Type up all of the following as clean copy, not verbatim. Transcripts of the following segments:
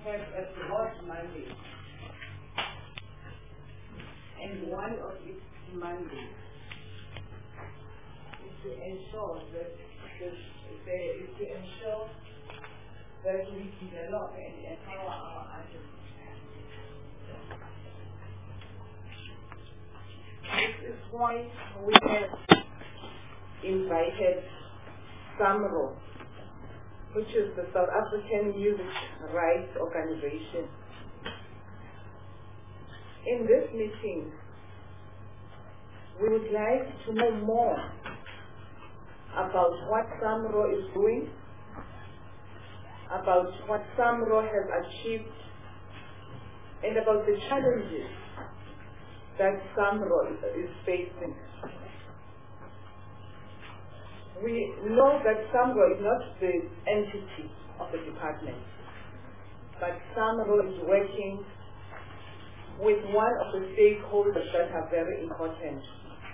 have a broad mandate, and one of its mandates is to ensure that we develop and empower our artists. This is why we have invited SAMRO, which is the South African Music Rights Organization. In this meeting, we would like to know more about what SAMRO is doing, about what SAMRO has achieved, and about the challenges that SAMRO is facing. We know that SAMRO is not the entity of the department, but SAMRO is working with one of the stakeholders that are very important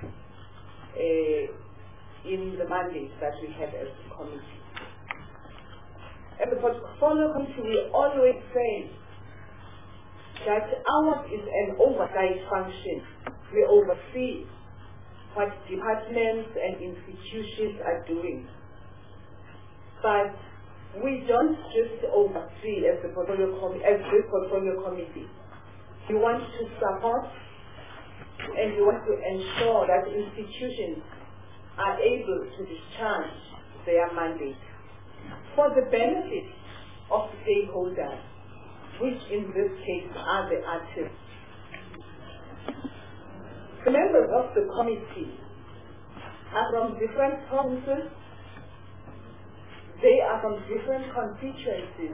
in the mandate that we have as a committee. As a portfolio committee, we always say that ours is an oversight function. We oversee what departments and institutions are doing. But we don't just oversee as this portfolio committee. We want to support and we want to ensure that institutions are able to discharge their mandate for the benefit of stakeholders, which in this case are the artists. The members of the committee are from different provinces. They are from different constituencies.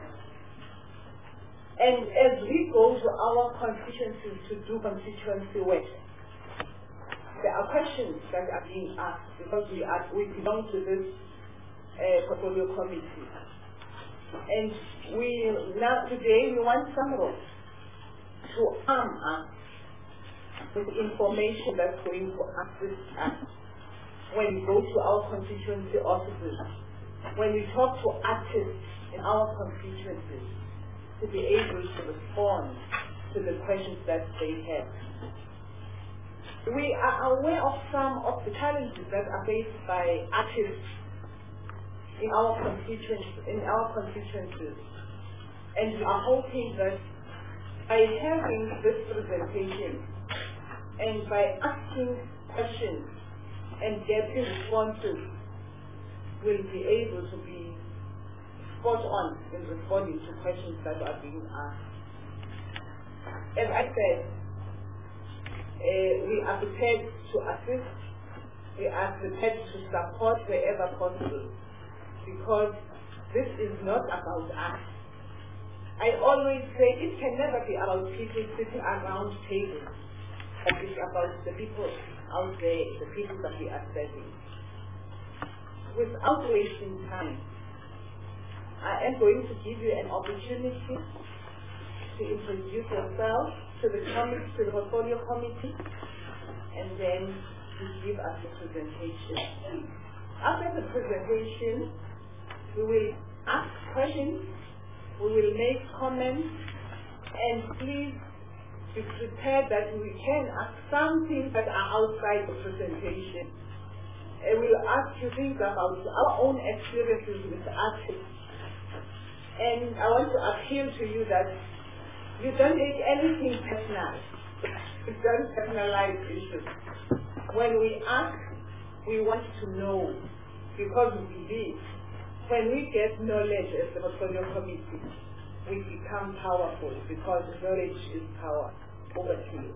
And as we go to our constituencies to do constituency work, there are questions that are being asked because we belong to this portfolio committee. And today we want SAMRO to arm us with information that's going to assist us when we go to our constituency offices, when we talk to artists in our constituencies, to be able to respond to the questions that they have. We are aware of some of the challenges that are faced by artists in our constituencies, and we are hoping that by having this presentation and by asking questions and getting responses, we'll be able to be spot on in responding to questions that are being asked. As I said, we are prepared to assist, we are prepared to support wherever possible, because this is not about us. I always say it can never be about people sitting around tables, but it's about the people out there, the people that we are serving. Without wasting time, I am going to give you an opportunity to introduce yourself to the portfolio committee, and then to give us a presentation. After the presentation, we will ask questions, we will make comments, and please be prepared that we can ask some things that are outside the presentation. And we will ask you things about our own experiences with artists. And I want to appeal to you that you don't take anything personal. You don't personalize issues. When we ask, we want to know, because we believe when we get knowledge as the portfolio committee, we become powerful, because knowledge is power. Over to you.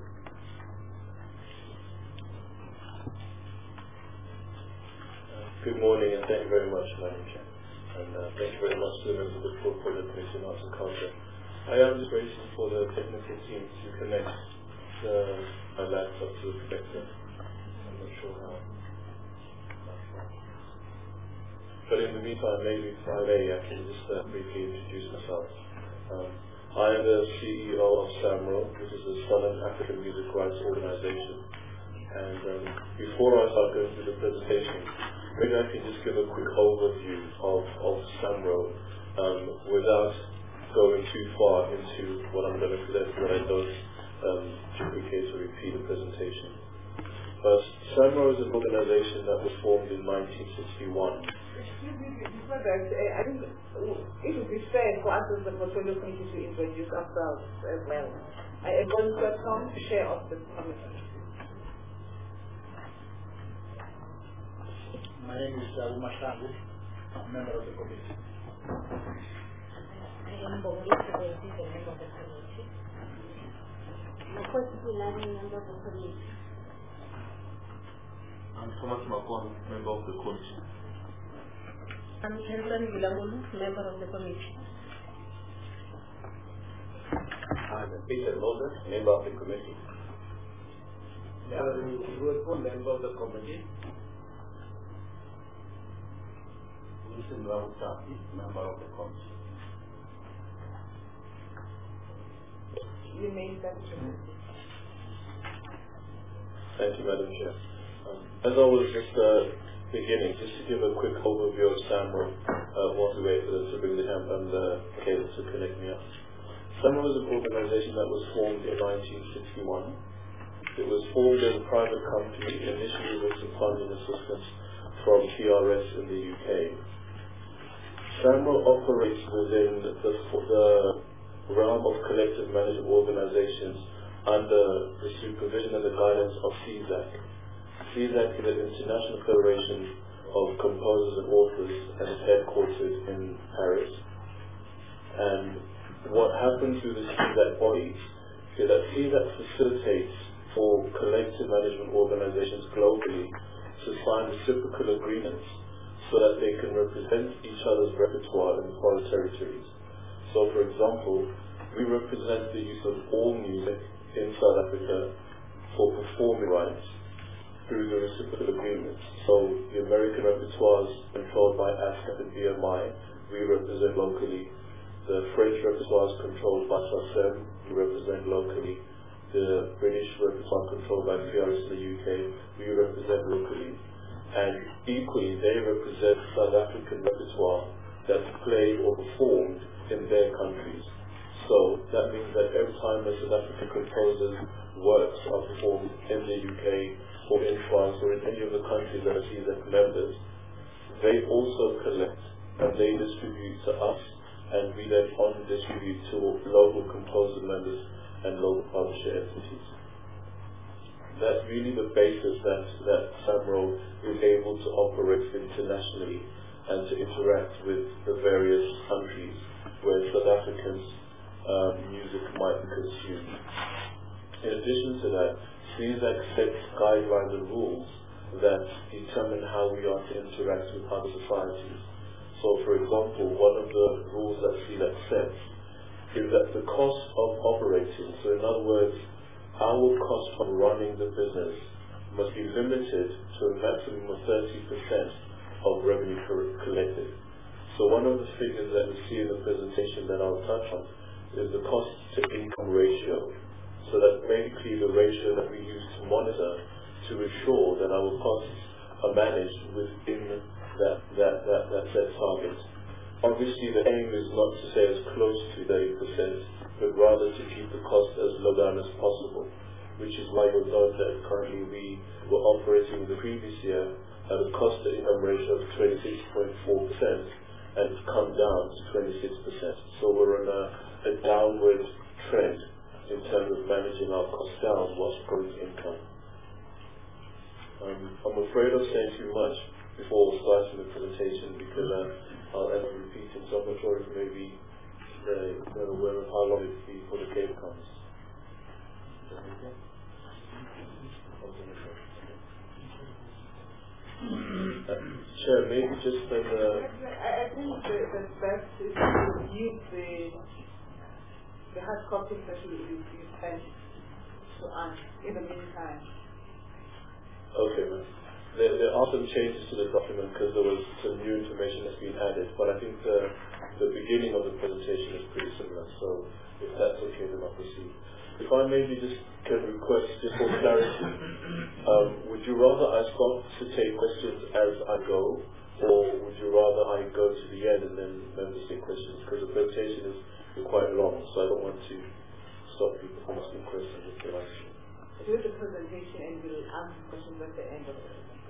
Good morning, and thank you very much, Madam Chair. And thank you very much to the members of the Portfolio Committee on Arts and Culture. I am just waiting for the technical team to connect my laptop to the projector. I'm not sure how. But in the meantime, maybe Friday I can just briefly introduce myself. I am the CEO of SAMRO, which is the Southern African Music Rights Organization. And before I start going through the presentation, maybe I can just give a quick overview of SAMRO without going too far into what I'm going to present, so that I don't duplicate or repeat the presentation. First, SAMRO is an organization that was formed in 1961. Excuse me, before that, I think it would be fair for us as the portfolio committee to introduce ourselves as well. I am going to Tom to share of the committee. My name is Uma Sangu, member of the committee. I am Bongisa Bezi, the member of the committee. Makosi Pulani, member of the committee. I'm Thomas Makwan, member of the committee. I'm Henson Vilamulu, member of the committee. I'm Peter Moses, member of the committee. I'm member of the committee. Wilson Ramutaki, member of the committee. You may start. Thank you, Madam Chair. As I was just beginning, just to give a quick overview of SAMRO, while we wait for them to bring the hemp and the cable to connect me up. SAMRO is an organization that was formed in 1961. It was formed as a private company, initially with some funding assistance from PRS in the UK. SAMRO operates within the realm of collective management organizations under the supervision and the guidance of CSAC. CSAC is an international federation of composers and authors and is headquartered in Paris. And what happens through the CSAC body is that CSAC facilitates for collective management organizations globally to sign reciprocal agreements so that they can represent each other's repertoire in foreign territories. So, for example, we represent the use of all music in South Africa for performing rights through the reciprocal agreements. So the American repertoire is controlled by ASCAP and BMI. We represent locally. The French repertoire is controlled by SACEM. We represent locally. The British repertoire controlled by PRS in the UK. We represent locally. And equally, they represent South African repertoire that's played or performed in their countries. So that means that every time a South African composer's works are performed in the UK or in France or in any of the countries that are CSAC members, they also collect and they distribute to us, and we then on-distribute to local composer members and local publisher entities. That's really the basis that SAMRO is able to operate internationally and to interact with the various countries where South Africans music might be consumed. In addition to that, CSAC sets guidelines and rules that determine how we are to interact with other societies. So, for example, one of the rules that CSAC sets is that the cost of operating, so in other words, our cost of running the business must be limited to a maximum of 30% of revenue collected. So one of the figures that we see in the presentation that I'll touch on is the cost to income ratio. So that's basically the ratio that we use to monitor to ensure that our costs are managed within that set target. Obviously the aim is not to say as close to 30%, but rather to keep the cost as low down as possible, which is why you'll note that currently we were operating the previous year at a cost to income ratio of 26.4%, and it's come down to 26%. So we're on a downward trend in terms of managing our costs down whilst growing income. I'm afraid of saying too much before starting the presentation because I'll end up repeating, so I'm not sure if maybe they're aware of how long it will be before the cable comes. Is that okay? Chair, maybe just as I think the best is to use the hard copies that you sent to us in the meantime. Okay, ma'am. There are some changes to the document because there was some new information that's been added, but I think the beginning of the presentation is pretty similar, so if that's okay, then I'll proceed. If I maybe just can request, just for clarity, would you rather I stop to take questions as I go, or would you rather I go to the end and then members take questions? Because the presentation is quite long, so I don't want to stop people from asking questions if they like to. Do the presentation and we'll answer questions at the end of the presentation.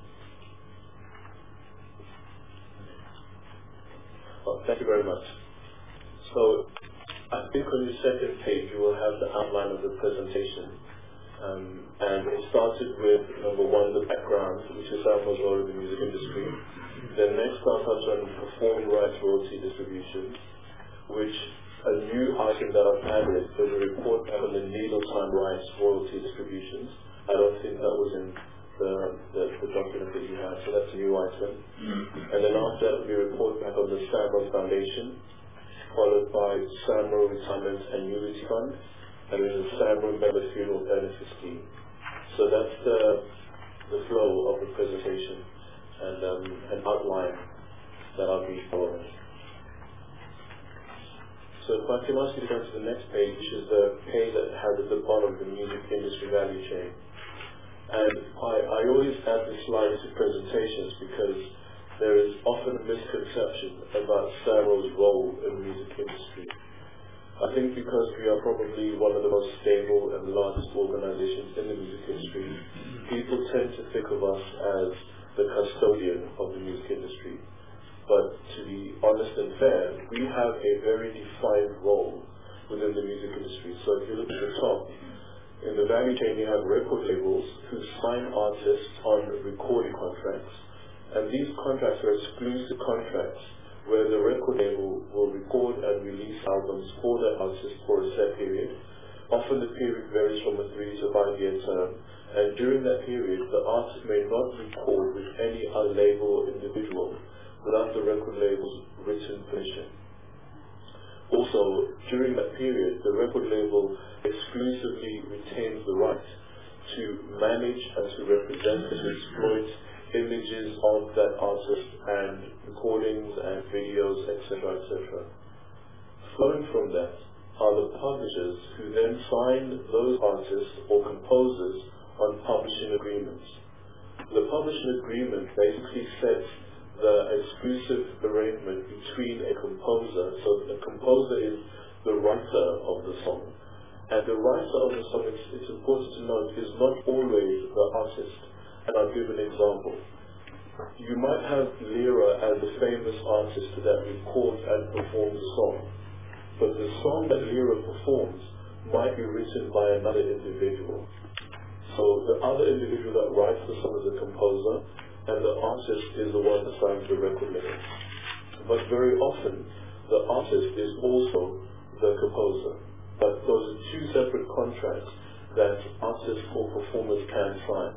Well, thank you very much. So I think on the second page you will have the outline of the presentation. And it started with number one, the background, which is Samuel's role in the music industry. Then next I'll touch on performing rights royalty distribution, which a new item that I've added is a report back on the needle time rights royalty distributions. I don't think that was in the document that you have, so that's a new item. And then after that will be a report back on the Samuel Foundation, followed by Samuel Retirement and Unity Fund, and then the Samuel Member Funeral Benefit Scheme. So that's the flow of the presentation and an outline that I'll be following. So if I can ask you to go to the next page, which is the page that has at the bottom the music industry value chain. And I always add this slide to presentations because there is often a misconception about Samuel's role in the music industry. I think because we are probably one of the most stable and largest organizations in the music industry, people tend to think of us as the custodian of the music industry. But to be honest and fair, we have a very defined role within the music industry. So if you look at the top, in the value chain you have record labels who sign artists on recording contracts. And these contracts are exclusive contracts where the record label will record and release albums for that artist for a set period. Often the period varies from a 3 to 5 year term. And during that period, the artist may not record with any other label or individual without the record label's written permission. Also, during that period, the record label exclusively retains the right to manage and to represent and to exploit images of that artist and recordings and videos, etc., etc. Flowing from that are the publishers who then sign those artists or composers on publishing agreements. The publishing agreement basically sets the exclusive arrangement between a composer. So the composer is the writer of the song. And the writer of the song, it's important to note, is not always the artist. And I'll give an example. You might have Lyra as a famous artist that records and performs a song. But the song that Lyra performs might be written by another individual. So the other individual that writes the song is a composer, and the artist is the one assigned to the record label. But very often, the artist is also the composer. But those are two separate contracts that artists or performers can sign.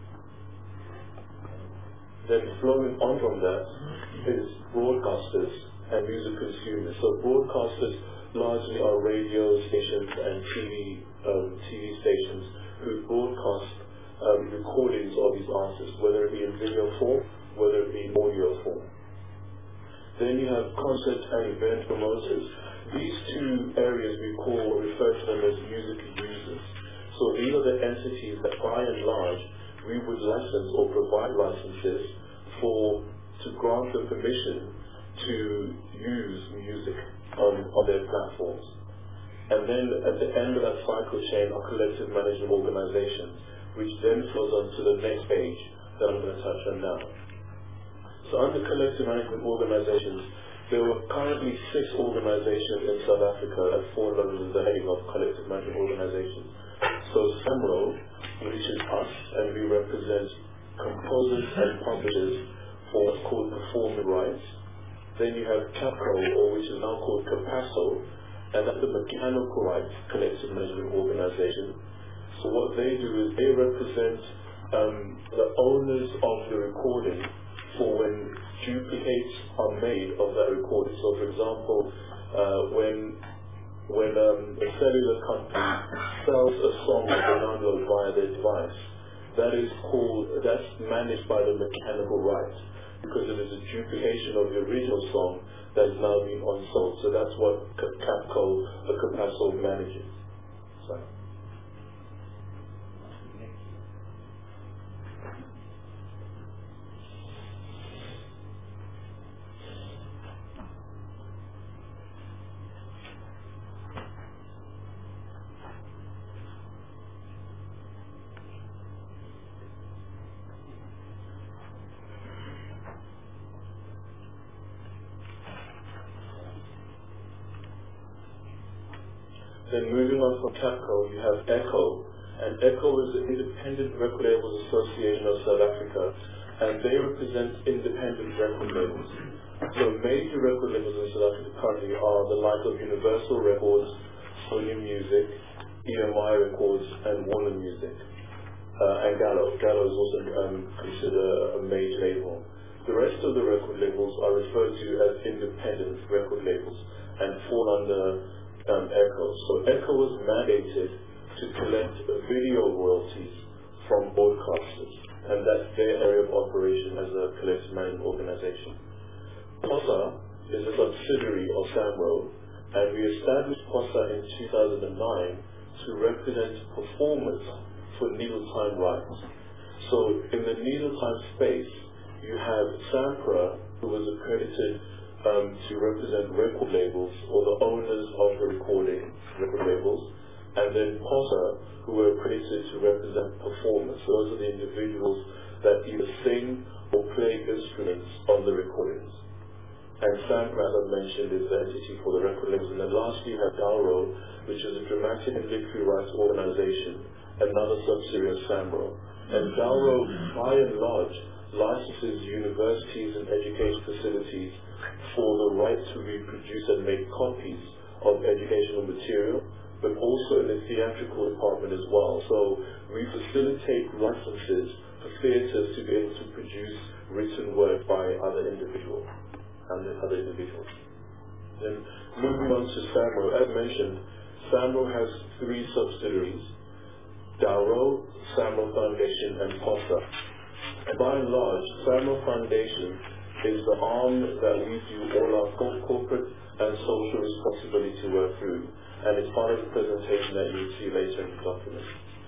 Then flowing on from that is broadcasters and music consumers. So broadcasters largely are radio stations and TV stations who broadcast recordings of these artists, whether it be in video form, whether it be in audio form. Then you have concert and event promoters. These two areas we refer to them as music users. So these are the entities that by and large we would license or provide licenses to grant them permission to use music on their platforms. And then at the end of that cycle chain are collective management organizations, which then flows on to the next page that I'm going to touch on now. So under collective management organizations, there were currently 6 organizations in South Africa that fall under the heading of collective management organizations. So SAMRO, which is us, and we represent composers and publishers for what's called performing rights. Then you have CAPCO, or which is now called CAPASO, and that's the mechanical rights collective management organization. So what they do is they represent the owners of the recording for when duplicates are made of that recording. So for example, when a cellular company sells a song that they download via their device, that's managed by the mechanical rights, because it is a duplication of the original song that is now being unsold. So that's what CAPCO, the CAPASO, manages. So. Then moving on from Capco, you have ECHO, and ECHO is the Independent Record Labels Association of South Africa, and they represent independent record labels. So major record labels in South Africa currently are the likes of Universal Records, Sony Music, EMI Records, and Warner Music, and Gallo. Gallo is also considered a major label. The rest of the record labels are referred to as independent record labels and fall under ECHO. So ECHO was mandated to collect video royalties from broadcasters, and that's their area of operation as a collective management organization. POSA is a subsidiary of SAMRO, and we established POSA in 2009 to represent performers for Needle Time rights. So in the Needle Time space, you have SAMPRA, who was accredited to represent record labels or the owners of the recording record labels, and then POSA, who were accredited to represent performers. Those are the individuals that either sing or play instruments on the recordings. And SAMPRA, as I mentioned, is the entity for the record labels. And then lastly, you have DALRO, which is a dramatic and literary rights organization, another subsidiary of SAMRO. And DALRO, by and large, licenses universities and education facilities for the right to reproduce and make copies of educational material, but also in the theatrical department as well. So we facilitate licenses for theatres to be able to produce written work by other individuals. Then moving on to SAMRO, as mentioned, SAMRO has 3 subsidiaries: DALRO, SAMRO Foundation, and POSA. And by and large, SAMRO Foundation is the arm that we do all our corporate and social responsibility work through, and it's part of the presentation that you'll see later in the document.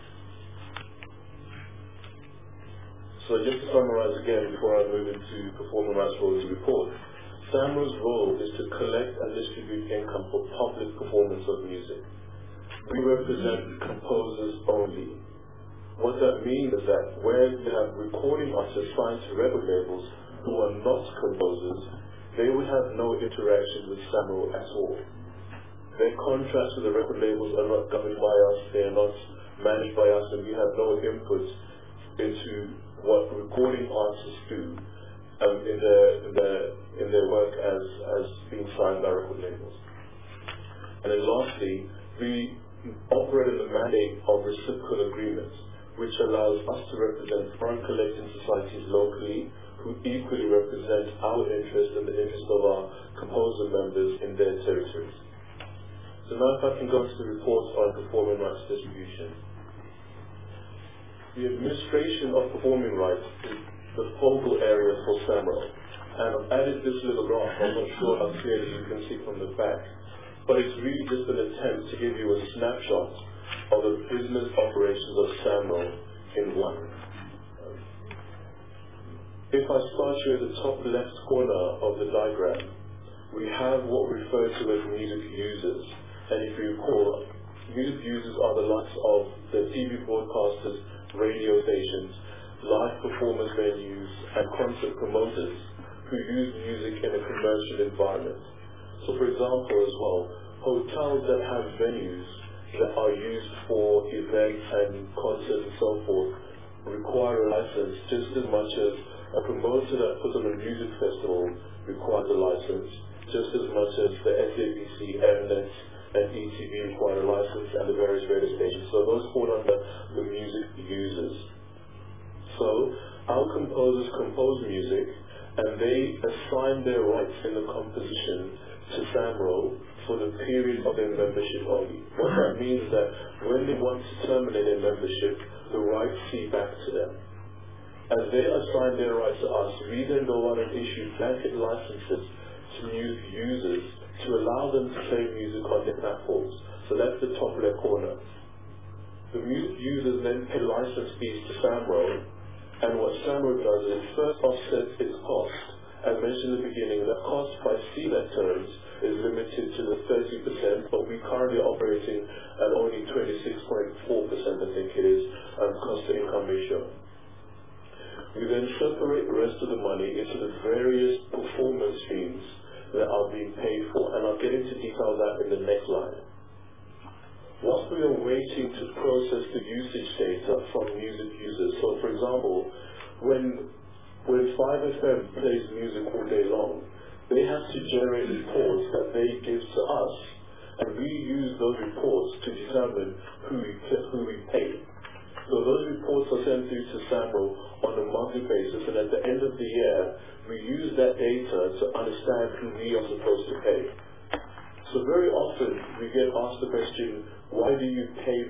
So just to summarize again before I move into Performing Rights Royalty Report, SAMRO's role is to collect and distribute income for public performance of music. We represent composers only. What that means is that where you have recording artists signed to record labels who are not composers, they would have no interaction with SAMRO at all. Their contracts with the record labels are not governed by us, they are not managed by us, and we have no input into what recording artists do in their work as being signed by record labels. And then lastly, we operate in the mandate of reciprocal agreements, which allows us to represent foreign collecting societies locally who equally represent our interest and the interest of our composer members in their territories. So now if I can go to the report on performing rights distribution. The administration of performing rights is the focal area for SAMRO. And I've added this little graph, I'm not sure how clearly you can see from the back, but it's really just an attempt to give you a snapshot of the business operations of SAMRO in one. If I start here at the top left corner of the diagram, we have what we refer to as music users. And if you recall, music users are the likes of the TV broadcasters, radio stations, live performance venues, and concert promoters who use music in a commercial environment. So for example as well, hotels that have venues that are used for events and concerts and so forth require a license just as much as a promoter that puts on a music festival requires a license, just as much as the SABC, Mnet, and ETV require a license, and the various radio stations. So those fall under the music users. So our composers compose music, and they assign their rights in the composition to SAMRO for the period of their membership only. What that means is that when they want to terminate their membership, the rights feed back to them. As they assign their rights to us, we then go on and issue blanket licenses to music users to allow them to play music on their platforms. So that's the top left corner. The music users then pay license fees to SAMRO, and what SAMRO does is first offsets its cost. As mentioned in the beginning, the cost by CLEC terms is limited to the 30%, but we're currently operating at only 26.4%, I think it is, cost to income ratio. We then separate the rest of the money into the various performance streams that are being paid for, and I'll get into detail of that in the next slide. whilst we are waiting to process the usage data from music users, so for example, when 5FM plays music all day long, they have to generate reports that they give to us, and we use those reports to determine who we pay. So those reports are sent through to SAMRO on a monthly basis, and at the end of the year, we use that data to understand who we are supposed to pay. So very often we get asked the question, why do you pay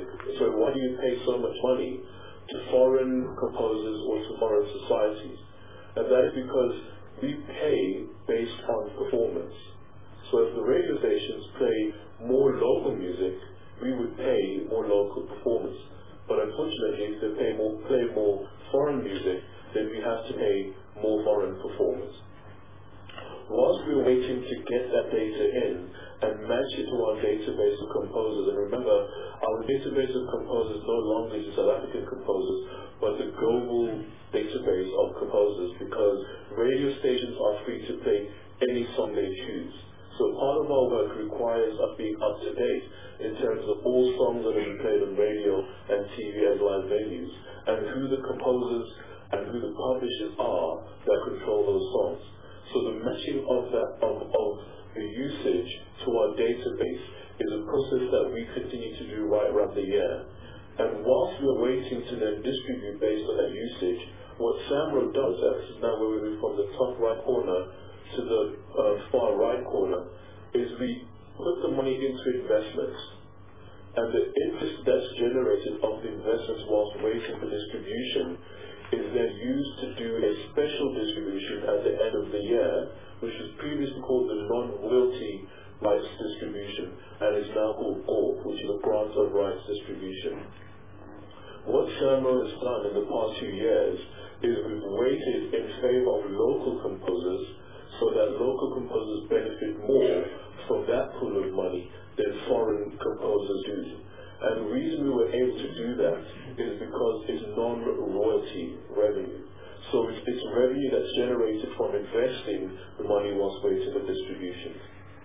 so much money to foreign composers or to foreign societies? And that is because we pay based on performance. So if the radio stations play more local music, we would pay more local performance. But unfortunately, if they play more foreign music, then we have to pay more foreign performance. Whilst we're waiting to get that data in and match it to our database of composers, and remember, our database of composers no longer is South African composers, but the global database of composers, because radio stations are free to play any song they choose. So part of our work requires us being up to date in terms of all songs that are being played on radio and TV as live venues, and who the composers and who the publishers are that control those songs. So the matching of the usage to our database is a process that we continue to do right around the year. And whilst we're waiting to then distribute based on that usage, what SAMRO does, this is now where we move from the top right corner to the far right corner, is we put the money into investments. And the interest that's generated of the investments whilst waiting for distribution is then used to do a special distribution at the end of the year, which was previously called the non-royalty rights distribution, and is now called GORP, which is a grant of rights distribution. What SAMRO has done in the past 2 years is we've weighted in favor of local composers so that local composers benefit more from that pool of money than foreign composers do. And the reason we were able to do that is because it's non-royalty revenue. So it's revenue that's generated from investing the money whilst waiting for distribution.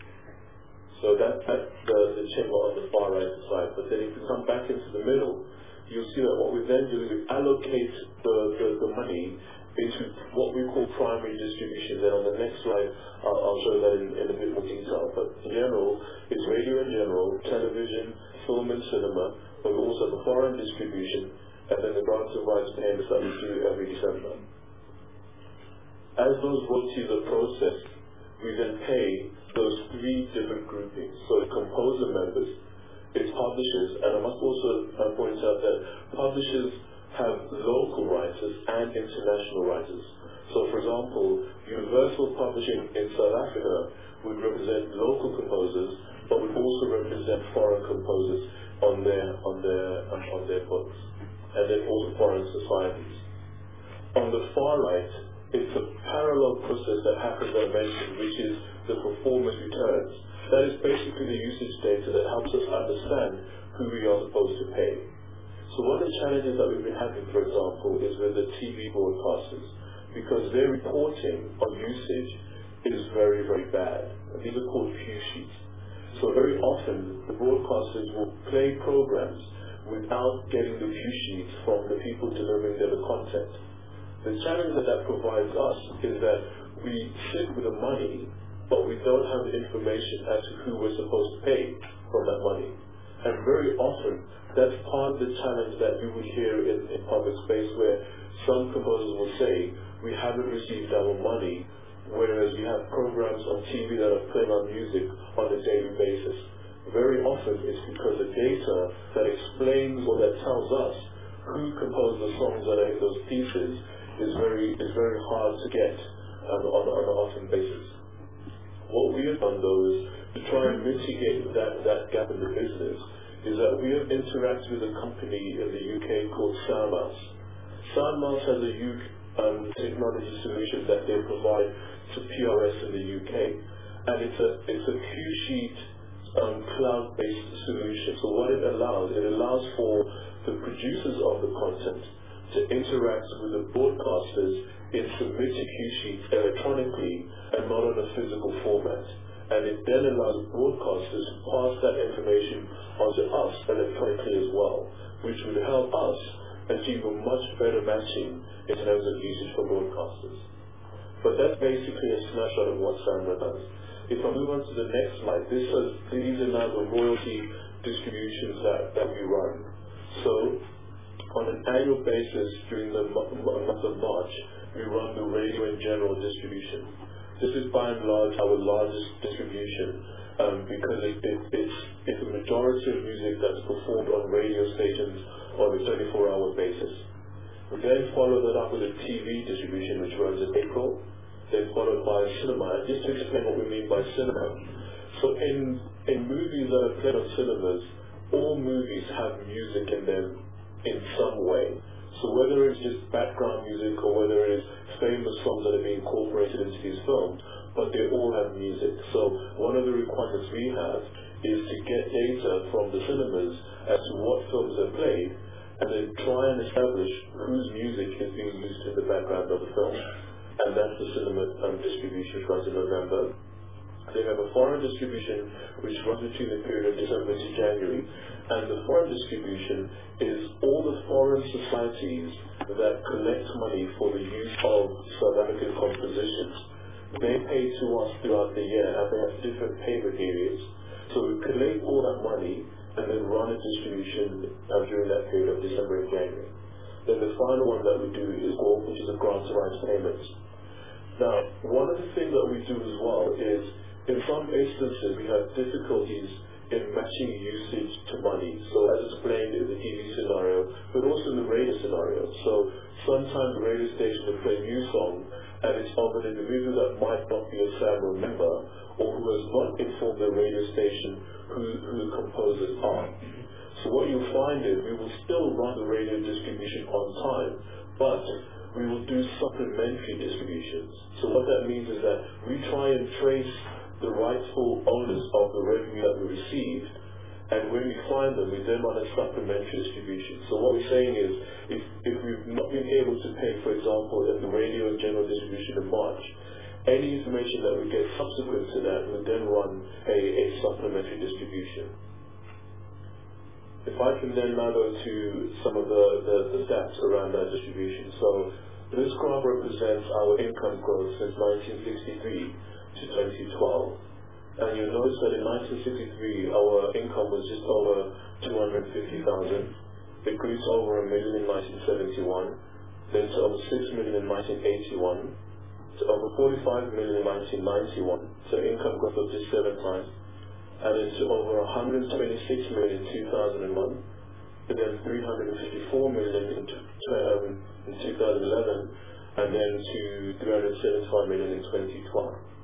So that's the chamber on the far right side. But then if you come back into the middle, you'll see that what we then do is we allocate the money into what we call primary distribution. Then on the next slide, I'll show that in a bit more detail. But in general, it's radio in general, television, film and cinema, but also the foreign distribution, and then the grants and rights payments that we do every December. As those royalties are processed, we then pay those 3 different groupings. So the composer members, its publishers, and I must also point out that publishers have local writers and international writers. So for example, Universal Publishing in South Africa would represent local composers, but would also represent foreign composers on their books, and then also foreign societies. On the far right, it's a parallel process that happens at I mentioned, which is the performance returns. That is basically the usage data that helps us understand who we are supposed to pay. So one of the challenges that we've been having, for example, is with the TV broadcasters, because their reporting on usage is very, very bad. And these are called view sheets. So very often, the broadcasters will play programs without getting the view sheets from the people delivering the content. The challenge that provides us is that we sit with the money, but we don't have the information as to who we're supposed to pay from that money. And very often, that's part of the challenge that you would hear in public space, where some composers will say, we haven't received our money, whereas we have programs on TV that are playing our music on a daily basis. Very often it's because the data that explains or that tells us who composed the songs that are in those pieces is very hard to get on an often basis. What we have done though is to try and mitigate that gap in the business is that we have interacted with a company in the UK called Soundmouse. Soundmouse has a huge technology solution that they provide to PRS in the UK, and it's a Q-Sheet cloud-based solution. So what it allows for the producers of the content to interact with the broadcasters in submitting Q-Sheets electronically and not on a physical format. and it then allows broadcasters to pass that information onto us electronically as well, which would help us achieve a much better matching in terms of usage for broadcasters. But that's basically a snapshot of what SAMRO does. If I move on to the next slide, these are now the royalty distributions that we run. So on an annual basis during the month of March, we run the radio and general distribution. This is by and large our largest distribution because it's a majority of music that's performed on radio stations on a 24-hour basis. We then follow that up with a TV distribution which runs in April, then followed by cinema. And just to explain what we mean by cinema, so in movies that are played on cinemas, all movies have music in them in some way. So whether it's just background music or whether it's famous songs that are being incorporated into these films, but they all have music. So one of the requirements we have is to get data from the cinemas as to what films are played, and then try and establish whose music is being used in the background of the film. And that's the cinema distribution, which runs in November. They have a foreign distribution which runs between the period of December to January, and the foreign distribution is all the foreign societies that collect money for the use of South African compositions. They pay to us throughout the year, and they have different payment periods. So we collect all that money and then run a distribution during that period of December and January. Then the final one that we do is GORP, which is a grant rights payments. Now, one of the things that we do as well is, in some instances, we have difficulties in matching usage to money. So as explained in the TV scenario, but also in the radio scenario. So sometimes the radio station will play a new song, and it's of an individual that might not be a SAMRO member, or who has not informed the radio station who the composers are. So what you'll find is we will still run the radio distribution on time, but we will do supplementary distributions. So what that means is that we try and trace the rightful owners of the revenue that we received, and when we find them, we then run a supplementary distribution. So what we're saying is, if we've not been able to pay, for example, in the radio and general distribution in March, any information that we get subsequent to that, we then run a supplementary distribution. If I can then now go to some of the stats around that distribution. So this graph represents our income growth since 1963 to 2012. And you'll notice that in 1963, our income was just over 250,000. It grew to over 1 million in 1971, then to over 6 million in 1981, to over 45 million in 1991, so income growth of just 7 times, and then to over 126 million in 2001, to then 354 million in 2011, and then to 375 million in 2012.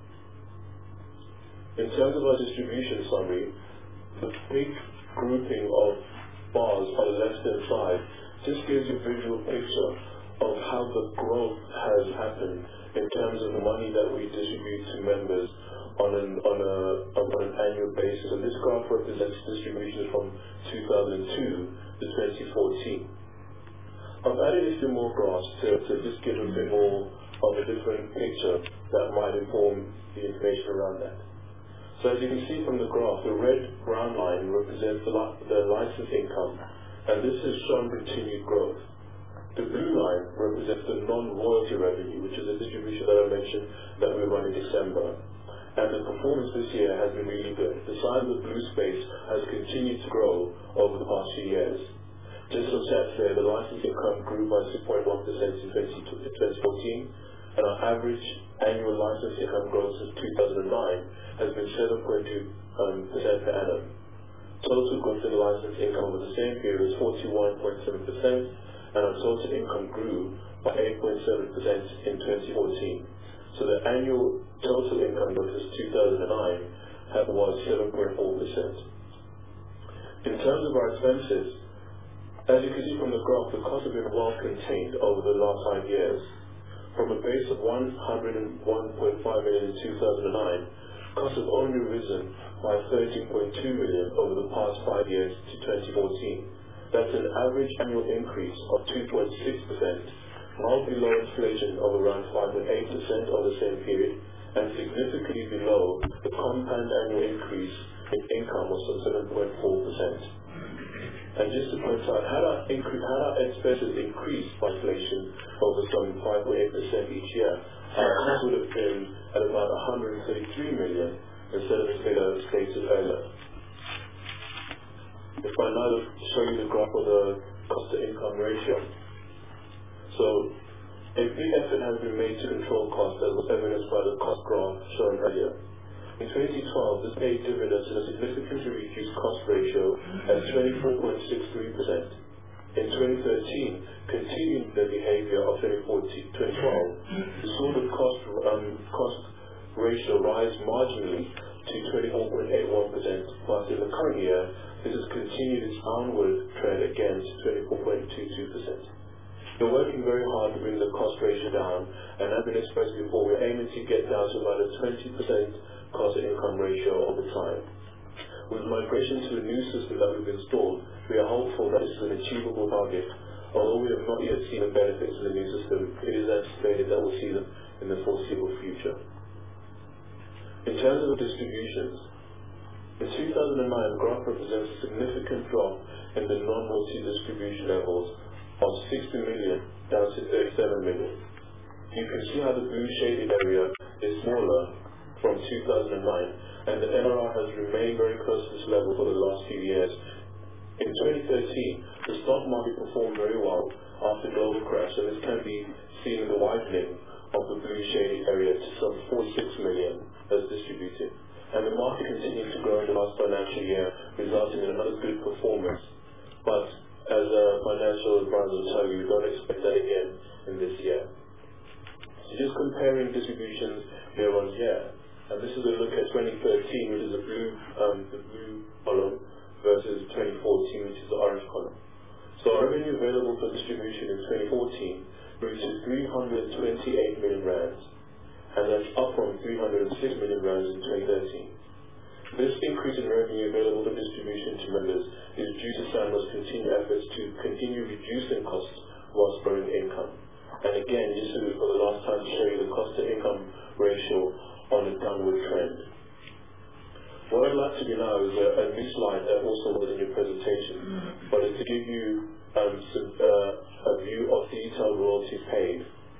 In terms of our distribution summary, the big grouping of bars on the left-hand side just gives you a visual picture of how the growth has happened in terms of the money that we distribute to members on an annual basis. And this graph represents distributions from 2002 to 2014. I've added a few more graphs to just give a bit more of a different picture that might inform the information around that. So as you can see from the graph, the red-brown line represents the license income, and this has shown continued growth. The blue line represents the non-royalty revenue, which is the distribution that I mentioned that we run in December. And the performance this year has been really good. The size of the blue space has continued to grow over the past few years. Just as stats there, the license income grew by 6.1% in 2014, and our average annual license income growth since 2009 has been 7.2% per annum. Total growth in license income over the same period was 41.7%, and our total income grew by 8.7% in 2014. So the annual total income growth since 2009 was 7.4%. In terms of our expenses, as you can see from the graph, the costs have been well contained over the last 5 years. From a base of 101.5 million in 2009, costs have only risen by 13.2 million over the past 5 years to 2014. That's an average annual increase of 2.6%, well below inflation of around 5.8% over the same period, and significantly below the compound annual increase in income of some 7.4%. And just to point out, had our expenses increased by inflation over some 5.8% each year, our costs would have been at about 133 million instead of the figure stated earlier. If I now show you the graph of the cost-to-income ratio. So, a big effort has been made to control costs, as was evidenced by the cost graph shown earlier. In 2012, this paid dividends in a significantly reduced cost ratio at 24.63%. In 2013, continuing the behavior of 2012, we saw the cost ratio rise marginally to 24.81%, but in the current year, this has continued its downward trend again to 24.22%. We're working very hard to bring the cost ratio down, and as been expressed before, we're aiming to get down to about a 20% cost-to-income ratio over time. With migration to a new system that we've installed, we are hopeful that this is an achievable target. Although we have not yet seen the benefits of the new system, it is anticipated that we'll see them in the foreseeable future. In terms of the distributions, in 2009, the graph represents a significant drop in the non-royalty distribution levels of 60 million down to 37 million. You can see how the blue shaded area is smaller from 2009, and the NRR has remained very close to this level for the last few years. In 2013, the stock market performed very well after the global crash, and this can be seen in the widening of the blue shaded area to some 46 million as distributed. And the market continued to grow in the last financial year, resulting in another good performance. But as a financial advisor will tell you, we don't expect that again in this year. So just comparing distributions year on year, and this is a look at 2013, which is the blue column, versus 2014, which is the orange column. So our revenue available for distribution in 2014 grew to 328 million rands, and that's up from 306 million rands in 2013. This increase in revenue available for distribution to members is due to SAMRO's continued efforts to continue reducing costs whilst growing income. And again, this is for the last time to show you the cost-to-income ratio on a downward trend. What I'd like to do now is a new slide that also was in your presentation, but it's to give you a view of detailed royalties paid.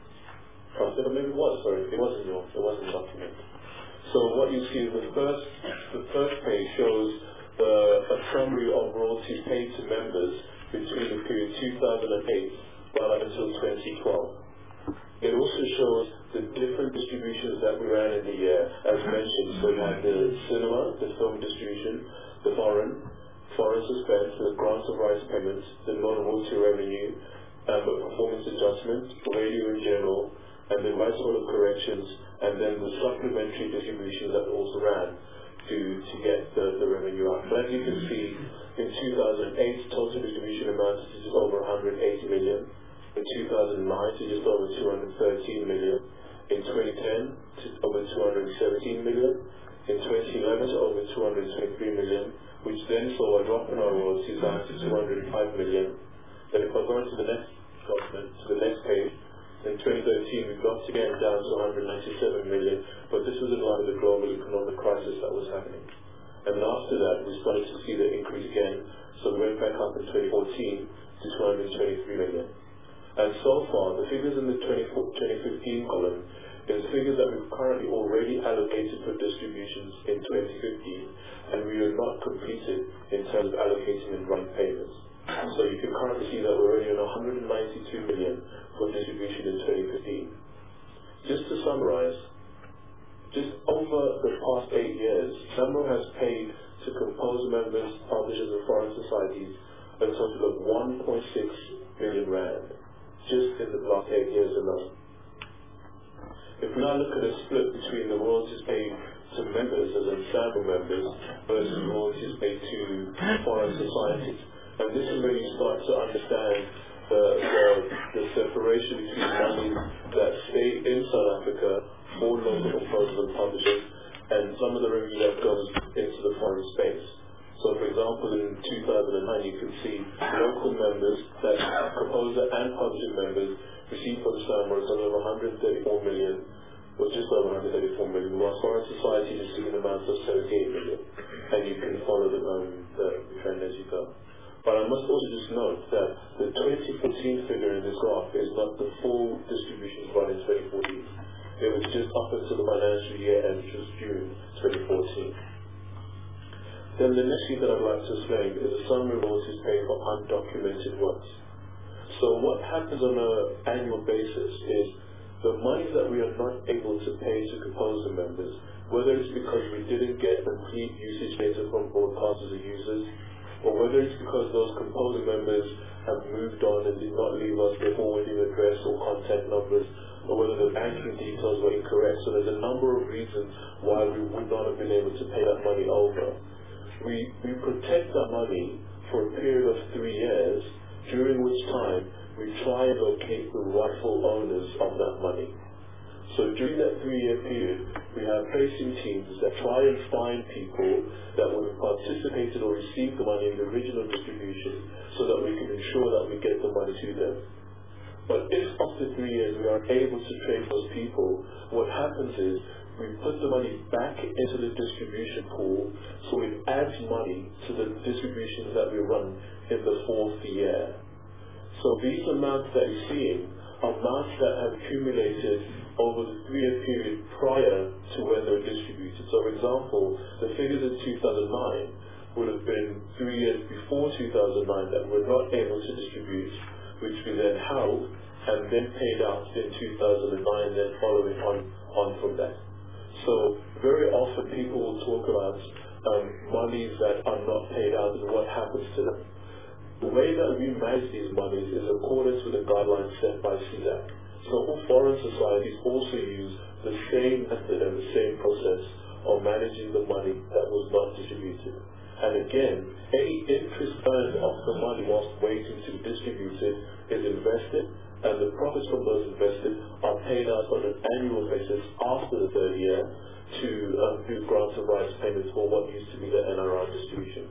Maybe it was, sorry, it wasn't the document. So what you see is the first page shows a summary of royalties paid to members between the period 2008 right up until 2012. It also shows the different distributions that we ran in the year, as mentioned. So we had the cinema, the film distribution, the foreign suspense, the grants of rights payments, the non-royalty revenue, the performance adjustments, radio in general, and the rights order corrections, and then the supplementary distributions that we also ran to get the revenue up. But as you can see, in 2008, total distribution amounted to just over 180 million. In 2009 to just over 213 million. In 2010 to over 217 million. In 2011 to over 223 million, which then saw a drop in our royalties down to 205 million. Then if I go into the next document, to the next page, in 2013 we dropped again down to 197 million, but this was in line with the global economic crisis that was happening. And after that we started to see the increase again, so we went back up in 2014 to 223 million. And so far, the figures in the 2015 column is figures that we've currently already allocated for distributions in 2015, and we are not completed in terms of allocating and running payments. So you can currently see that we're already on 192 million for distribution in 2015. Just to summarize, just over the past 8 years, SAMRO has paid to composer members, publishers and foreign societies a total of 1.6 billion rand. Just in the last 8 years alone. If we now look at a split between the royalties paid to members, as in SAMRO members, versus royalties paid to foreign societies, and this is where you start to understand the separation between money that stay in South Africa for local composers and publishers, and some of the revenue that goes into the foreign space. So for example, in 2009 you can see local members, that composer and publishing members, received from SAMRO a total of 134 million was just over 134 million, while Foreign Society received an amount of 78 million, and you can follow the trend as you go. But I must also just note that the 2014 figure in this graph is not the full distributions run in 2014. It was just up until the financial year end, which was June 2014. Then the next sheet that I'd like to explain is the summary royalties paid for undocumented works. So what happens on an annual basis is the money that we are not able to pay to composer members, whether it's because we didn't get complete usage data from broadcasters and users, or whether it's because those composer members have moved on and did not leave us their forwarding address or contact numbers, or whether the banking details were incorrect. So there's a number of reasons why we would not have been able to pay that money over. We protect that money for a period of 3 years, during which time we try and locate the rightful owners of that money. So during that 3-year period, we have tracing teams that try and find people that would have participated or received the money in the original distribution so that we can ensure that we get the money to them. But if after 3 years we are able to trace those people, what happens is we put the money back into the distribution pool, so it adds money to the distributions that we run in the 4th year. So these amounts that you're seeing are amounts that have accumulated over the 3-year period prior to when they were distributed. So for example, the figures in 2009 would have been 3 years before 2009 that we're not able to distribute, which we then held and then paid out in 2009, then following on from that. So very often people will talk about monies that are not paid out and what happens to them. The way that we manage these monies is in accordance with the guidelines set by CEDAC. So all foreign societies also use the same method and the same process of managing the money that was not distributed. And again, any interest earned off the money whilst waiting to be distributed is invested, and the profits from those invested are paid out on an annual basis after the 3rd year to do grants of rights payments for what used to be the NRR distribution.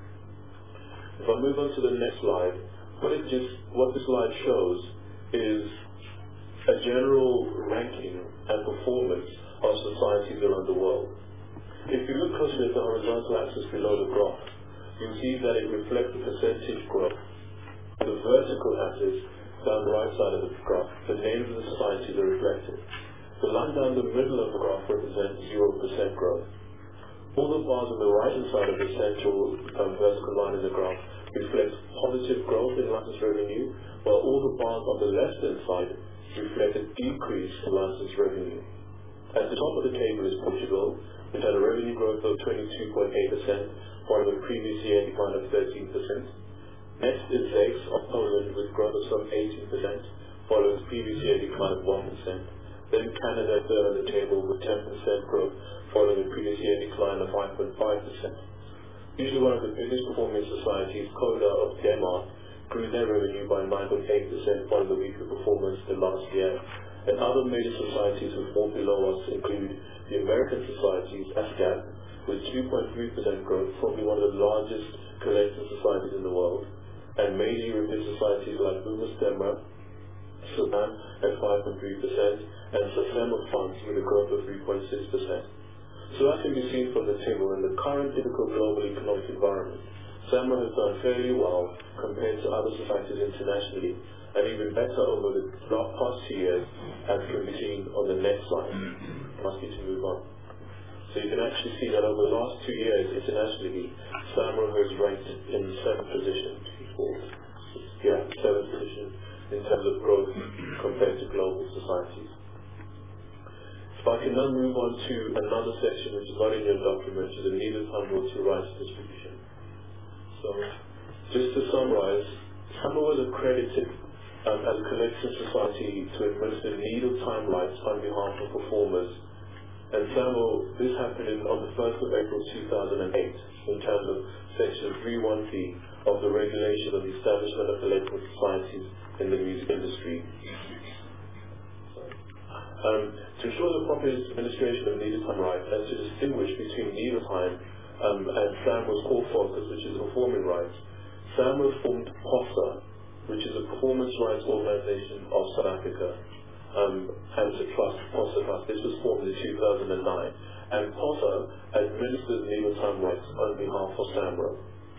If I move on to the next slide, what this slide shows is a general ranking and performance of societies around the world. If you look closely at the horizontal axis below the graph, you'll see that it reflects the percentage growth. The vertical axis down the right side of the graph, the names of the societies are reflected. The line down the middle of the graph represents 0% growth. All the bars on the right-hand side of the central vertical line in the graph reflect positive growth in license revenue, while all the bars on the left-hand side reflect a decrease in license revenue. At the top of the table is Portugal, which had a revenue growth of 22.8%, following a previous year decline of 13%. Next is Zex of Poland with growth of some 18%, following a previous year decline of 1%. Then Canada third on the table with 10% growth, following a previous year decline of 5.5%. Usually one of the biggest performing societies, Coda of Denmark, grew their revenue by 9.8% following the weaker performance the last year. And other major societies who fall below us include the American societies, ASCAP, with 2.3% growth, probably one of the largest collecting societies in the world, and major European societies like Umestemma, Sudan at 5.3%, and Sasema funds with a growth of 3.6%. So that can be seen from the table. In the current difficult global economic environment, SAMRO has done fairly well compared to other societies internationally, and even better over the past 2 years, as can be seen on the next slide. I ask you to move on. So you can actually see that over the last 2 years internationally, SAMRO has ranked in 7th position. 7th position in terms of growth compared to global societies. So I can now move on to another section which is not in your document, which is the needed time royalty rights distribution. So just to summarize, SAMRO was accredited as a collection society to administer needed time rights on behalf of performers. And SAMRO, this happened on the 1st of April 2008 in terms of section 3.1c of the regulation of the establishment of collecting societies in the music industry. To ensure the proper administration of needed time rights and to distinguish between needed time and SAMRO's core focus, which is performing rights, SAMRO formed POSA, which is a performance rights organization of South Africa. and the trust, POSA Trust. This was formed in 2009. And POSA administers needle time rights on behalf of SAMRO.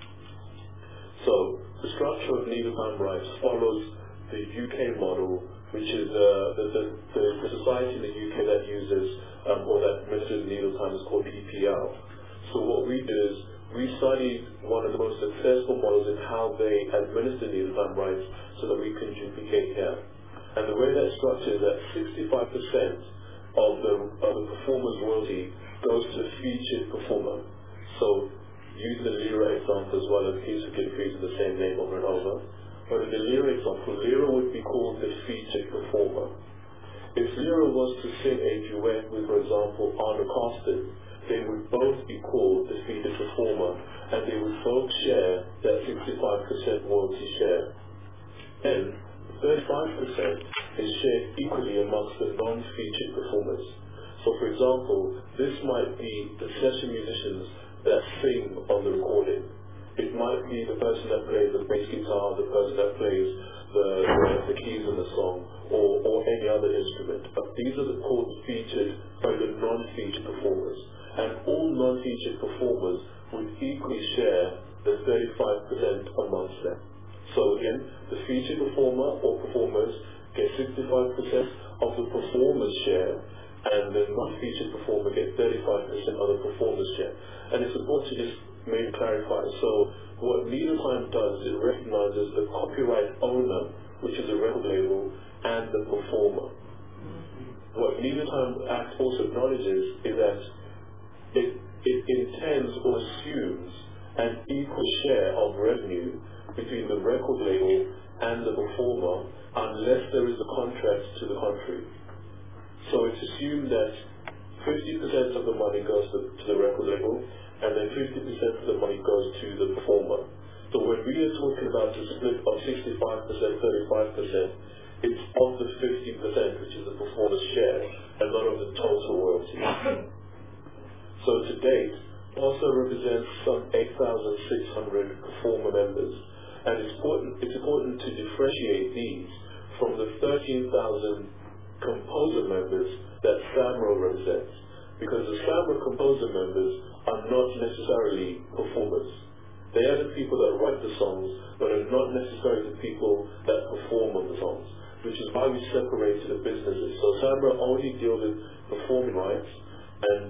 So the structure of needle time rights follows the UK model, which is the society in the UK that uses or that administers needle time is called EPL. So what we did is we studied one of the most successful models in how they administer needle time rights so that we can duplicate here. And the way that's structured is that 65% of the performer's royalty goes to the featured performer. So using the Lira example as well, as case we can use the same name over and over. But in the Lira example, Lira would be called the featured performer. If Lira was to sing a duet with, for example, Arno Carsten, they would both be called the featured performer, and they would both share that 65% royalty share. And 35% is shared equally amongst the non-featured performers. So for example, this might be the session musicians that sing on the recording. It might be the person that plays the bass guitar, the person that plays the keys in the song, or any other instrument. But these are the called featured by the non-featured performers. And all non-featured performers would equally share the 35% amongst them. So again, the featured performer or performers get 65% of the performer's share, and the non-featured performer get 35% of the performer's share. And it's important to just maybe clarify. So what Needle Time does is it recognizes the copyright owner, which is a record label, and the performer. What Needle Time Act also acknowledges is that it intends or assumes an equal share of revenue between the record label and the performer unless there is a contract to the contrary. So it's assumed that 50% of the money goes to the record label and then 50% of the money goes to the performer. So when we are talking about the split of 65%, 35%, it's of the 50%, which is the performer's share, and not of the total royalty. So to date, POSA represents some 8,600 performer members, and it's important to differentiate these from the 13,000 composer members that SAMRO represents, because the SAMRO composer members are not necessarily performers. They are the people that write the songs, but are not necessarily the people that perform on the songs, which is why we separated the businesses. So SAMRO only deals with performing rights, and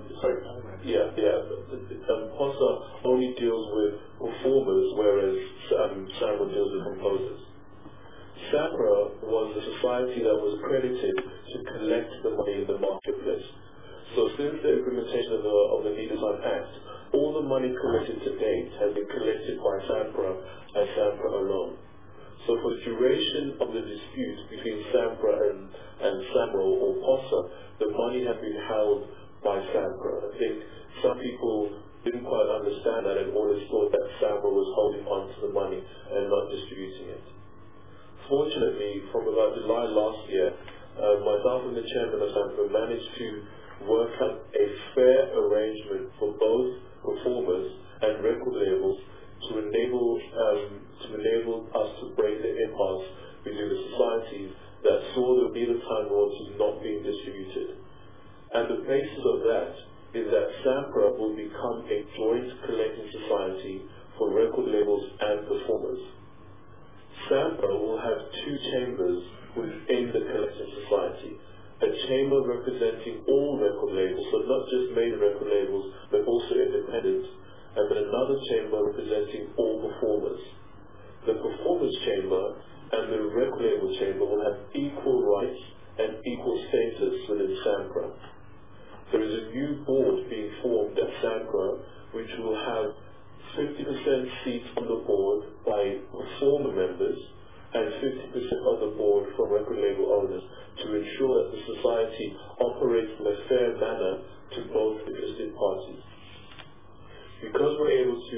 POSA only deals with performers, whereas SAMRO deals with composers. SAMRO was a society that was accredited to collect the money in the marketplace. So since the implementation of the Needle Time Act, all the money collected to date has been collected by SAMRO and SAMRO alone. So for the duration of the dispute between SAMRO and SAMRO or POSA, the money has been held by SAMRO. I think some people didn't quite understand that and always thought that SAMRO was holding on to the money and not distributing it. Fortunately, from about July last year, myself and the chairman of SAMRO managed to work out a fair arrangement for both performers and record labels to enable us to break the impasse between the societies that saw the Needle Time royalties not being distributed. And the basis of that is that SAMRO will become a joint collecting society for record labels and performers. SAMRO will have two chambers within the collecting society. A chamber representing all record labels, so not just main record labels, but also independent, and then another chamber representing all performers. The performers chamber and the record label chamber will have equal rights and equal status within SAMRO. There is a new board being formed at SAMRO, which will have 50% seats on the board by performer members and 50% of the board from record label owners to ensure that the society operates in a fair manner to both interested parties. Because we're able to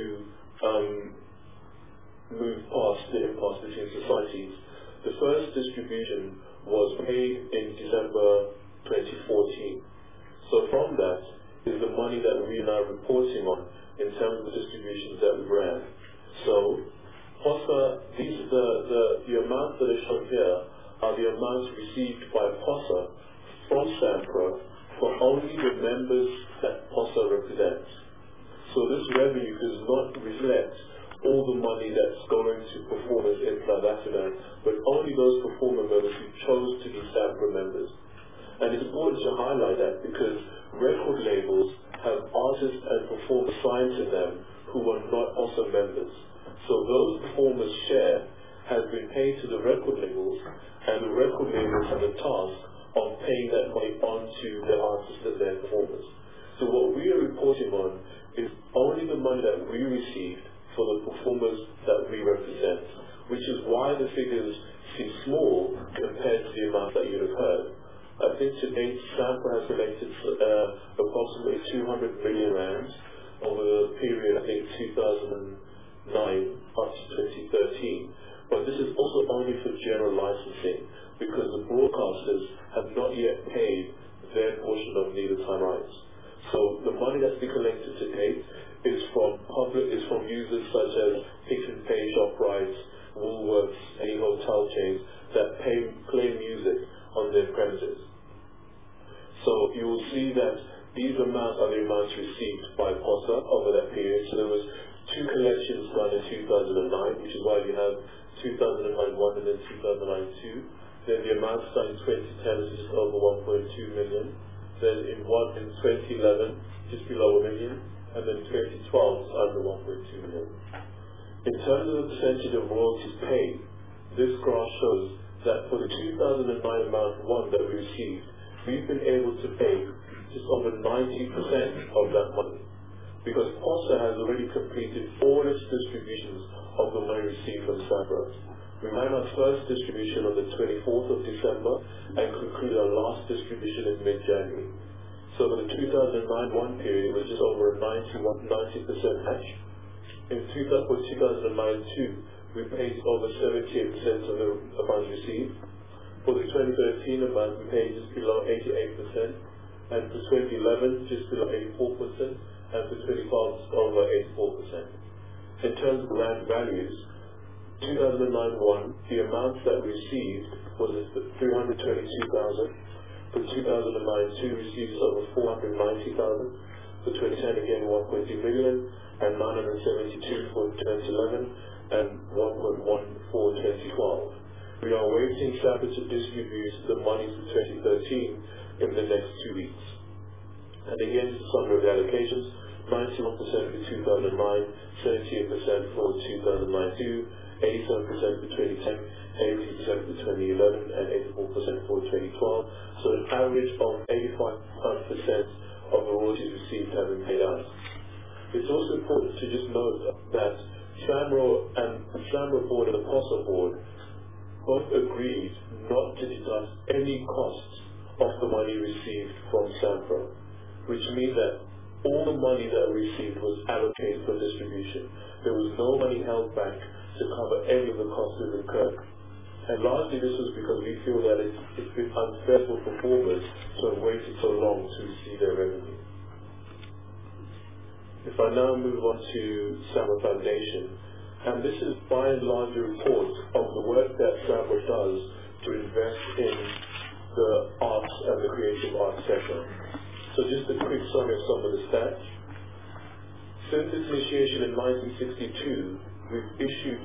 move past the impasse between societies, the first distribution was paid in December 2014. So from that is the money that we are now reporting on in terms of the distributions that we ran. So POSA, the amounts that are shown here are the amounts amounts received by POSA from SAMPRA for only the members that POSA represents. So this revenue does not reflect all the money that's going to performers in South Africa, but only those performer members who chose to be SAMPRA members. And it's important to highlight that because record labels have artists and performers signed to them who are not also members. So those performers' share has been paid to the record labels, and the record labels have the task of paying that money on to the artists and their performers. So what we are reporting on is only the money that we received for the performers that we represent, which is why the figures seem small compared to the amount that you have heard. I think to date, SAMPRA has collected approximately 200 million rands over the period, I think, 2009 up to 2013. But this is also only for general licensing, because the broadcasters have not yet paid their portion of neither time rights. So the money that's been collected to date is from users such as Pick and Pay, ShopRite, Woolworths, any hotel chains that play music on their premises. So you will see that these amounts are the amounts received by POSA over that period. So there was 2 collections done in 2009, which is why you have 2009-1 and then 2009-2. Then the amounts done in 2010 is just over 1.2 million. Then in 2011, just below 1 million. And then 2012 is under 1.2 million. In terms of the percentage of royalties paid, this graph shows that for the 2009 amount 1 that we received, we've been able to pay just over 90% of that money, because POSA has already completed all its distributions of the money received from SAMPRA. We ran our first distribution on the 24th of December and concluded our last distribution in mid-January. So for the 2009-1 period, it was just over a 90% match. For 2009-2, we paid over 78% of the amounts received. For the 2013 amount, we paid just below 88%, and for 2011, just below 84%, and for 2012, just over 84%. In terms of rand values, 2009-1, the amounts that we received was 322,000. For 2009-2, we received over 490,000. For 2010, again, 1.2 million, and 972 for 2011, and 1.1 for 2012. We are waiting SAMPRA to distribute the money for 2013 in the next 2 weeks. And again, just a summary of the allocations: 91% for 2009, 78% for 2009-2, 87% for 2010, 80% for 2011, and 84% for 2012. So an average of 85% of the royalties received have been paid out. It's also important to just note that SAMRO board and the POSA board both agreed not to deduct any costs of the money received from SAMPRA, which means that all the money that we received was allocated for distribution. There was no money held back to cover any of the costs we've incurred. And largely this was because we feel that it's been unfair for performers to have waited so long to receive their revenue. If I now move on to SAMRO Foundation, and this is by and large a report of the work that SAMRO does to invest in the arts and the creative arts sector. So just a quick summary of some of the stats. Since its initiation in 1962, we've issued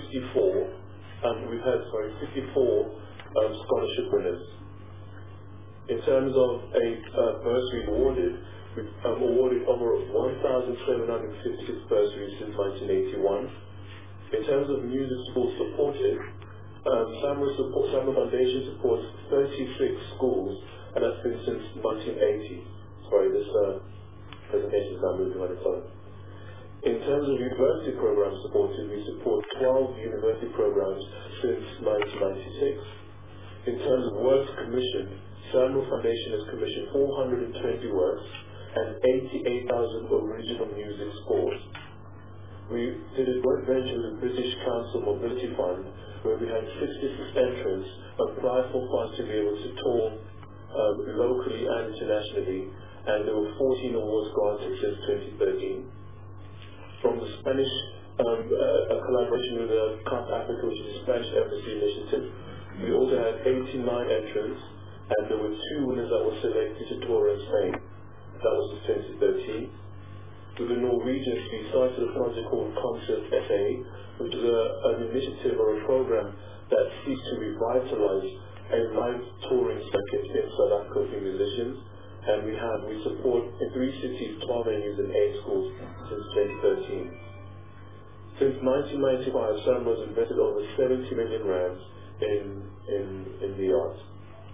64 scholarship winners. In terms of a bursary awarded, we've awarded over 1,756 bursaries since 1981. In terms of music schools supported, SAMRO Foundation supports 36 schools, and that's been since 1980. Sorry, this presentation is now moving on its own. In terms of university programs supported, we support 12 university programs since 1996. In terms of works commissioned, SAMRO Foundation has commissioned 420 works and 88,000 original music scores. We did a joint venture with the British Council Mobility Fund, where we had 66 entrants apply for funds to be able to tour locally and internationally, and there were 14 awards granted since 2013. From the Spanish collaboration with the CAF Africa, which is a Spanish embassy initiative. We also had 89 entrants, and there were 2 winners that were selected to tour in Spain. That was in 2013. With the Norwegians, we started a project called Concert SA, which is an initiative or a program that seeks to revitalize a live touring circuit in South Africa for musicians. And we support in 3 cities, 12 venues and 8 schools since 2013. Since 1995, SAMRO has invested over 70 million rands in the arts.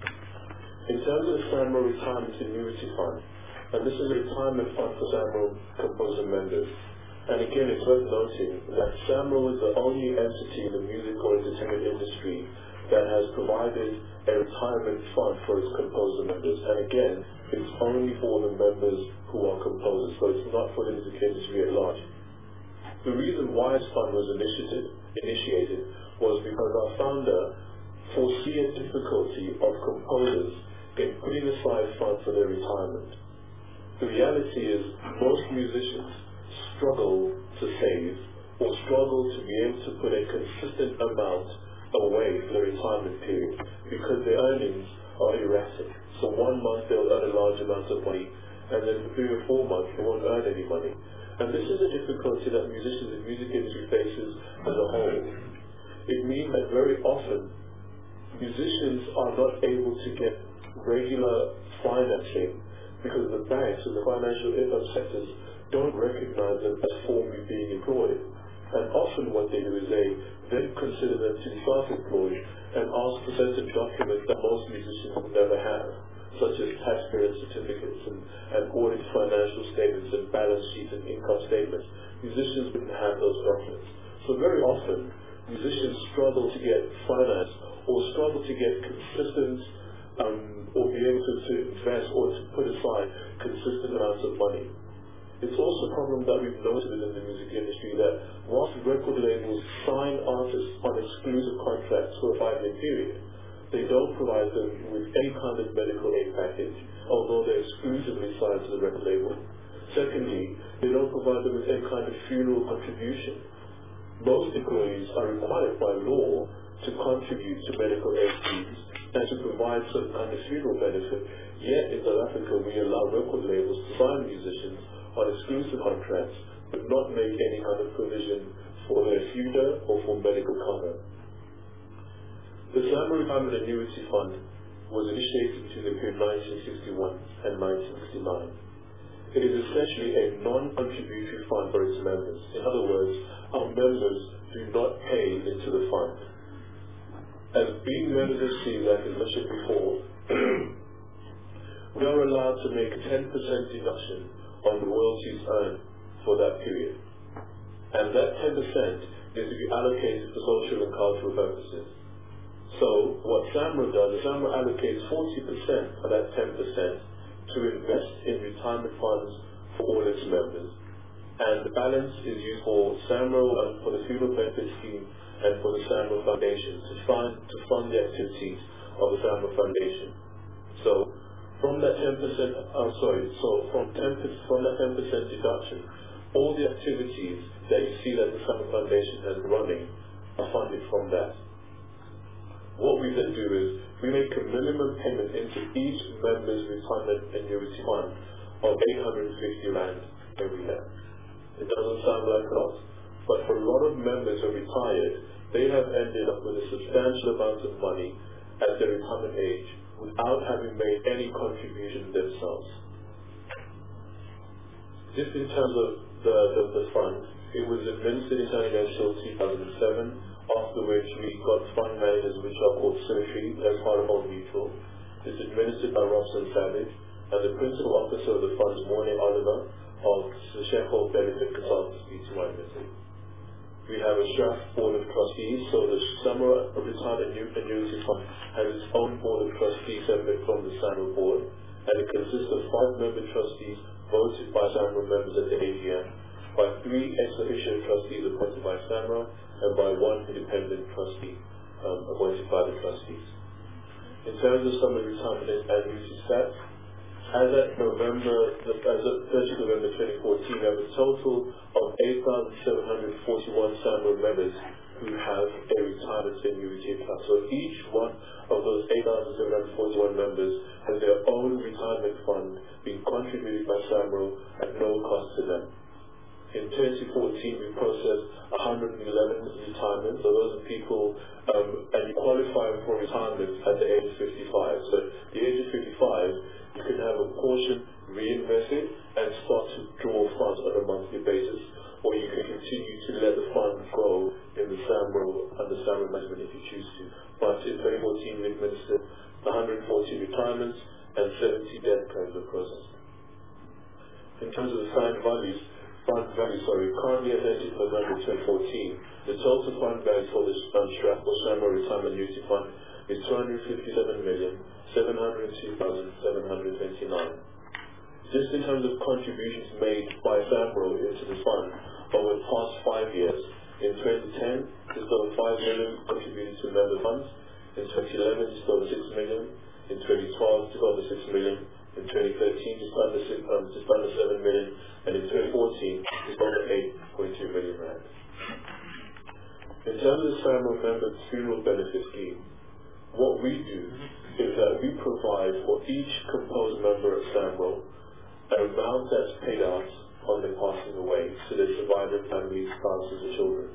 In terms of the SAMRO Retirement Annuity Fund, and this is a retirement fund for SAMRO composer members. And again, it's worth noting that SAMRO is the only entity in the music or entertainment industry that has provided a retirement fund for its composer members. And again, it's only for the members who are composers, so it's not for the music industry at large. The reason why this fund was initiated was because our founder foresaw a difficulty of composers in putting aside funds for their retirement. The reality is most musicians struggle to save or struggle to be able to put a consistent amount away for their retirement period because their earnings are erratic. So 1 month they'll earn a large amount of money, and then for 3 or 4 months they won't earn any money. And this is a difficulty that musicians and music industry faces as a whole. It means that very often musicians are not able to get regular financing because the banks and the financial sectors don't recognize them as formally being employed. And often what they do is they then consider them to be self-employed and ask for certain documents that most musicians will never have, such as taxpayer certificates and audit financial statements and balance sheets and income statements. Musicians wouldn't have those documents. So very often, musicians struggle to get finance or struggle to get consistent or be able to invest or to put aside consistent amounts of money. It's also a problem that we've noted within the music industry that whilst record labels sign artists on exclusive contracts for a 5-year period, they don't provide them with any kind of medical aid package, although they're exclusively signed to the record label. Secondly, they don't provide them with any kind of funeral contribution. Most employees are required by law to contribute to medical aid schemes and to provide some kind of funeral benefit. Yet in South Africa, we allow record labels to sign musicians on exclusive contracts, but not make any kind of provision for their funeral or for medical cover. The SAMRO Retirement Annuity Fund was initiated between the period 1961 and 1969. It is essentially a non-contributory fund for its members. In other words, our members do not pay into the fund. As being members of CELAC, as mentioned before, we are allowed to make a 10% deduction on the royalties earned for that period. And that 10% is to be allocated for social and cultural purposes. So what SAMRO does is SAMRO allocates 40% of that 10% to invest in retirement funds for all its members. And the balance is used for SAMRO and for the Funeral Benefit Scheme and for the SAMRO Foundation to fund the activities of the SAMRO Foundation. So from that 10%, from that 10% deduction, all the activities that you see that the SAMRO Foundation has running are funded from that. What we then do is we make a minimum payment into each member's retirement annuity fund of 850 rand every year. It doesn't sound like a lot, but for a lot of members who are retired, they have ended up with a substantial amount of money at their retirement age without having made any contribution themselves. Just in terms of the fund, it was administered internally until 2007, after which we got fund managers which are called Symmetry as part of Old Mutual. It's administered by Robson Savage, and the principal officer of the fund is Mornay Oliver of the Sheffield Benefit Consultancy to Limited. We have a SHRAF Board of Trustees, so the SAMRO Retirement Annuity Fund has its own Board of Trustees separate from the SAMRO Board, and it consists of 5 member trustees voted by SAMRO members at the AGM, by 3 ex-officio trustees appointed by SAMRO, and by 1 independent trustee appointed by the trustees. In terms of some of the retirement annuity stats, As at 30 November 2014, we have a total of 8,741 SAMRO members who have a retirement annuity account. So each one of those 8,741 members has their own retirement fund being contributed by SAMRO at no cost to them. In 2014, we processed 111 retirements. So those are people, and you qualify for retirement at the age of 55. So at the age of 55, you can have a portion reinvested and start to draw funds on a monthly basis, or you can continue to let the fund grow in the SAMRO under SAMRO management if you choose to. But in 2014, we administered 114 retirements and 70 death claims were processed. In terms of the fund value, currently at 30th November 2014, the total fund value for this SAMRO Retirement Annuity Fund is 257,702,729. Just in terms of contributions made by SAMRO into the fund over the past 5 years, in 2010, just over 5 million contributed to member funds. In 2011, just over 6 million. In 2012, just over 6 million. In 2013, just under 7 million. And in 2014, just over 8.2 million rand. In terms of SAMRO member funeral benefit scheme, what we do is that we provide for each composed member of SAMRO an amount that's paid out on their passing away to their surviving families, spouses, and children.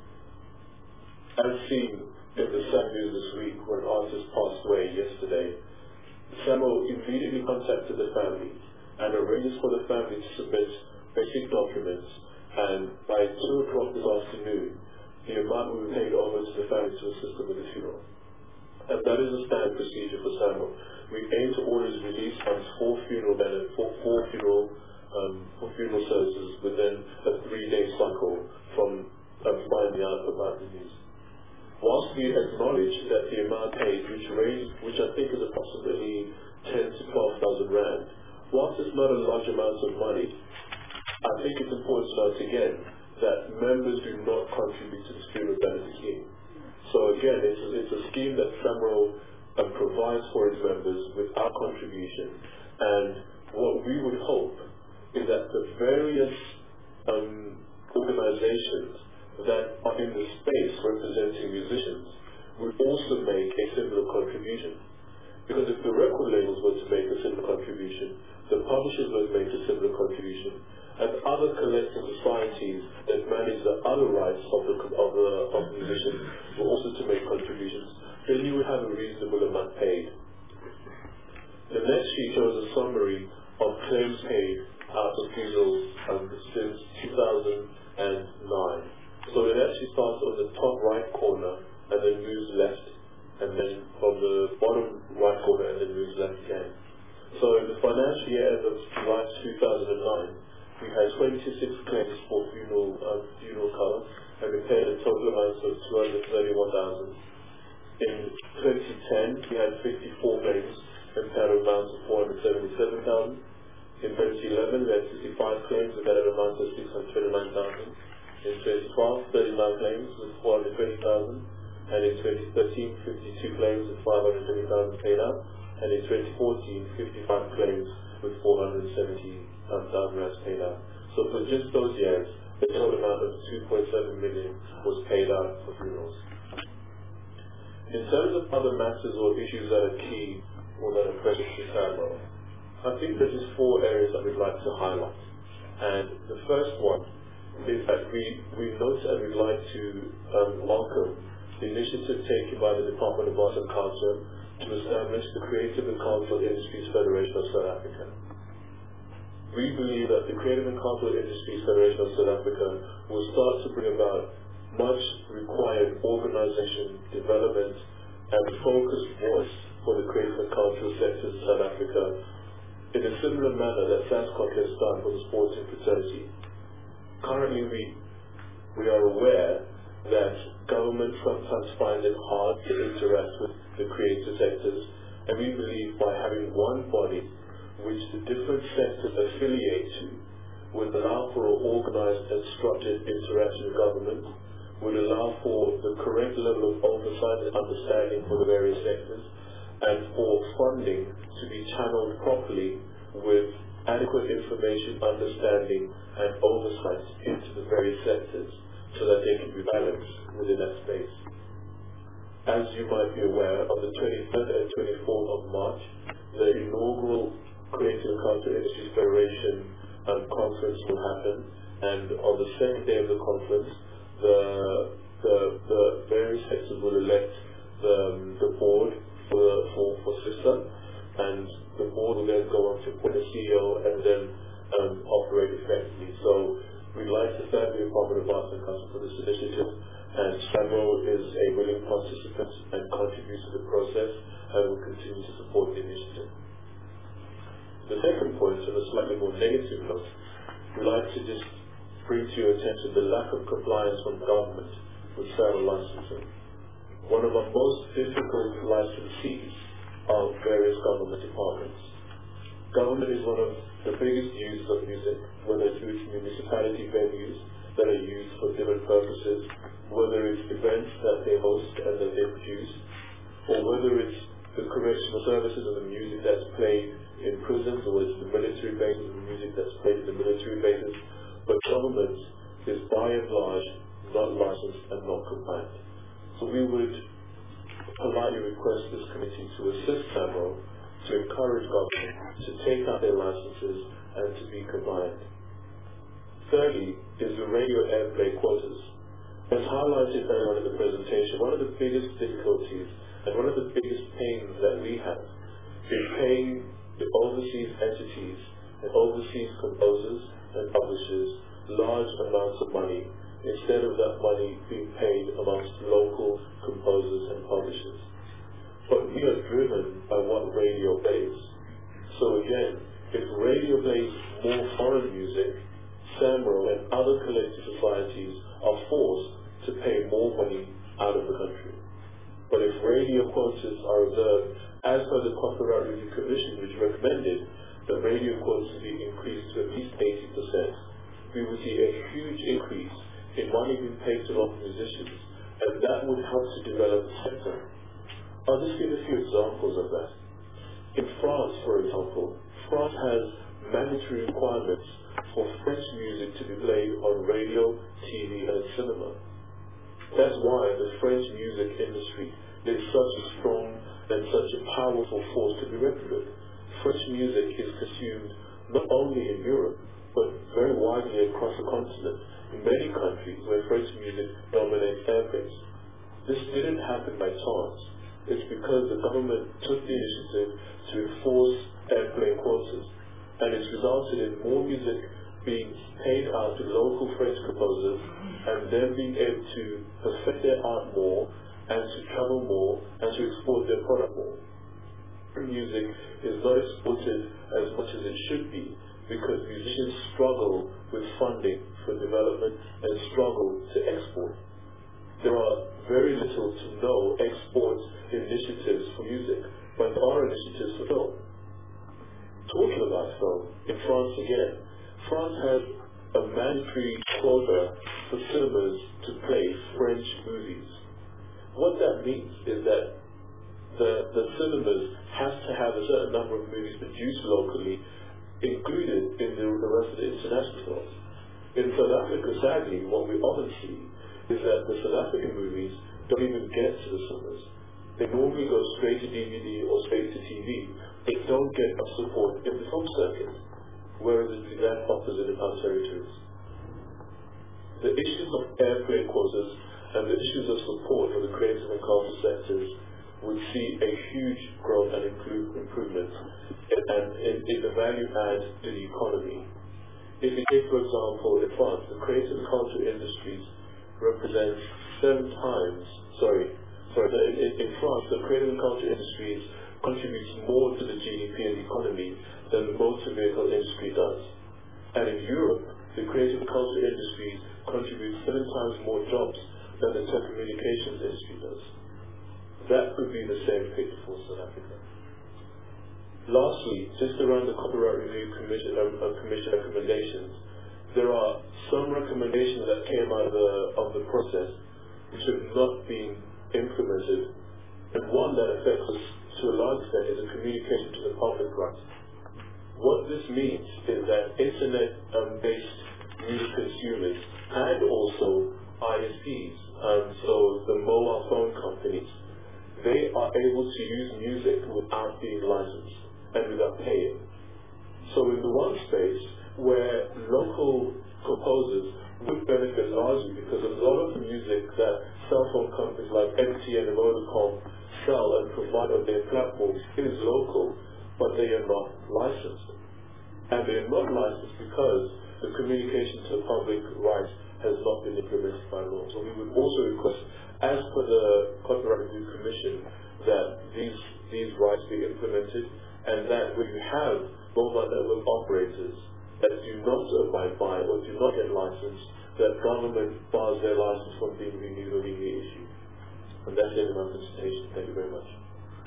As seen in the sad news this week when an artist passed away yesterday, SAMRO immediately contacted the family and arranged for the family to submit basic documents, and by 2 o'clock this afternoon, the amount will be paid over to the family to assist them with the funeral. And that is a standard procedure for SAMRO. We aim to always release funds for funeral services within a 3-day cycle from finding out about the news. Whilst we acknowledge that the amount paid, which I think is approximately 10 to 12,000 rand, whilst it's not a large amount of money, I think it's important to note again that members do not contribute to the funeral benefit scheme. So again, it's a scheme that SAMRO provides for its members without contribution, and what we would hope is that the various organizations that are in the space representing musicians would also make a similar contribution. Because if the record labels were to make a similar contribution, the publishers would make a similar contribution, and other collective societies that manage the other rights of the musicians were also to make contributions, then you would have a reasonable amount paid. The next sheet shows a summary of claims paid out of funerals since 2009. So it actually starts on the top right corner and then moves left, and then from the bottom right corner and then moves left again. So in the financial year end of July 2009, we had 26 claims for funeral cover, and we paid a total amount of 231,000. In 2010, we had 54 claims and paid an amount of 477,000. In 2011, we had 65 claims and paid an amount of 629,000. In 2012, 39 claims with 420,000, and in 2013, 52 claims with 520,000 paid out, and in 2014, 55 claims with 470,000 rand paid out. So for just those years, the total amount of 2.7 million was paid out for funerals. In terms of other matters or issues that are key or that are precious to SAMRO, I think there's just 4 areas that we'd like to highlight. And the first one is that we note and we'd like to welcome the initiative taken by the Department of Arts and Culture to establish the Creative and Cultural Industries Federation of South Africa. We believe that the Creative and Cultural Industries Federation of South Africa will start to bring about much required organization, development, and focused voice for the creative and cultural sectors in South Africa in a similar manner that SASCOC has done for the sports and fraternity. Currently, we are aware that government sometimes find it hard to interact with the creative sectors, and we believe by having one body which the different sectors affiliate to would allow for an organized and structured interaction with government, would allow for the correct level of oversight and understanding for the various sectors, and for funding to be channeled properly with adequate information, understanding, and oversight into the various sectors so that they can be balanced within that space. As you might be aware, on the 23rd and 24th of March, the inaugural Creative and Culture Industries Federation conference will happen, and on the second day of the conference, the various sectors will elect the board for CISA, and the board will then go on to appoint a CEO and then operate effectively. So we'd like to thank the Department of Arts and Culture for this initiative, and SAMRO is a willing participant and contributes to the process and will continue to support the initiative. The second point, on a slightly more negative note, we'd like to just bring to your attention the lack of compliance from government with SAMRO licensing. One of our most difficult licensees are various government departments. Government is one of the biggest users of music, whether it's municipality venues that are used for different purposes, whether it's events that they host and that they produce, or whether it's the correctional services of the music that's played in prisons, or it's the military bases of the music that's played in the military bases. But government is by and large not licensed and not compliant. So we would politely request this committee to assist SAMRO to encourage government to take out their licenses and to be compliant. Thirdly is the radio airplay quotas. As highlighted earlier on in the presentation, one of the biggest difficulties and one of the biggest pains that we have is paying the overseas entities and overseas composers and publishers large amounts of money instead of that money being paid amongst local composers and publishers. But we are driven by what radio plays. So again, if radio plays more foreign music, SAMRO and other collective societies are forced to pay more money out of the country. But if radio quotas are observed, as per the Copyright Review Commission, which recommended that radio quotas be increased to at least 80%, we would see a huge increase in money being paid to local musicians, and that would help to develop the sector. I'll just give a few examples of that. In France, for example, France has mandatory requirements for French music to be played on radio, TV, and cinema. That's why the French music industry is such a strong and such a powerful force to be reckoned with. French music is consumed not only in Europe, but very widely across the continent, in many countries where French music dominates airplays. This didn't happen by chance. It's because the government took the initiative to enforce airplay quotas, and it's resulted in more music being paid out to local French composers and them being able to perfect their art more and to travel more and to export their product more. Music is not exported as much as it should be because musicians struggle with funding for development and struggle to export. There are very little to no export initiatives for music, but there are initiatives for film. Talking about film, in France again, France has a mandatory quota for cinemas to play French movies. What that means is that the cinemas have to have a certain number of movies produced locally included in the rest of the international films. In South Africa, sadly, what we often see is that the South African movies don't even get to the cinemas. They normally go straight to DVD or straight to TV. They don't get much support in the film circuit, whereas it's the exact opposite in our territories. The issues of airplay quotas and the issues of support for the creative and cultural sectors would see a huge growth and improvement in the value add to the economy. If you take, for example, in France, the creative and cultural industries represents in France, the creative and cultural industries contributes more to the GDP and the economy than the motor vehicle industry does. And in Europe, the creative and cultural industries contribute 7 times more jobs than the telecommunications industry does. That could be the same picture for South Africa. Lastly, just around the Copyright Review Commission recommendations, there are some recommendations that came out of the process which have not been implemented, and one that affects us to a large extent is a communication to the public right. What this means is that internet-based music consumers and also ISPs, so the mobile phone companies, they are able to use music without being licensed and without paying. So in the one space where local composers would benefit largely because a lot of the music that cell phone companies like MTN and Vodacom sell and provide on their platforms is local, but they are not licensed. And they are not licensed because the communication to the public rights has not been implemented by law. So we would also request, as per the Copyright Review Commission, that these rights be implemented, and that when you have mobile network operators that do not abide by or do not get licensed, that government bars their license from being renewed or being reissued. And that's the end of my presentation. Thank you very much.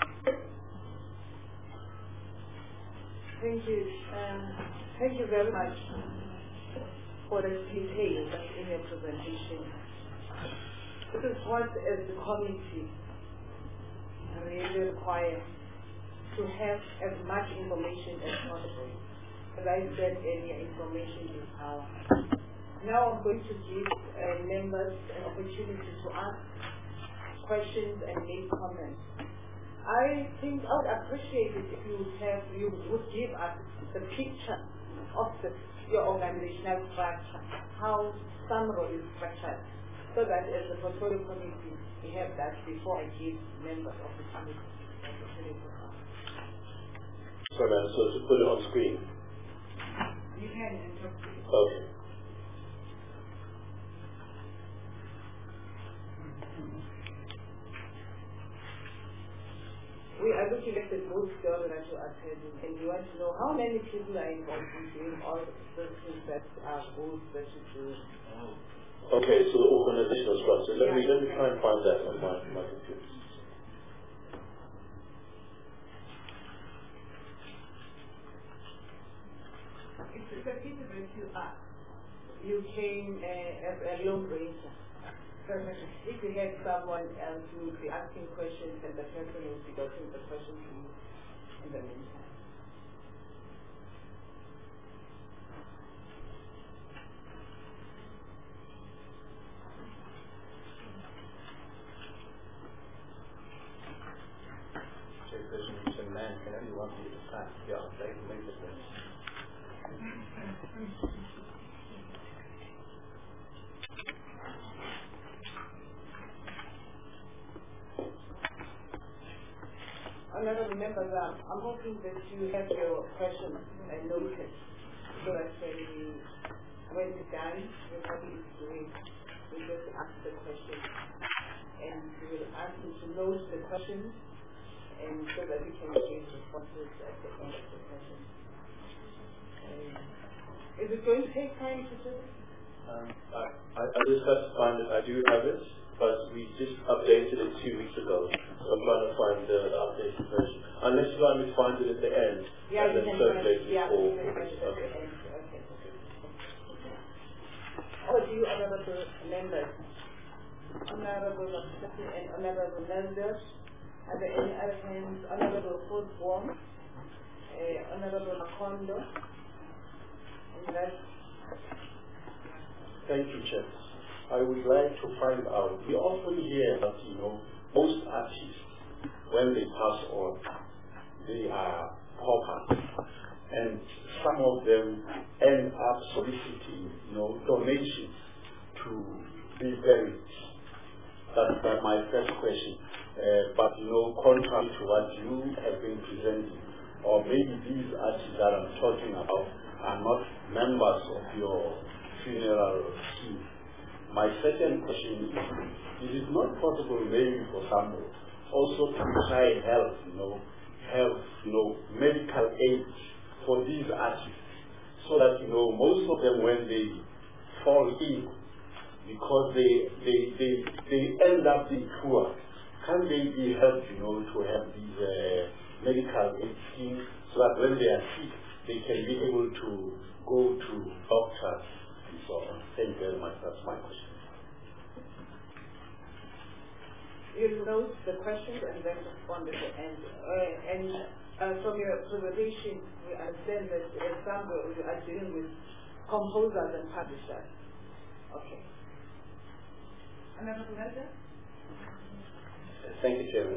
Thank you. Thank you very much for the details in your presentation. This is what, as the committee, really requires to have as much information as possible. As I said earlier, information is power. Now I'm going to give members an opportunity to ask questions and make comments. I think I would appreciate it if you would give us the picture of your organizational structure, how SAMRO is structured, so that as a portfolio committee, we have that before I give members of the committee. Sorry, ma'am, so to put it on screen. You can interpret. Okay. We are looking at the group that you are attending, and we want to know how many people are involved in doing all the things that are good that you do. Okay, so the organizational structure. Let me try and find that on my computer. It's a pity that you came as a lone ranger. If you had someone else who would be asking questions and the person would be getting the question to you in the meantime. Man can only want you to start. Yeah, they can make this. Honorable members, I'm hoping that you have your questions noted so that when it's done, everybody is doing, we just ask the question. And we will ask you to note the questions and so that we can give responses at the end of the session. Is it going to take time to do this? I just have to find it. I do have it, but we just updated it 2 weeks ago. So I'm trying to find the updated version. Unless you want me to find it at the end, and then circulate it for... Okay. Or do you, honorable members, honorable Mapsati and honorable Nelder, are there any other hands? Honorable Foodworm, honorable Makondo, and that. Thank you, Chair. I would like to find out, we often hear that, most artists, when they pass on, they are paupers. And some of them end up soliciting, donations to be buried. That's my first question. But, contrary to what you have been presenting, or maybe these artists that I'm talking about are not members of your funeral scheme. My second question is it not possible maybe for someone also to try and help medical aid for these artists so that, most of them when they fall ill, because they end up being poor, can they be helped, to have these medical aid schemes so that when they are sick, they can be able to go to doctors and so on. Thank you very much. That's my question. You note the questions and then respond at the end. And from your presentation, we understand that at SAMRO you are dealing with composers and publishers. Okay. Another manager? Thank you, Chairman.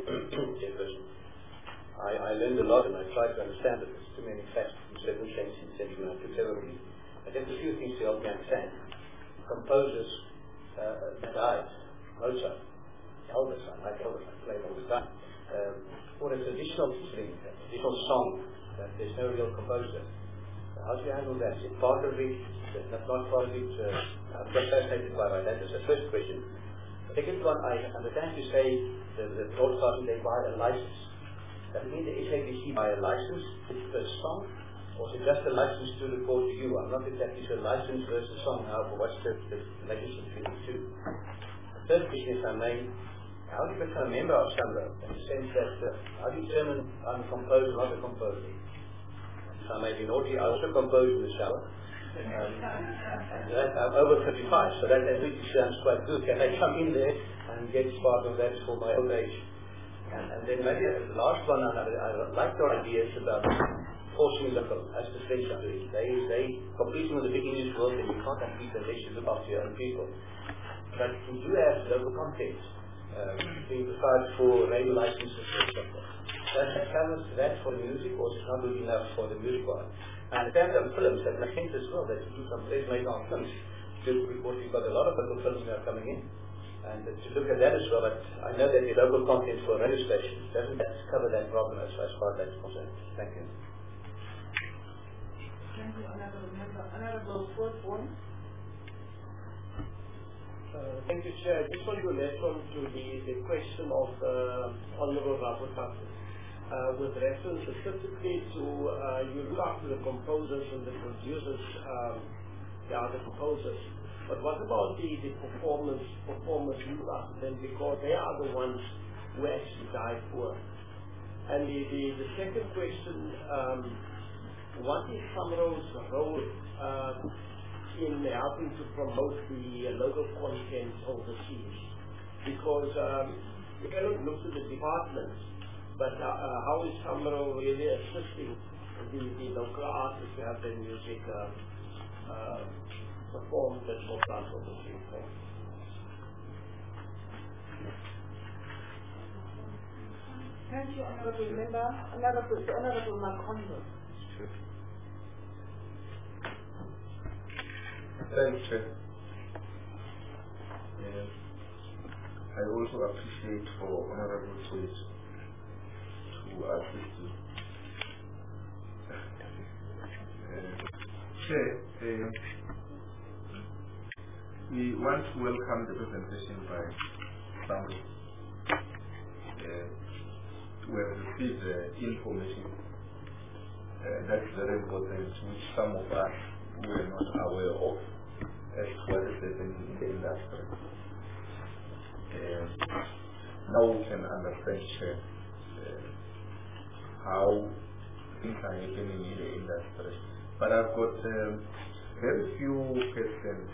I learned a lot and I tried to understand that there's too many facts and circumstances that you have to tell me. But just a few things to help me understand. Composers that died, Mozart, Elvis, I like Elvis, I play all the time. For a traditional thing, a traditional song, that there's no real composer. How do you handle that? Is it part of it? Is it not part of it? I'm just fascinated by that. That's the first question. The second one, I understand you say the broadcasting, they buy a license. Does it mean the SABC buy a license per song? Or is it just a license to record to you? I'm not exactly sure license versus song now, but what's the relationship between the two? The third question, if I may, how do you become a member of SAMRO? In the sense that, how do you determine I'm a composer, not a composer? If I may be naughty, I also compose in the shower. I'm over 55, so that really sounds quite good. Can I come in there and get part of that for my old age? And then maybe the last one, I like your ideas about forcing the film, as the French are doing. They competing with the big English world, and you can't compete unless you look after your own people. But we do have local content being provided for radio licenses, etc. Does that cover that for the music, or is it not good enough for the music part? And the of films that make sense as well, that you do some place made on films. Because we've got a lot of local films now coming in. And to look at that as well, but I know that the local content for radio stations doesn't cover that problem as far as that's concerned. Thank you. Thank you, Honorable Swartbourne. Thank you, Chair. I just want to respond to the question of Honorable Rapporteur. With reference specifically to you look after the composers and the producers, the composers. But what about the performers you look after them, because they are the ones who actually die poor? And the second question, what is SAMRO's role in helping to promote the local content overseas? Because you cannot look to the departments, but how is SAMRO really assisting the local artists to have their music performed at broadcast overseas? Thank you, Honorable Member. Honorable Makondo. Thanks, Chair. I also appreciate for Honorable Switch to assist you. Chair, we want to welcome the presentation by SAMRO. We have received information that's very important, which some of us were not aware of as to what is happening in the industry. Now we can understand how things are happening in the industry. But I've got very few questions.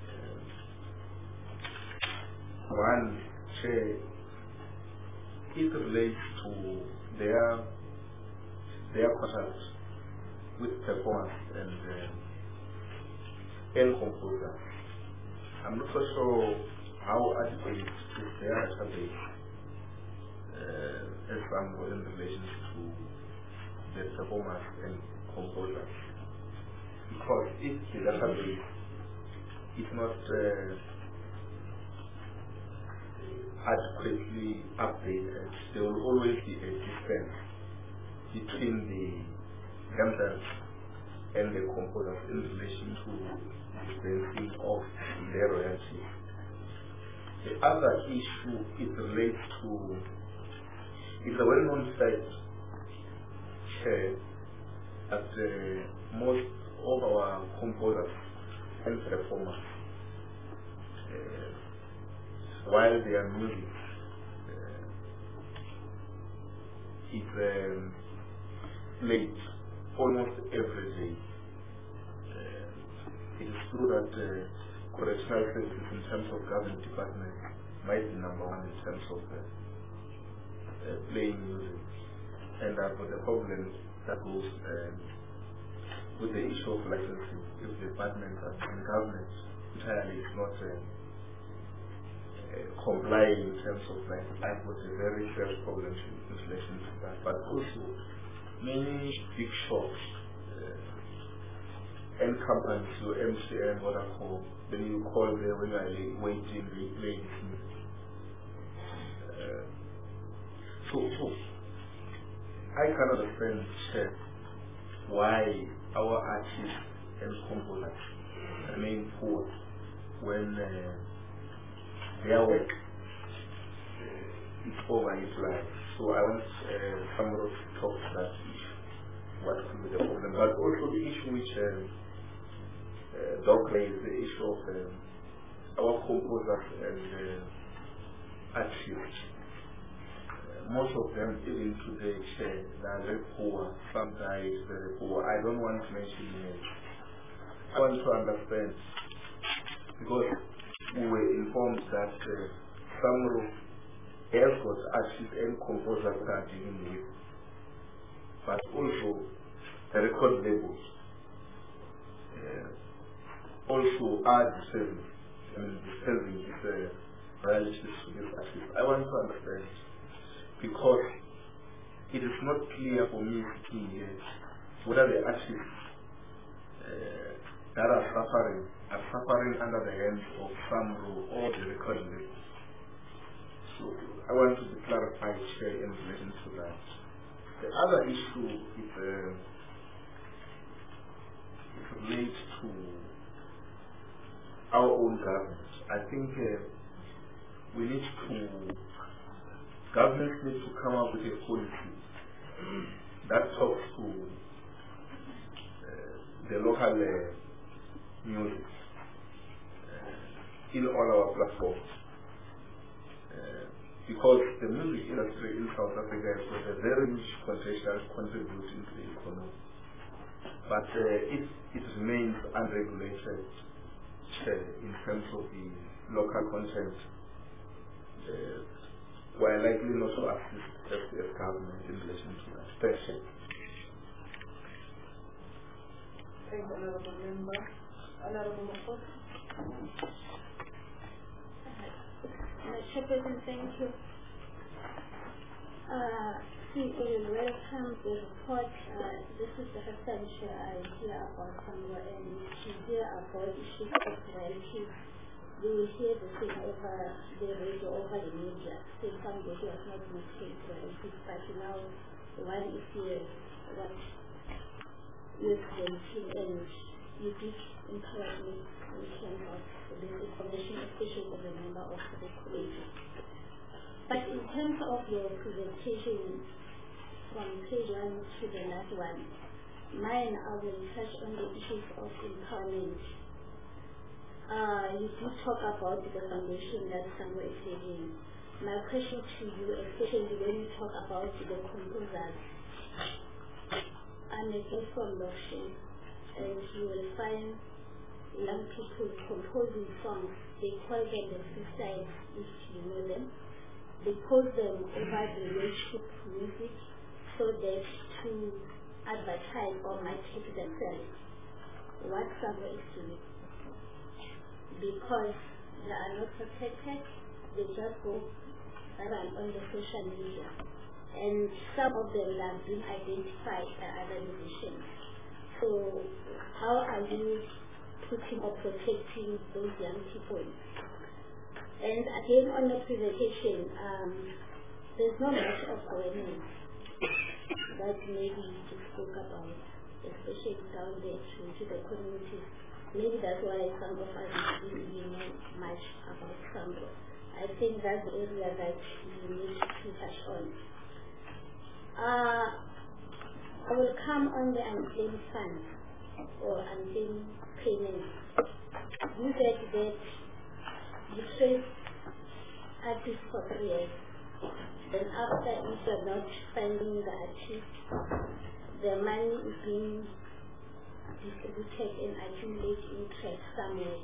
One, Chair, it relates to their contracts with performers and composers. I'm not so sure how adequate is their database as SAMRO in relation to the performers and composers. Because if the database is not adequately updated, there will always be a distance between the gamblers and the composers in relation to dispensing of their royalty. The other issue it relates to is a well-known fact that most of our composers and performers, while their music is played almost every day. It is true that correctional services in terms of government departments might be number one in terms of playing music. and I've got a problem that goes with the issue of licensing. If the department and government entirely is not complying in terms of license, I've got a very serious problem in relation to that. But also, many big shops and companies, so MCN, what I call, when you call them when you are waiting, they play this music. So I cannot understand why our artists and composers remain poor when their work is overutilized. So I want Samro to talk to that issue, what could be the problem. But also the issue which Doc raised, the issue of our composers and artists. Most of them, even today, they are very poor. Some died very poor. I don't want to mention names. I want to understand, because we were informed that Samro has got artists and composers that are dealing with, but also the record labels also are deserving. I mean, deserving is royalties to these artists. I want to understand, because it is not clear for me sitting here whether the artists that are suffering under the hands of Samro or the record label. So I want to be clarified here in relation to that. The other issue is it relates to our own government. I think governments need to come up with a policy that talks to the local music in all our platforms. Because the music industry in South Africa is a very huge potential contributing to the economy. But it remains unregulated in terms of the local content. We are likely not to assist as government in relation to that. Thank you. Thank you, Honorable Member. Honorable Mokoko. Chairperson, thank you. Welcome the report. This is the first time I hear about Samro, and to hear about issues of royalties. We will hear the thing over the radio, over the media. Say somebody has not been paid royalties, but now one is here, what you're presenting, and you did encourage me in terms of this information, especially as a member of the committee. But in terms of your presentation from page 1 to the last one, mine, I will touch on the issues of empowerment. You did talk about the foundation that Samro is having. My question to you, especially when you talk about the composers, I'm a guest from Lokshin, and you will find young people composing songs. They call them the freestyles, if you know them. They post them over the YouTube music so that to advertise or market themselves. What Samro is doing, because they are not protected, they just go around on the social media, and some of them have been identified by other musicians. So how are you putting or protecting those young people? And again, on the presentation, there's not much of awareness that maybe you spoke about, especially down there to the community. Maybe that's why some of us didn't even know much about Samro. I think that's the area that you need to touch on. I will come on the unclaimed funds or unclaimed payments. You said that you trace artists for 3 years. Then after, if you're not finding the artist, the money is being distributed and accumulated interest somewhere.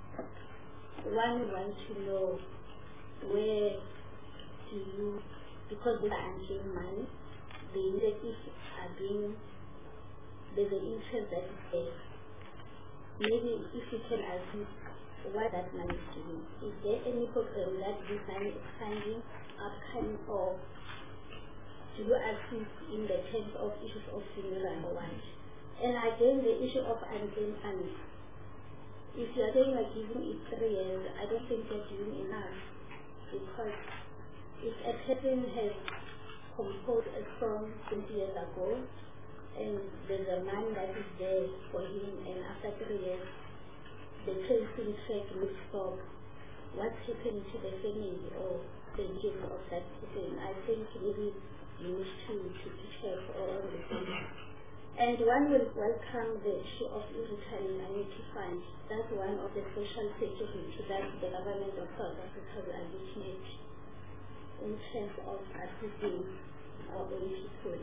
One wants to know, where do you because they are earning money, the incentives are being, there's an interest that is there. Maybe if you can assist what that money is doing. Is there any program that this money is funding upcoming, or do you assist in the terms of issues of funeral and what? And again, the issue of unclaimed funds. If you are saying like giving it 3 years, I don't think you're doing enough, because if a person has composed a song 20 years ago and there's a man that is there for him, and after 3 years the tracing track will stop, what's happening to the family or the kids of that person? I think maybe you need to check all of this. And one will welcome the issue of returning annuity funds. That's one of the social security that the government of South Africa will allocate in terms of assisting our own people.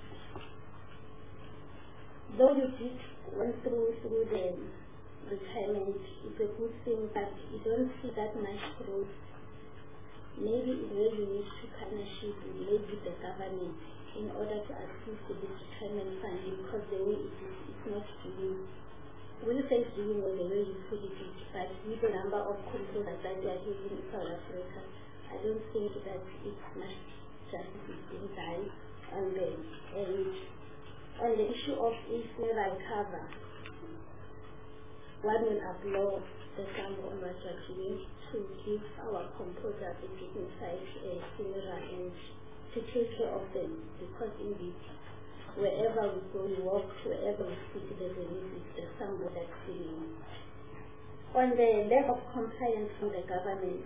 Though you did went through the retirement, it's a good thing, but you don't see that much growth. Maybe it's where you need to partnership with the government in order to assist with this retirement fund, because the way it is, it's not doing. We'll say it's doing well the way you put it, but with the number of computers that they are using in South Africa, I don't think that it's much justice is being done on them. And on the issue of funeral cover, one will applaud the SAMRO on what you're doing to give our composers a dignified funeral and to take care of them, because indeed wherever we go, we walk, wherever we speak, there's a need, there's someone that's feeling. On the level of compliance from the government,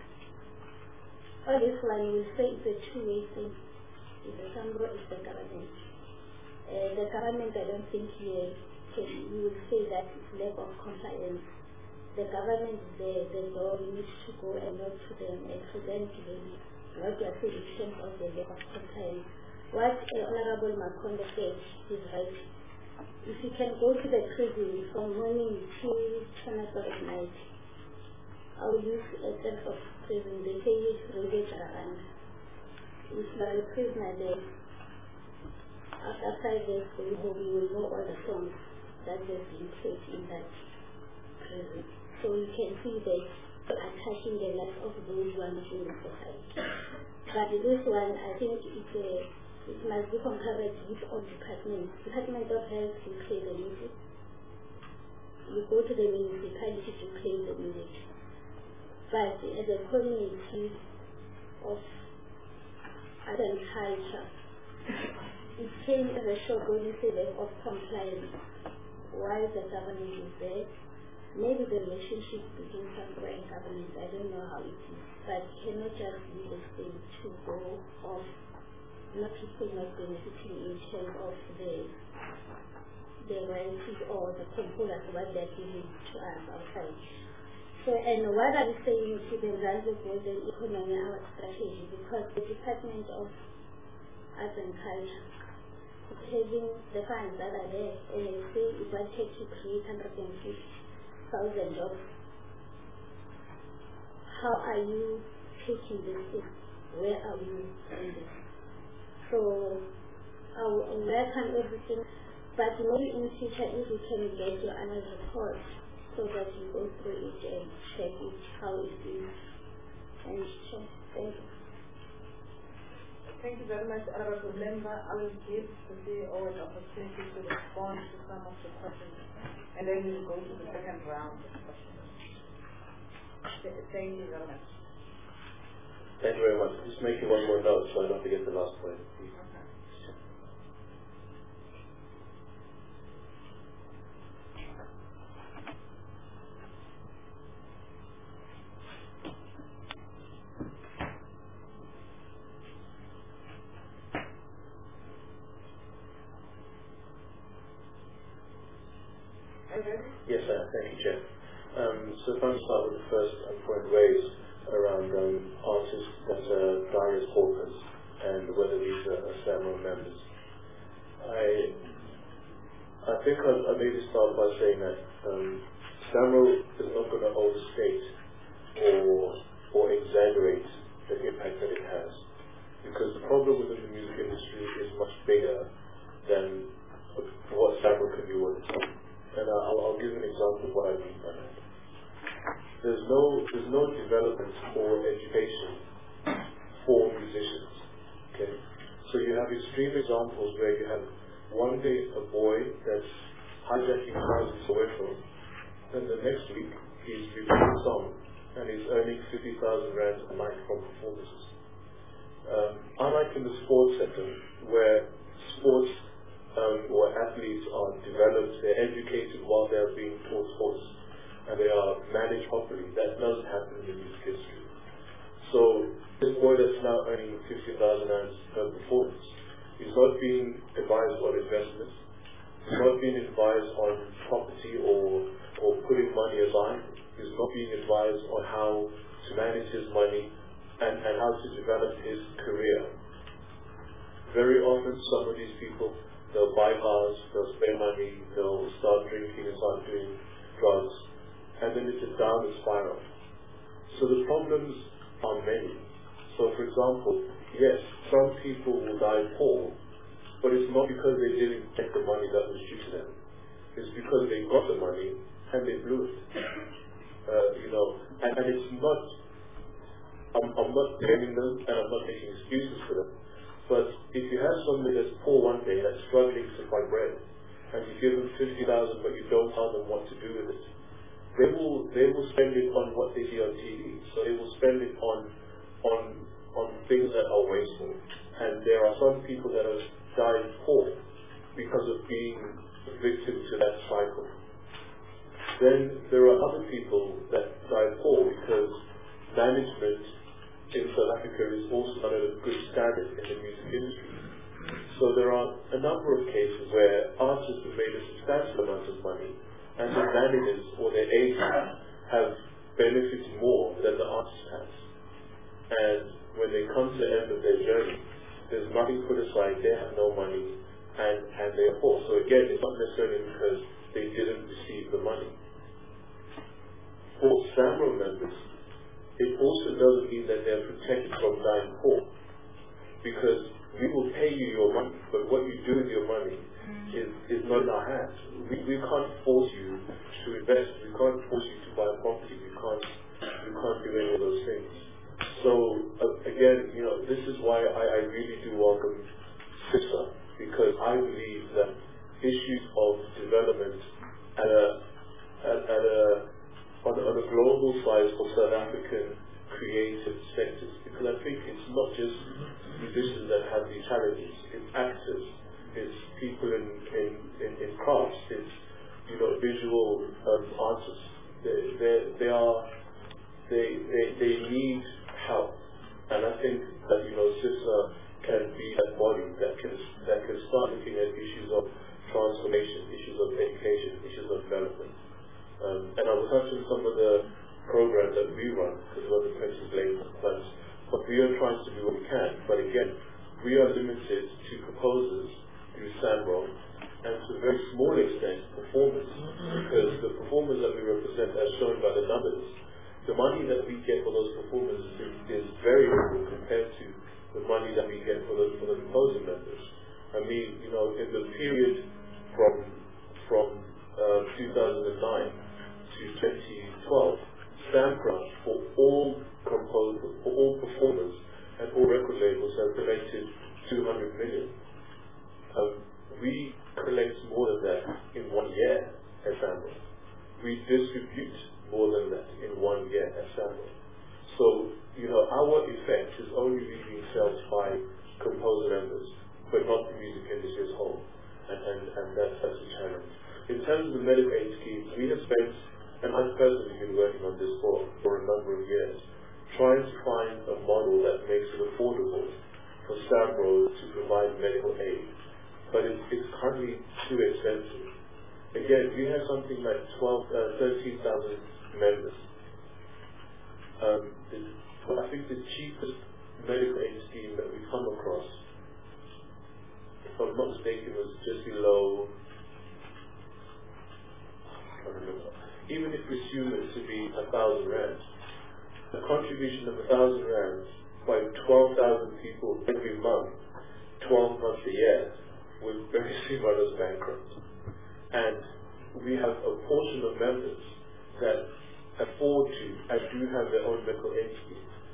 all this one will say it's a two-way thing. If the SAMRO is the government. The government, I don't think you will say that it's lack of compliance. The government is there, the law needs to go and not to them, and for them to be what you are saying in terms of the lack of compliance. What Honorable Makonde said is right. If you can go to the prison from morning to 10 o'clock at night, I will use a sense of prison. They say it's really around. If you are a prisoner there, after 5 days, we will know all the songs that have been played in that prison. So you can see that attaching the life of those who are not in the society. But this one, I think it must be concurrent with all departments. Department of Health will play the music. You go to the municipality to play the music. But as a community of art and culture, it came as a shock when you say that of compliance. Why the government is there? Maybe the relationship between SAMRO and government, I don't know how it is, but it cannot just be the same to go off, not people not benefiting in terms of the royalties or the components what they're giving to us outside. So, and what are we saying to the Mzansi Golden Economy, our strategy, because the Department of Arts and Culture is having the funds that are there, and they say it wanted to create 150,000 jobs. How are you taking this thing? Where are you in this? So I will welcome everything, but maybe in future if you can get your annual report so that you go through it and check it, how it is, and check. Thank you. Thank you very much, Honorable Member. I will give the CEO an opportunity to respond to some of the questions, and then we'll go to the second round of questions. Thank you very much. Thank you very much. Just making one more note so I don't forget the last point. Yes, sir. Thank you, Chair. So if I start with the first point raised around artists that are Darius Hawkers and whether these are SAMRO members. I think I maybe start by saying that SAMRO is not going to overstate or exaggerate the impact that it has, because medical education for musicians. Okay, so you have extreme examples where you have one day a boy that's hijacking cars in Soweto, and the next week he's recording a song and he's earning 50,000 rand a night from performances. Unlike in the sports sector, where sports or athletes are developed, they're educated while they're being taught sports, and they are managed properly. That doesn't happen in the music industry. So this boy that's now earning 50,000 rand per performance is not being advised on investments, he's not being advised on property or putting money aside, he's not being advised on how to manage his money and how to develop his career. Very often some of these people, they'll buy cars, they'll spend money, they'll start drinking and start doing drugs, and then it's a downward spiral. So the problems are many. So for example, yes, some people will die poor, but it's not because they didn't get the money that was due to them. It's because they got the money and they blew it. And it's not, I'm not blaming them and I'm not making excuses for them. But if you have somebody that's poor one day, that's struggling to find bread, and you give them 50,000 but you don't tell them what to do with it, they will spend it on what they see on TV. So they will spend it on things that are wasteful. And there are some people that have died poor because of being victim to that cycle. Then there are other people that die poor because management in South Africa is also not at a good standard in the music industry. So there are a number of cases where artists have made a substantial amount of money and the managers or their agents have benefited more than the artist has. And when they come to the end of their journey, there's nothing put aside, they have no money, and they're poor. So again, it's not necessarily because they didn't receive the money. For SAMRO members, it also doesn't mean that they're protected from dying poor, because we will pay you your money, but what you do with your money is not in our hands. We can't force you to invest, we can't force you to buy a property, we can't do any of those things. So again, this is why I really do welcome CISA, because I believe that issues of development on a global size for South African creative sectors, because I think it's not just musicians that have these challenges, it's actors, it's people in crafts, it's visual artists. They need help, and I think that CISA can be that body that can start looking at issues of transformation, issues of education, issues of development. And I will touch on some of the programs that we run, because we're the places later, but we are trying to do what we can. But again, we are limited to proposals through SAMRO, and to a very small extent, performers, because the performers that we represent, as shown by the numbers, the money that we get for those performers is very little compared to the money that we get for the composer members. I mean, in the period from 2009 to 2012, SAMRO for all composers, for all performers, and all record labels have donated 200 million. We collect more than that in 1 year at SAMRO. We distribute more than that in 1 year at SAMRO. So, our effect is only being felt by composer members, but not the music industry as a whole. And that's a challenge. In terms of the medical aid scheme, we have spent, and I've personally been working on this for a number of years, trying to find a model that makes it affordable for SAMRO to provide medical aid. But it's currently too expensive. Again, we have something like 13,000 members. I think the cheapest medical aid scheme that we come across, if I'm not mistaken, was just below, I don't know, even if we assume it to be 1,000 rand, the contribution of 1,000 rand by 12,000 people every month, 12 months a year, would very soon run us bankrupt. And we have a portion of members that afford to and do have their own medical aid scheme.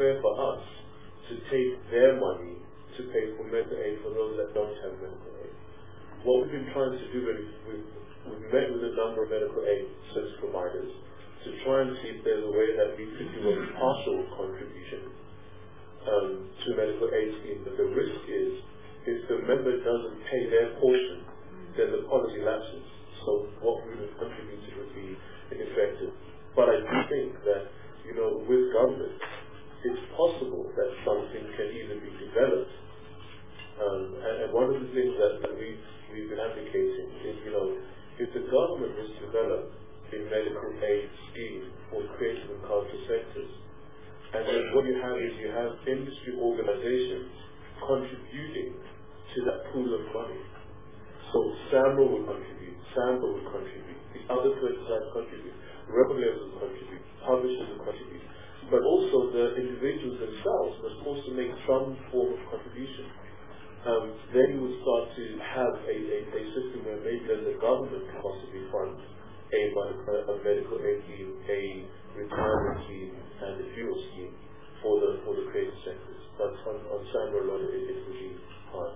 fair for us to take their money to pay for medical aid for those that don't have medical aid. What we've been trying to do is we've met with a number of medical aid service providers to try and see if there's a way that we could do a partial contribution to medical aid scheme. But the risk is, if the member doesn't pay their portion, then the policy lapses. So what we would contribute to would be ineffective. But I do think that, with government, it's possible that something can even be developed. And one of the things that we've been advocating is, if the government was to develop a medical aid scheme for creative and cultural sectors, and then what you have is you have industry organizations contributing to that pool of money. So SAMRO would contribute, SAMRO would contribute, the other websites contribute, regulators would contribute, publishers would contribute, but also the individuals themselves must also make some form of contribution. Then you would start to have a system where maybe the government can possibly fund a medical aid scheme, a retirement scheme, and a fuel scheme for the creative sectors. But on SAMRO alone, it would be hard.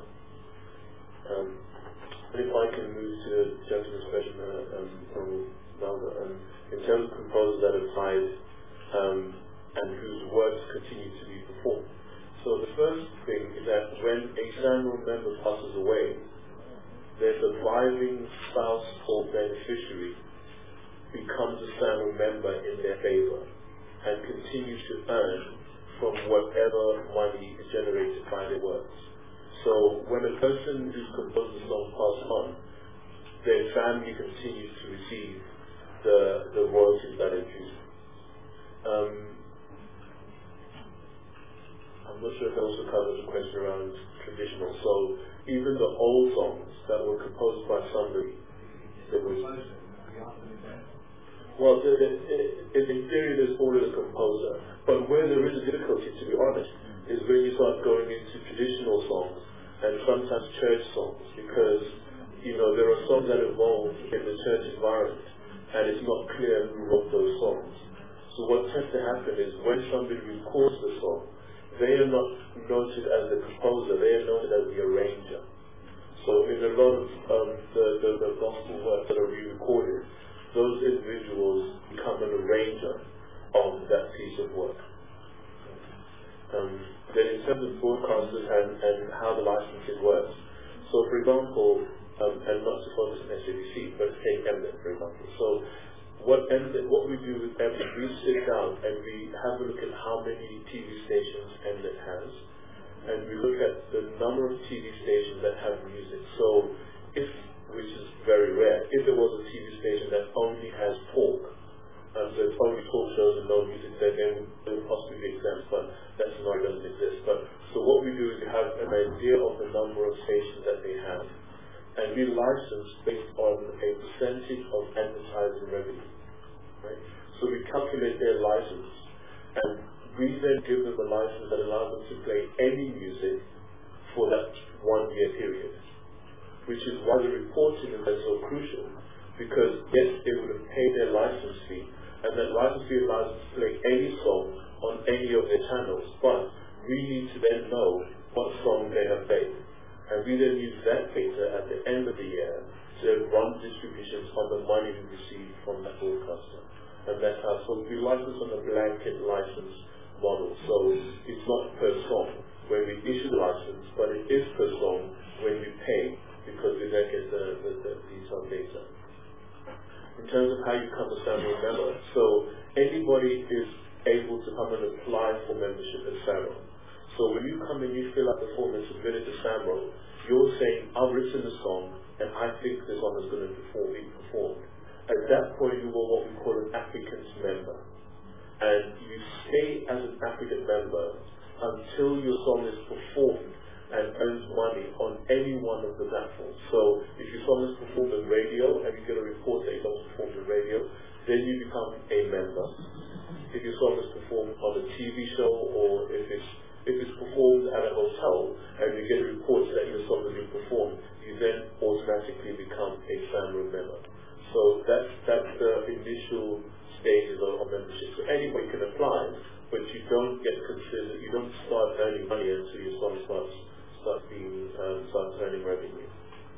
If I can move to the gentleman's question from Melba, in terms of composers that have died and whose works continue to be performed. So the first thing is that when a SAMRO member passes away, their surviving spouse or beneficiary becomes a SAMRO member in their favor and continues to earn from whatever money is generated by their works. So when a person who's composed a song passes on, their family continues to receive the royalties that are due. I'm not sure if that also covers the question around traditional. So even the old songs that were composed by somebody, that was, well, in theory there's already a composer, but where there is a difficulty, to be honest, is when you start going into traditional songs and sometimes church songs, because there are songs that evolve in the church environment and it's not clear who wrote those songs. So what tends to happen is when somebody records the song, they are not noted as the composer, they are noted as the arranger. So in a lot of the gospel works that are re-recorded, those individuals become an arranger of that piece of work. Then in terms of broadcasters and how the licensing works, so for example, and not to focus on SABC, but take Mnet for example. So what we do with Mnet, we sit down and we have a look at how many TV stations Mnet has, and we look at the number of TV stations that have music. So which is very rare, if there was a TV station that only has talk, so it's only talk shows and no music, then it would possibly be exempt, but that scenario doesn't exist. But so what we do is we have an idea of the number of stations that they have, and we license based on a percentage of advertising revenue. Right? So we calculate their license, and we then give them a license that allows them to play any music for that 1 year period, which is why the reporting is so crucial, because yes, they would have paid their license fee, and that license fee allows them to play any song on any of their channels, but we need to then know what song they have played, and we then use that data at the end of the year to run distributions on the money we receive from that broadcaster. And that's how, so we license on a blanket license model, so it's not per song when we issue the license, but it is per song when we pay, because we then get the detailed data. In terms of how you become a SAMRO member, so anybody is able to come and apply for membership at SAMRO. So when you come and you fill out the form and submit it to SAMRO, you're saying, I've written a song and I think this song is going to be performed. At that point you are what we call an applicant's member. And you stay as an applicant member until your song is performed and earns money on any one of the platforms. So if your song is performed on radio and you get a report that your song is performed on radio, then you become a member. If your song is performed on a TV show, or if it's performed at a hotel and you get reports that your song has been performed, you then automatically become a SAMRO member. So that's the initial stages of membership. So anybody can apply, but you don't get considered you don't start earning money until your song starts earning revenue.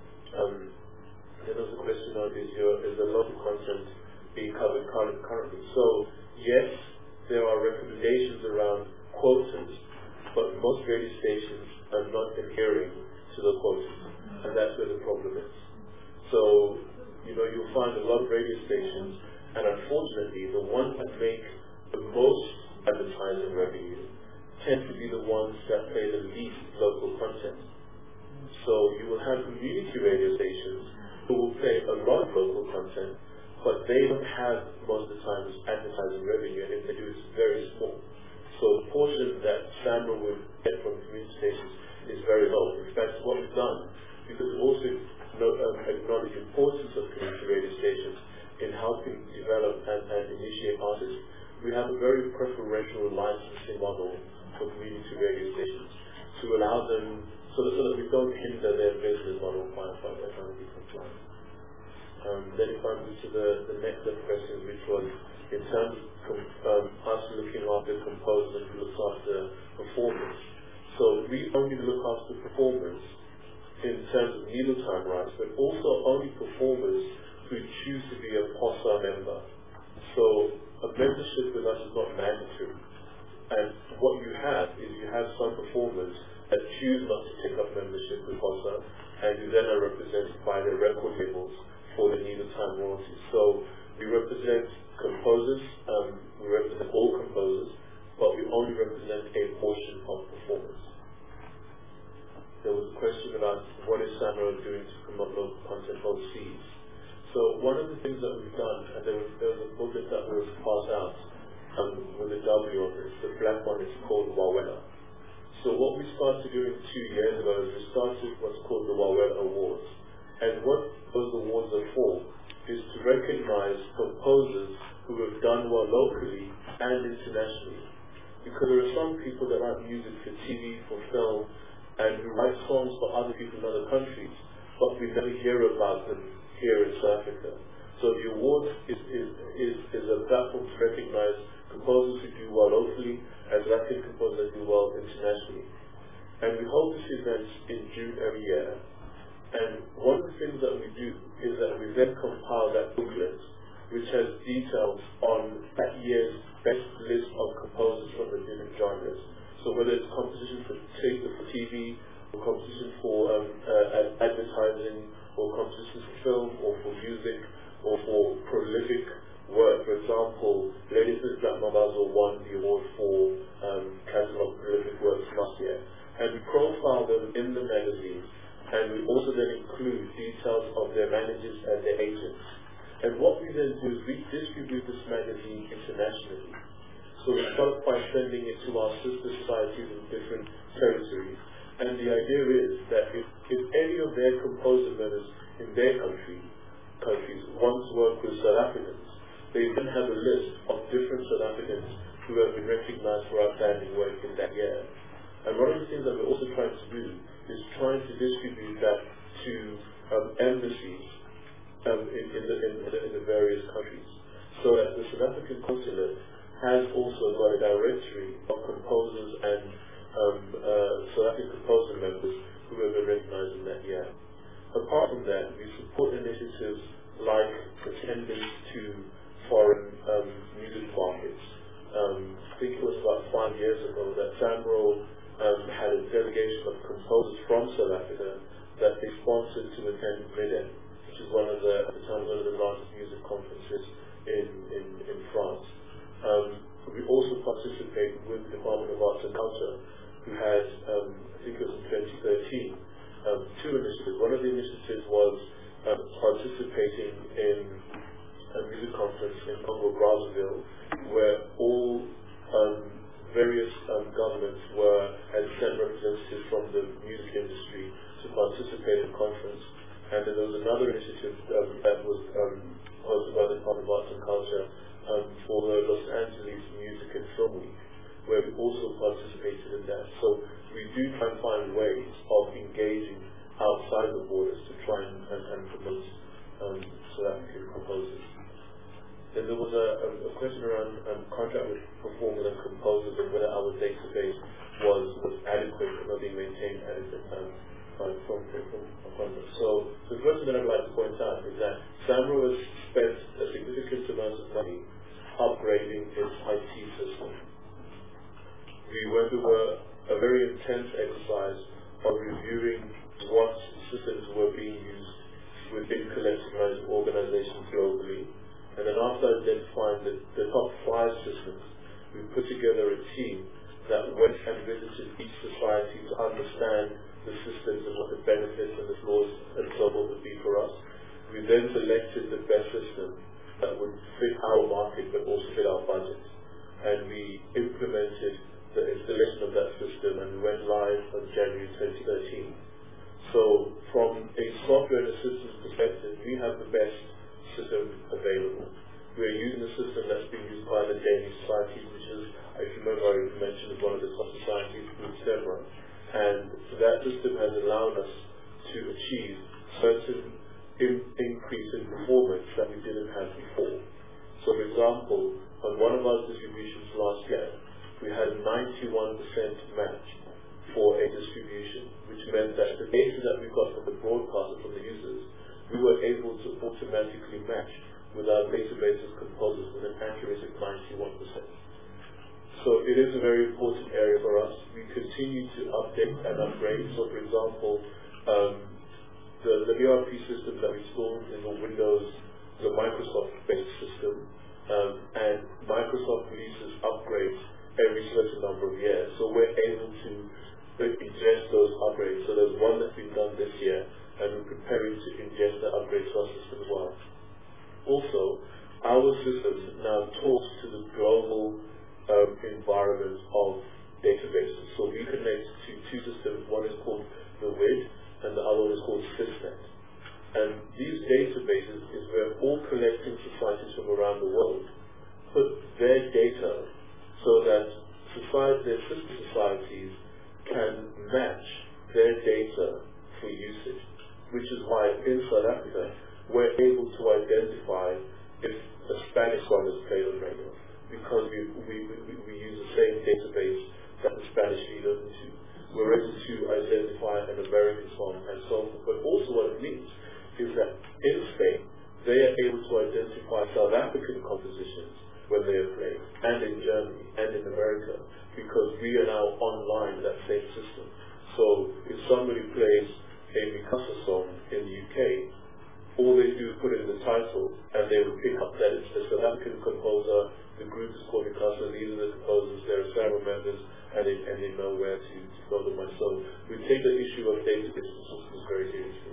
There was a question on is the local content being covered currently? So yes, there are recommendations around quotas, but most radio stations are not adhering to the quotas, and that's where the problem is. So, you'll find a lot of radio stations, and unfortunately, the ones that make the most advertising revenue tend to be the ones that play the least local content. So you will have community radio stations who will play a lot of local content, but they don't have most of the time advertising revenue, and if they do, it's very small. So the portion that SAMRO would get from community stations is very low. In fact, what we've done, because we also acknowledge the importance of community radio stations in helping develop and initiate artists, we have a very preferential licensing model for community radio stations to allow them, so that we don't hinder their business model by trying to be compliant. Then if I move to the next question, which was in terms of us looking after composers and who looks after performers. So we only look after performers in terms of needle time rights, but also only performers who choose to be a POSA member. So a membership with us is not mandatory. And what you have is you have some performers that choose not to take up membership with POSA, and who then are represented by their record labels for the needle time royalties. So we represent composers, we represent all composers, but we only represent a portion of performers. There was a question about what is SAMRO doing to promote local content overseas. So one of the things that we've done, and there was a booklet that was passed out with a W on it, the black one is called Wawela. So what we started doing 2 years ago is we started what's called the Wawela Awards. And what those awards are for is to recognize composers who have done well locally and internationally. Because there are some people that write music for TV, for film, and who write songs for other people in other countries, but we never hear about them here in South Africa. So the award is a platform to recognize composers who do well locally, as well as composers that do well internationally. And we hold this event in June every year. And one of the things that we do is that we then compile that booklet, which has details on that year's best list of composers from the different genres. So whether it's composition for TV, or composition for advertising, or composition for film, or for music, or for prolific work. For example, Lady Black Mambazo won the award for Catalog Prolific Works last year. And we profile them in the magazine, and we also then include details of their managers and their agents. And what we then do is we distribute this magazine internationally. So we start by sending it to our sister societies in different territories. And the idea is that if any of their composer members in their countries want to work with South Africans, they then have a list of different South Africans who have been recognized for outstanding work in that year. And one of the things that we're also trying to do is trying to distribute that to embassies in the various countries. So that the South African consulate has also got a directory of composers and South African composer members who have been recognized in that year. Apart from that, we support initiatives like attendance to foreign music markets. I think it was about 5 years ago that SAMRO had a delegation of composers from South Africa that they sponsored to attend MIDEM, which is one of the largest music conferences in France. We also participate with the Department of Arts and Culture, who had, I think it was in 2013, 2 initiatives. One of the initiatives was participating in a music conference in Congo Brazzaville, where all various governments had sent representatives from the music industry to participate in the conference. And then there was another initiative that was hosted by the Department of Arts and Culture for the Los Angeles Music and Film Week, where we also participated in that. So we do try and find ways of engaging outside the borders to try and promote South African composers. Then there was a question around contract with performers and composers and whether our database we went through a very intense exercise of reviewing what systems were being used within collective management organizations globally. And then after identifying the top 5 systems, we put together a team that went and visited each society to understand the systems and what the benefits and the flaws and so on would be for us. We then selected the best system that would fit our market but also fit our budget. And we implemented the installation of that system and we went live on January 2013. So from a software and a systems perspective, we have the best system available. We're using a system that's been used by the Danish societies, which is, if you remember, I mentioned is one of the top societies, Group SEBRA. And that system has allowed us to achieve certain increase in performance that we didn't have before. So for example, on one of our distributions last year, we had 91% match for a distribution, which meant that the data that we got from the broadcaster, from the users, we were able to automatically match with our database of composers with an accuracy of 91%. So it is a very important area for us. We continue to update and upgrade. So for example, the ERP system that we installed in the Windows, the Microsoft-based system, and Microsoft releases upgrades every certain number of years. So we're able to ingest those upgrades. So there's one that's been done this year, and we're preparing to ingest the upgrades to our system as well. Also, our system now talks to the global environment of databases. So we connect to 2 systems. One is called the WID, and the other one is called SysNet. And these databases is where all collecting societies from around the world put their data so that their sister societies can match their data for usage, which is why in South Africa we're able to identify if a Spanish song is played on radio, because we use the same database that the Spanish feed into. We're able to identify an American song and so forth. But also what it means is that in Spain, they are able to identify South African compositions when they are played, and in Germany, and in America, because we are now online in that same system. So if somebody plays a Mikasa song in the UK, all they do is put in the title, and they will pick up that it's a South African composer, the group is called Mikasa, these are the composers, they're SAMRO members, and they know where to go to my. So we take the issue of database systems very seriously.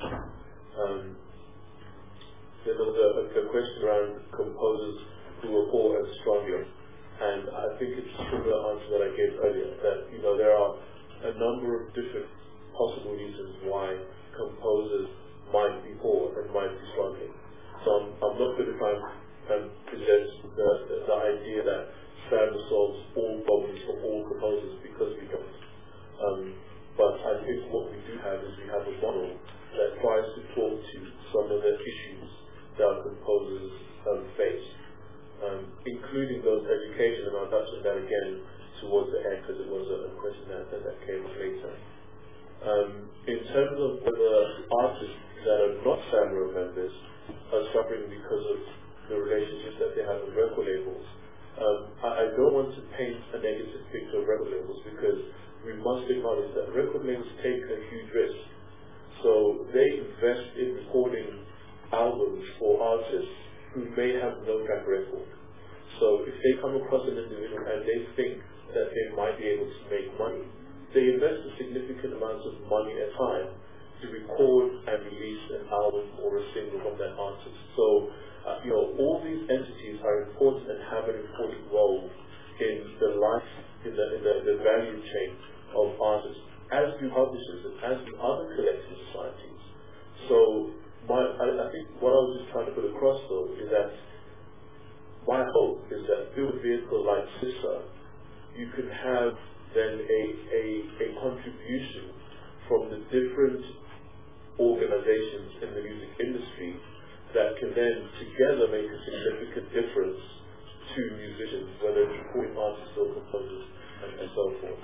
There was a question around composers who were poor and struggling, and I think it's a similar answer that I gave earlier, that there are a number of different possible reasons why composers might be poor and might be struggling. So I'm not going to try and present the idea that SAMRO solves all problems for all composers, because we don't. But I think what we do have is we have a model that tries to talk to some of the issues that our composers face, including those education, and I'll touch on that again towards the end because it was a question that came later. In terms of whether artists that are not SAMRO members are suffering because of the relationships that they have with record labels, I don't want to paint a negative picture of record labels, because we must acknowledge that record labels take a huge risk. So they invest in recording albums for artists who may have no track record. So if they come across an individual and they think that they might be able to make money, they invest a significant amount of money and time to record and release an album or a single from that artist. So all these entities are important and have an important role in the life, in the value chain of artists, as do publishers and as do other collective societies. So I think what I was just trying to put across, though, is that my hope is that through a vehicle like CISA, you can have then a contribution from the different organizations in the music industry that can then together make a significant difference to musicians, whether it's recording artists or composers and so forth.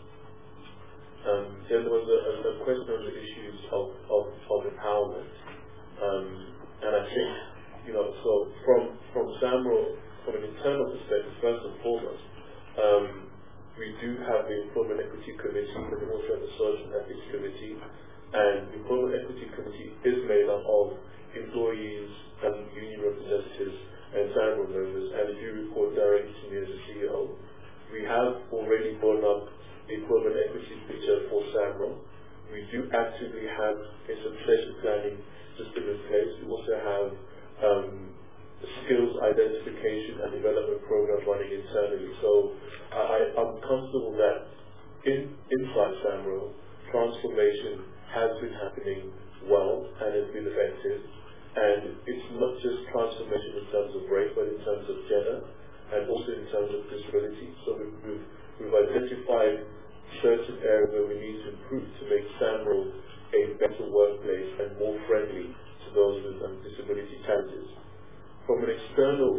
Then there was a question on the issues of empowerment. And I think, so from SAMRO, from an internal perspective, first and foremost, we do have the Employment Equity Committee, but we also have the Social Ethics Committee, and the Employment Equity Committee is made up of employees and union representatives and SAMRO members, and if you report directly to me as a CEO, we have already brought up the employment equity picture for SAMRO. We do actively have a succession planning system in place. We also have skills identification and development programs running internally. So I'm comfortable that inside SAMRO, transformation has been happening well and has been effective. And it's not just transformation in terms of race, but in terms of gender and also in terms of disability. So we've identified certain areas where we need to improve to make SAMRO a better workplace and more friendly to those with disability challenges. From an external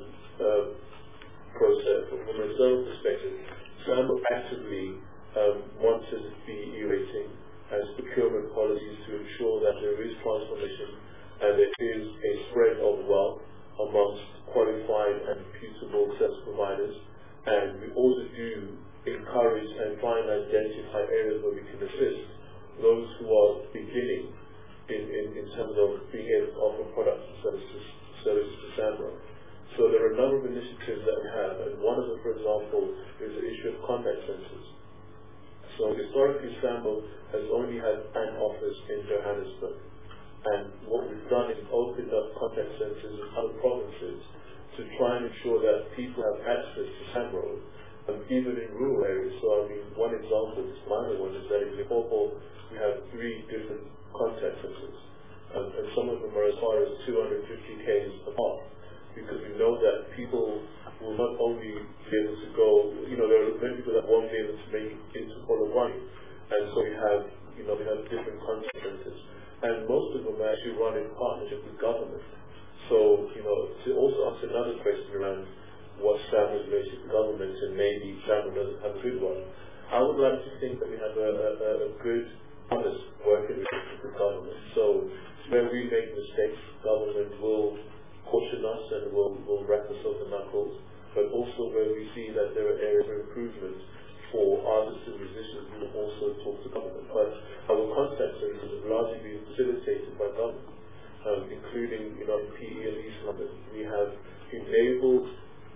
process, from an external perspective, SAMRO actively wants to be E-rating as procurement policies to ensure that there is transformation and there is a spread of wealth amongst qualified and reputable service providers. And we also do encourage and try and identify areas where we can assist those who are beginning in terms of being able to offer products and services to SAMRO. So there are a number of initiatives that we have, and one of them, for example, is the issue of contact centers. So historically, SAMRO has only had an office in Johannesburg. And what we've done is opened up contact centers in other provinces to try and ensure that people have access to SAMRO, even in rural areas. So, I mean, one example, this minor one, is that in Limpopo, we have 3 different contact centers. And some of them are as far as 250 km apart, because we know that people will not only be able to go, there are many people that won't be able to make it into Polokwane. And so we have different contact centers. And most of them are actually run in partnership with government. So, to also answer another question around what SAMRO's relationship with government, and maybe SAMRO doesn't have a good one, I would like to think that we have a good, honest working relationship with government. So, where we make mistakes, government will caution us and will wrap us over the knuckles. But also where we see that there are areas for improvement for artists and musicians, we will also talk to government. But our contact centers have largely been facilitated by government, including in PE and East London. We have enabled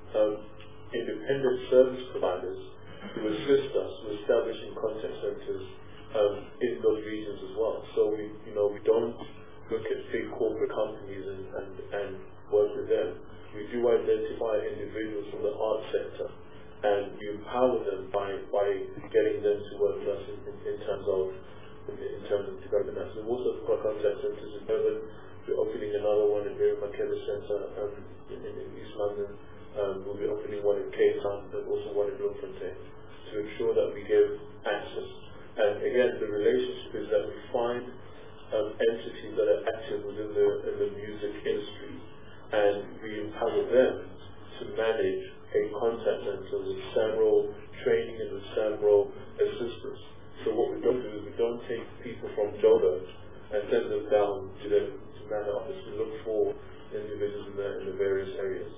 independent service providers to assist us with establishing contact centers in those regions as well. So we don't look at big corporate companies and work with them. We do identify individuals from the art sector, and we empower them by getting them to work with us in terms of development. So we've also got contact centers in Durban. We're opening another one in Mary Makeba Centre in East London. We'll be opening one in Cape Town, and also one in Bloemfontein, to ensure that we give access. And again, the relationship is that we find entities that are active within the music industry, and we empower them to manage a contact center with SAMRO training and with SAMRO assistance. So what we don't do is we don't take people from Joburg and send them down to man the office. We look for individuals in the various areas.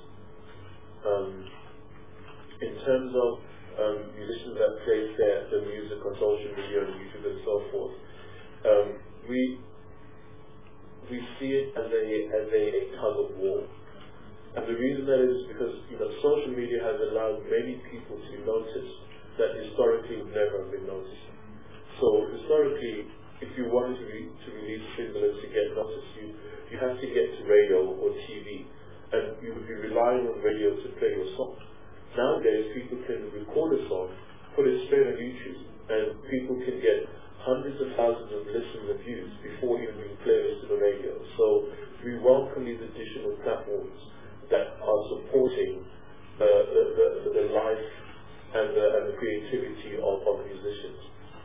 In terms of musicians that place their music on social media and YouTube and so forth, we see it as a tug of war. And the reason that is because social media has allowed many people to notice that historically would never have been noticed. So historically, if you wanted to release a single and to get noticed, you have to get to radio or TV, and you would be relying on radio to play your song. Nowadays, people can record a song, put it straight on YouTube, and people can get hundreds of thousands of listens and views before even being played to the radio. So we welcome these additional platforms that are supporting the life and the creativity of musicians.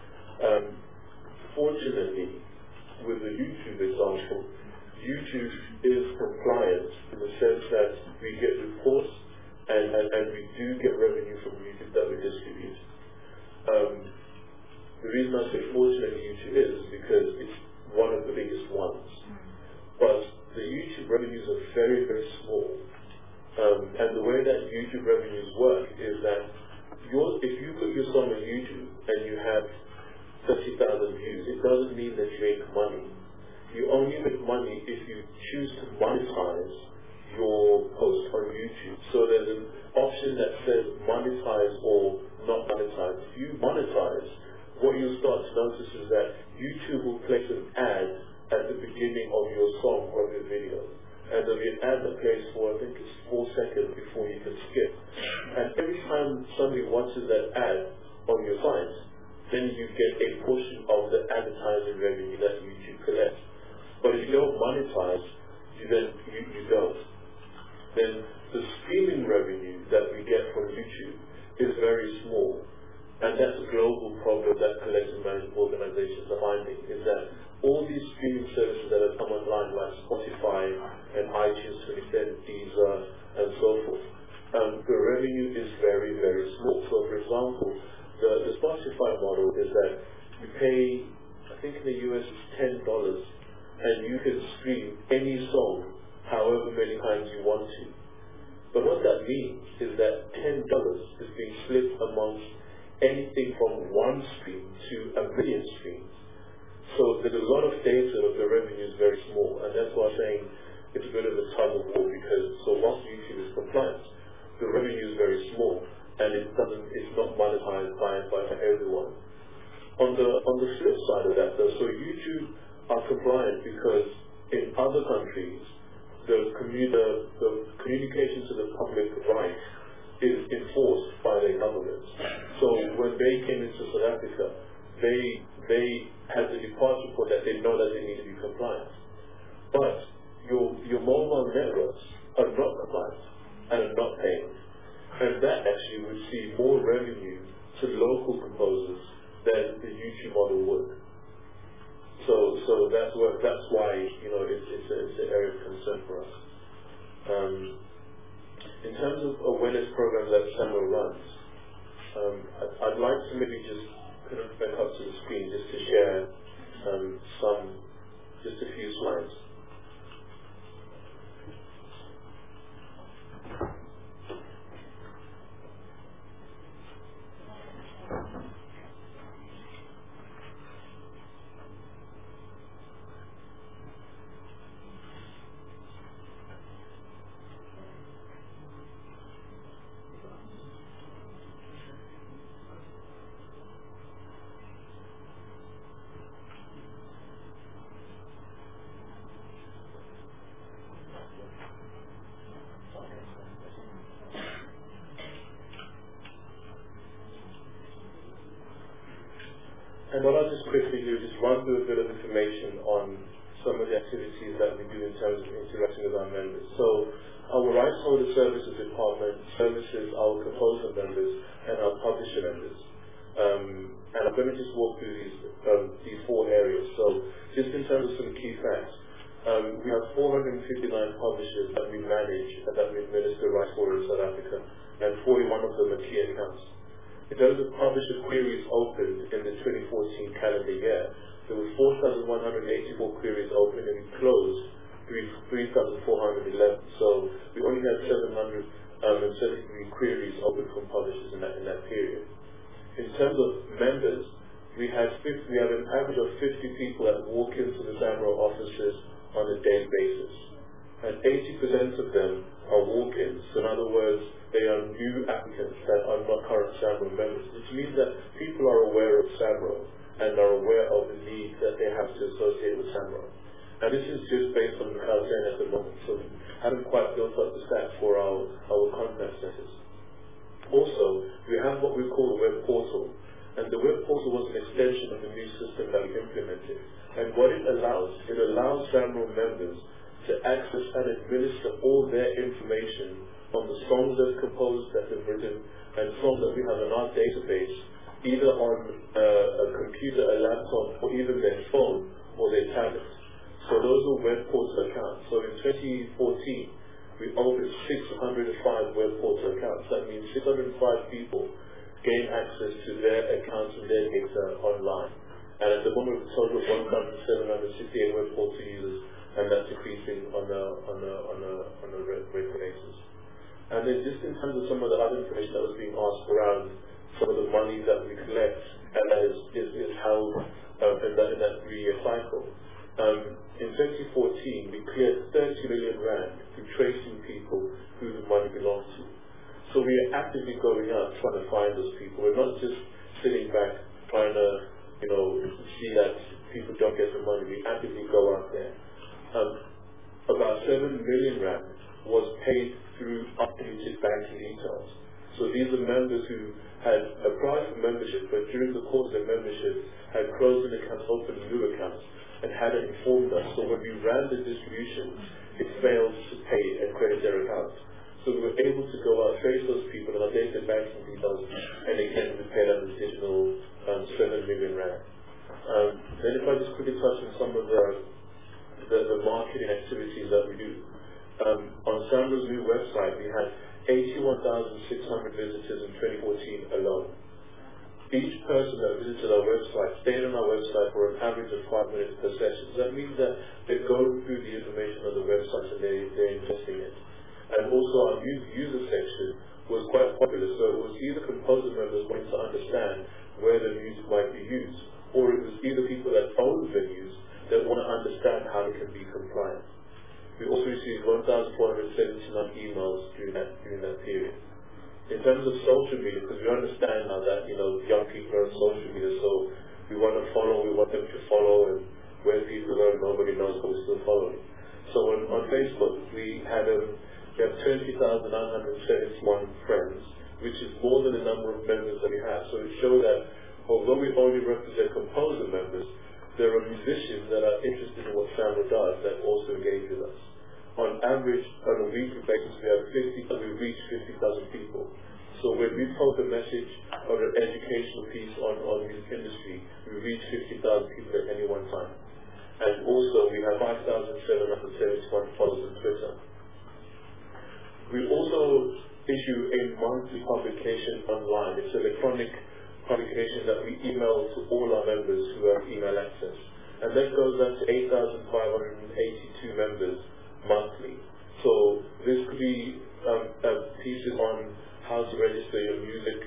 Fortunately, with the YouTube example, YouTube is compliant in the sense that we get reports and we do get revenue from YouTube that we distribute. The reason I say fortunately YouTube is because it's one of the biggest ones. But the YouTube revenues are very, very small. And the way that YouTube revenues work is that if you put your song on YouTube and you have 30,000 views, it doesn't mean that you make money. You only make money if you choose to monetize your post on YouTube. So there's an option that says monetize or not monetize. If you monetize, what you'll start to notice is that YouTube will place an ad at the beginning of your song or your video. And there'll be an ad that plays for, I think it's 4 seconds before you can skip. And every time somebody watches that ad on your site, then you get a portion of the advertising revenue that YouTube collects. But if you don't monetize, you don't. Then the streaming revenue that we get from YouTube is very small. And that's a global problem that collective management organizations are finding, is that all these streaming services that have come online, like Spotify and iTunes, to an extent, Deezer, and so forth, the revenue is very, very small. So, for example, the Spotify model is that you pay, I think in the US it's $10, and you can stream any song however many times you want to. But what that means is that $10 is being split amongst anything from one stream to 1 million streams. So there's a lot of data, but the revenue is very small, and that's why I'm saying it's a bit of a tug of war, because once YouTube is compliant, the revenue is very small, and it's not monetized by everyone. On the flip side of that, though, so YouTube are compliant because in other countries the communication to the public right is enforced by their governments. So when they came into South Africa, they had the departure report that they know that they need to be compliant. But your mobile networks are not compliant and are not paying. And that actually would see more revenue to local composers than the YouTube model would. So that's why it's an area of concern for us. In terms of awareness programs that SAMRO runs, I'd like to maybe just kind of back up to the screen just to share just a few slides. And what I'll just quickly do is just run through a bit of information on some of the activities that we do in terms of interacting with our members. So our rights holder services department services our composer members and our publisher members. And I'm going to just walk through these 4 areas. So just in terms of some key facts, we have 459 publishers that we manage and that we administer rights for in South Africa, and 41 of them are key accounts. In terms of publisher queries opened in the 2014 calendar year, there were 4,184 queries opened and we closed 3,411. So we only had 773 queries open from publishers in that period. In terms of members, we have an average of 50 people that walk into the SAMRO offices on a daily basis. And 80% of them are walk-ins. So in other words, they are new applicants that are not current SAMRO members, which means that people are aware of SAMRO and are aware of the need that they have to associate with SAMRO. And this is just based on what I was saying at the moment, so we haven't quite built up the stats for our contact centers. Also, we have what we call a web portal, and the web portal was an extension of the new system that we implemented. And what it allows SAMRO members to access and administer all their information on the songs they've composed, that they've written, and songs that we have in our database, either on a computer, a laptop, or even their phone or their tablet. So those are web portal accounts. So in 2014, we opened 605 web portal accounts. That means 605 people gain access to their accounts and their data online. And at the moment, a total of 1,768 web portal users, and that's decreasing on a regular basis. And then just in terms of some of the other information that was being asked around money that we collect and that is held in that 3-year cycle. In 2014, we cleared 30 million rand through tracing people who the money belongs to. So we are actively going out trying to find those people. We're not just sitting back trying to, see that people don't get the money. We actively go out there. About 7 million rand was paid through updated banking details. So these are members who had applied for membership, but during the course of their membership had closed an account, opened new accounts, and hadn't informed us. So when we ran the distribution, it failed to pay and credit their accounts. So we were able to go out, trace those people, and update their banking details, and again we paid an additional 7 million rand. Then if I just quickly touch on some of the marketing activities that we do. On SAMRO's new website, we had 81,600 visitors in 2014 alone. Each person that visited our website stayed on our website for an average of 5 minutes per session. So that means that they're going through the information on the website and they're ingesting it. And also our user section was quite popular. So it was either composer members wanting to understand where the music might be used, or it was either people that own venues that want to understand how they can be compliant. We also received 1,479 emails during that period. In terms of social media, because we understand now that young people are on social media, so we want them to follow, and where people are, nobody knows, but we're still following. So on Facebook, we have 20,971 friends, which is more than the number of members that we have. So it shows that although we only represent composer members, there are musicians that are interested in what SAMRO does that also engage with us. On average, on a weekly basis, we reach 50,000 people. So when we post a message or an educational piece on music industry, we reach 50,000 people at any one time. And also, we have 5,771 followers on Twitter. We also issue a monthly publication online. It's an electronic publication that we email to all our members who have email access. And that goes up to 8,582 members monthly. So this could be pieces on how to register your music,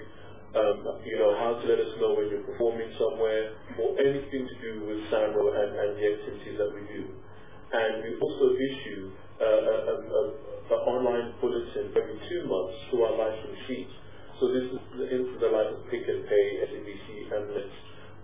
how to let us know when you're performing somewhere, or anything to do with SAMRO and the activities that we do. And we also issue an online bulletin every 2 months through our license sheet. So this is the like of Pick and Pay, SABC, Emirates,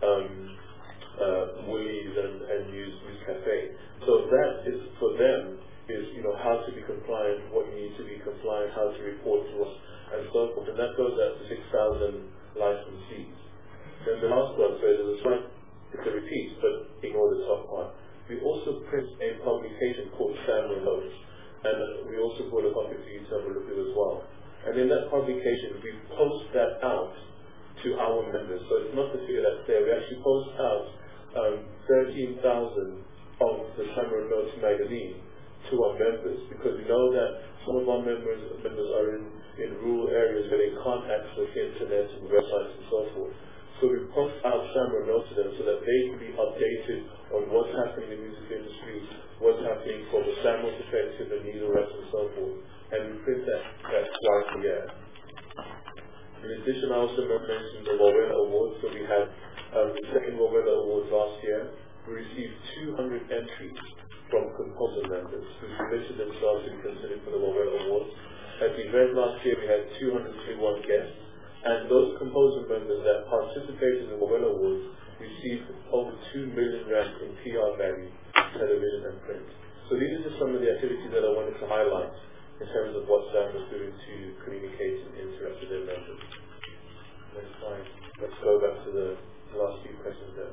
Woolies, and News Cafe. So that is for them is how to be compliant, what you need to be compliant, how to report to us, and so forth. And that goes out to 6,000 licensees. Then the last one, so there's a slight, it's a repeat, but ignore the top part. We also print a publication called SAMRO Notes, and we also brought a copy for you to have a look at as well. And in that publication, we post that out to our members. So it's not the figure that's there. We actually post out 13,000 of the SAMRO Notes magazine to our members, because we know that some of our members are in rural areas where they can't access the internet and websites and so forth. So we post out SAMRO Notes to them so that they can be updated on what's happening in the music industry, what's happening from the SAMRO perspective, and needle reps and so forth. And we print that twice a year. In addition, I also mentioned the Wawela Awards. So we had the second Wawela Awards last year. We received 200 entries from composer members who submitted themselves to be considered for the Wawela Awards. At the event last year, we had 221 guests, and those composer members that participated in the Wawela Awards received over 2 million rand in PR value, television and print. So these are just some of the activities that I wanted to highlight in terms of what SAMRO is doing to communicate and interact with their members. Next slide. Let's go back to the last few questions there.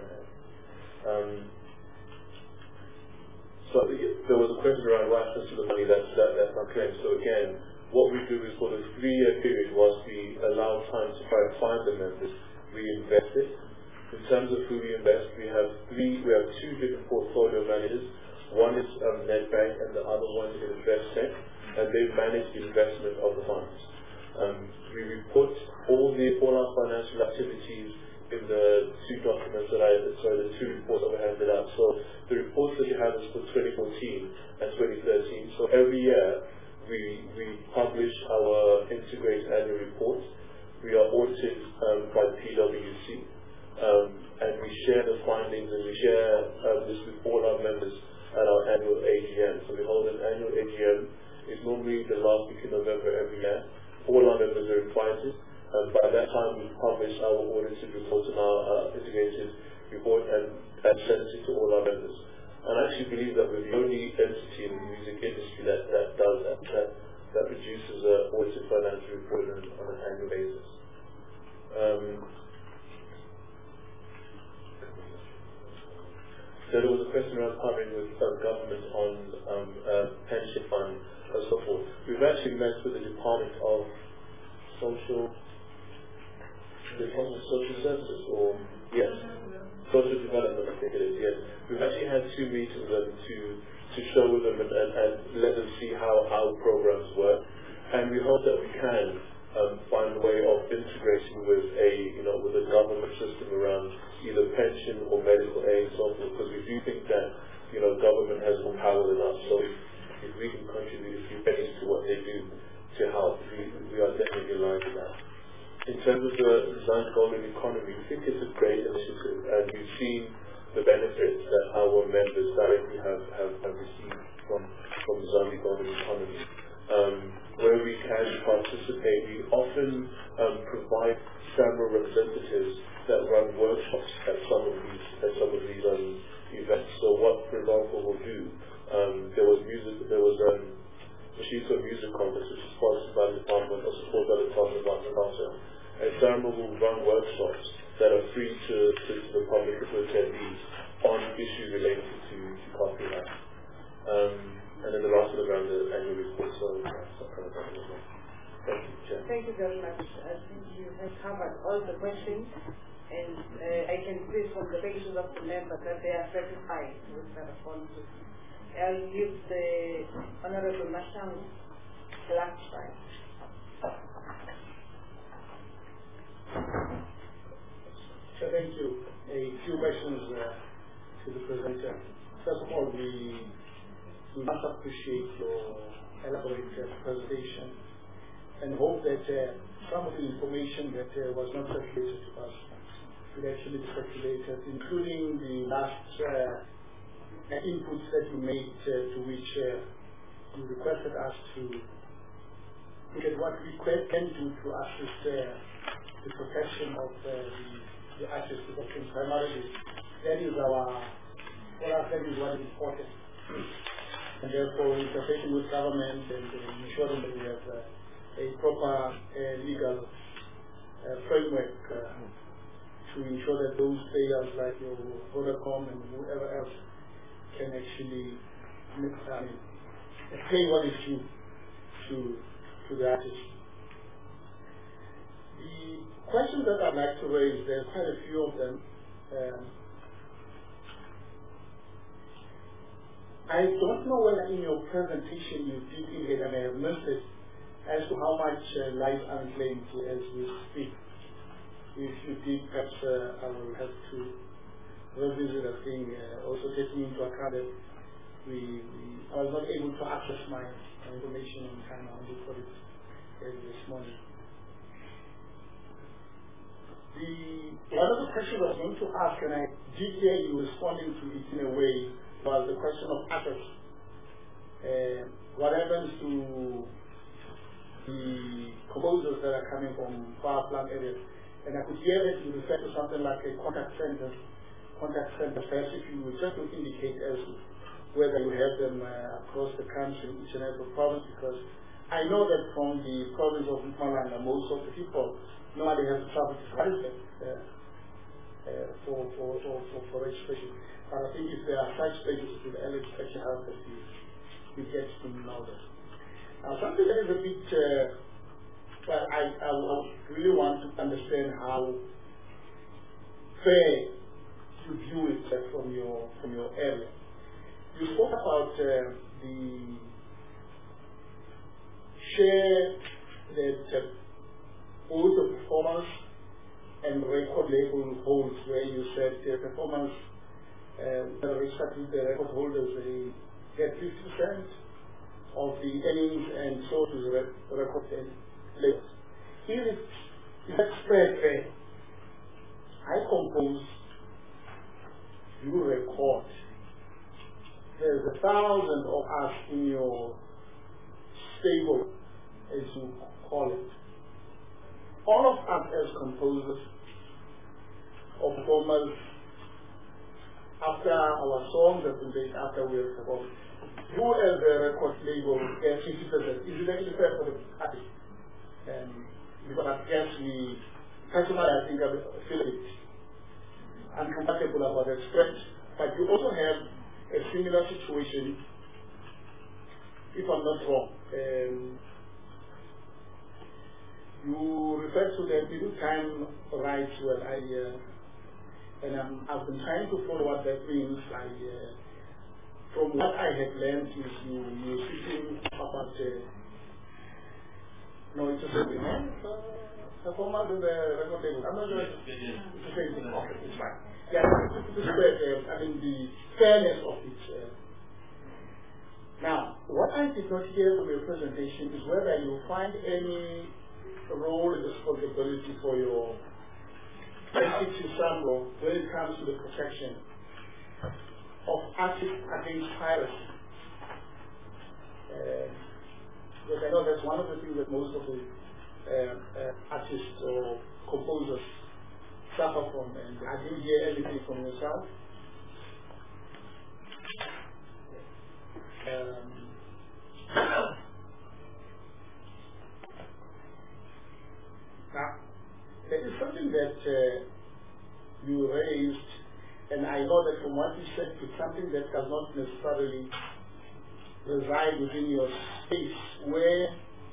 So there was a question around what happens to the money that's unclaimed. So again, what we do is for the 3-year period, whilst we allow time to try and find the members, we invest it. In terms of who we invest, we have 2 different portfolio managers. One is Nedbank and the other one is Investec, and they manage the investment of the funds. We report all our financial activities in the 2 documents the 2 reports that were handed out. So the reports that you have is for 2014 and 2013. So every year we publish our integrated annual report. We are audited by PwC, and we share the findings and we share this with all our members at our annual AGM. So we hold an annual AGM. It's normally the last week in November every year. All our members are invited. By that time, we publish our audited report and our integrated report and send it to all our members. And I actually believe that we're the only entity in the music industry that does that produces an audited financial report on an annual basis. So there was a question around partnering with government on pension fund and so forth. We've actually met with the Department of Social Services, or yes, Social Development, I think it is. Yes, we've actually had 2 meetings with them to show them and let them see how our programs work, and we hope that we can find a way of integrating with a government system around either pension or medical aid and so forth, because we do think that government has more power than us. So if we can contribute a few pennies to what they do to help, we are definitely aligned with that. In terms of the Zambia Golden Economy, we think it's a great initiative, and we've seen the benefits that our members directly have received from the Zambia Golden Economy. Where we can participate, we often provide SAMRO representatives that run workshops at some of these events. So what, for example, we'll do, there was Mashiko Music Congress, which is sponsored by the Department or supported by the Department of Arts and Culture. And SAMRO will run workshops that are free to the public and to attendees on issues related to copyright. And then the last one around the annual report, so that's kind of that as well. Thank you, Chair. Thank you very much. I think you have covered all the questions, and I can see from the faces of the members that they are satisfied with the responses. I'll give the Honorable Masham the last time. So thank you. A few questions to the presenter. First of all, we must appreciate your elaborate presentation and hope that some of the information that was not circulated to us will actually be circulated, including the last inputs that you made to which you requested us to look at what we can do to assist the protection of the artist protection primarily. That is that is what is important. And therefore, interfacing with government and ensuring that we have a proper legal framework to ensure that those players like your Vodacom and whoever else can actually pay what is due to the artist. The questions that I'd like to raise, there are quite a few of them. I don't know whether in your presentation you did indicate, and I have missed it, as to how much life unclaimed as we speak. If you did, perhaps I will have to revisit the thing, also taking into account that I was not able to access my information in time. I only got it this morning. One of the questions I was going to ask, and I did hear you responding to it in a way, was the question of access. What happens to the composers that are coming from far-flung areas? And I could hear that you refer to something like a contact center. Perhaps if you would just indicate as whether you have them across the country, each and every province, because I know that from the province of Mpumalanga, most of the people normally have to travel to Johannesburg for registration. But I think if there are such places, it will actually help that we get to know that. Something that is a bit, I really want to understand how fair you view it from your area. You spoke about the share that both the performance and record label holds, where you said the performance, respectively the record holders, they get 50% of the earnings, and so to the record labels. Is it Let's spread fair. I compose, you record. There's 1,000 of us in your stable, as you call it. All of us as composers or performers, after our songs have been made, after we have performed, you as a record label get 50%. Is it actually fair for the artist? Because I guess personally I think I feel it uncomfortable about the stretch. But you also have a similar situation, if I'm not wrong. You refer to the middle time rights well, and I've been trying to follow what that means. From what I have learned is you're speaking about no, it's a certain performance in the record label. I'm not sure it's the same thing. Okay, it's fine. Yeah, the fairness of it. Now, what I did not hear from your presentation is whether you find any role and responsibility for your entity SAMRO when it comes to the protection of artists against piracy. Because I know that's one of the things that most of the artists or composers suffer from, and I didn't hear anything from yourself. Now, there is something that you raised, and I know that from what you said, it's something that does not necessarily reside within your space, where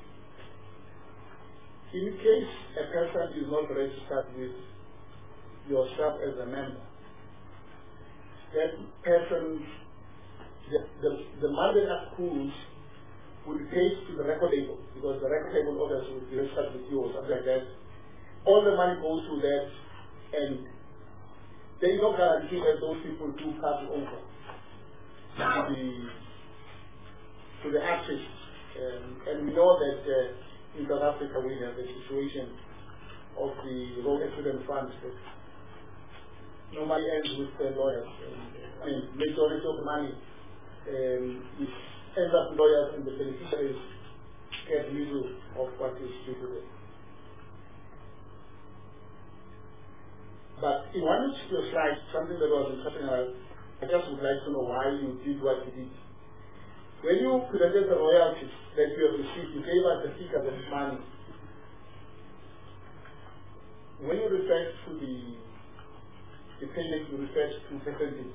in case a person is not registered with yourself as a member, that person, the money that accrues will be paid to the record label, because the record label orders will be registered with you or something like that. All the money goes to that, and there is no guarantee that those people do pass over to the artists. And we know that in South Africa we have the situation of the road accident funds that normally ends with the lawyers. Majority of the money ends up lawyers, and the beneficiaries get little of what is due to them. But in one of your slides, something that was interesting, I just would like to know why you did what you did. When you presented the royalties that you have received, you gave us the figure of money. When you referred to the payment, you referred to percentage.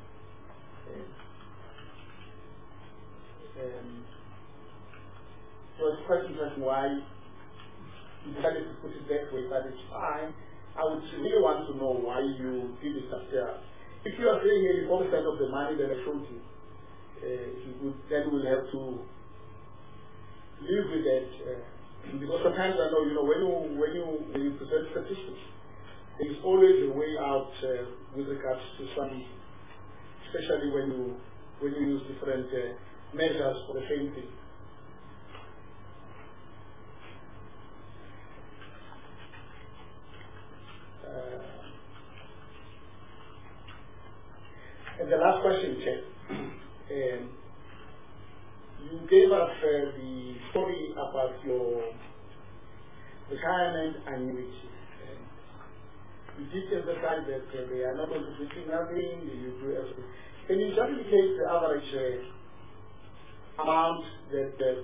So it's quite interesting why you decided to put it that way, but it's fine. I would really want to know why you did it up there. If you are saying 84% of the money that I showed you, then we'll have to live with that. Because sometimes I know, when you present statistics, there is always a way out with regards to some, especially when you use different measures for the same thing. And the last question, Chair. You gave us the story about your retirement annuity. You did emphasize that they are not going to do nothing, you do everything. Can you just indicate the average amount that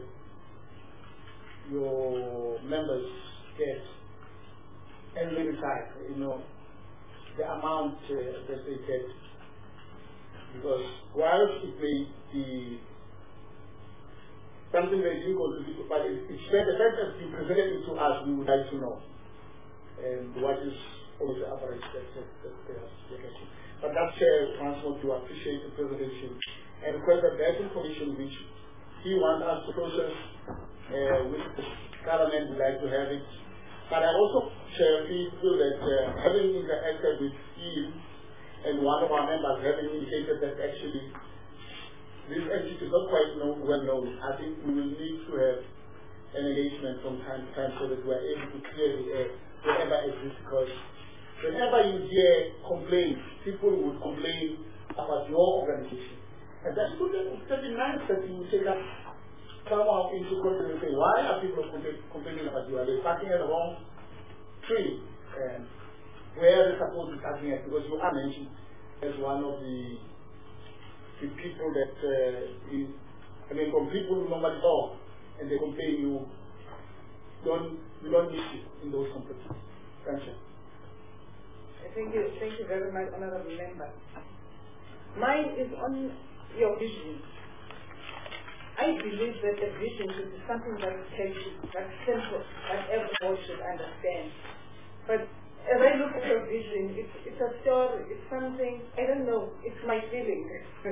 your members get and they retire? The amount that they get. Because while it may be something that you contribute, but it's the fact that you presented it to us, we would like to know. And what is always the average that they are getting. But that's transport to appreciate the presentation and request that that information which he wants us to process with the government, we'd like to have it. But I also feel that having interacted with him, and one of our members having indicated that actually this entity is not quite well known, I think we will need to have an engagement from time to time so that we are able to clear the air wherever exists, because whenever you hear complaints, people would complain about your organization. And that's good. It's very nice that you say that, come out into contact and say, why are people complaining about you? Are they starting at the wrong tree? And where are they supposed to be starting at? Because you are mentioned as one of the people that, from people who normally talk and they complain, you don't miss it in those companies. Thank you. Thank you very much, honorable member. Mine is on your vision. I believe that a vision should be something that's catchy, that's simple, that everyone should understand. But as I look at your vision, it's a story, it's something, I don't know, it's my feeling.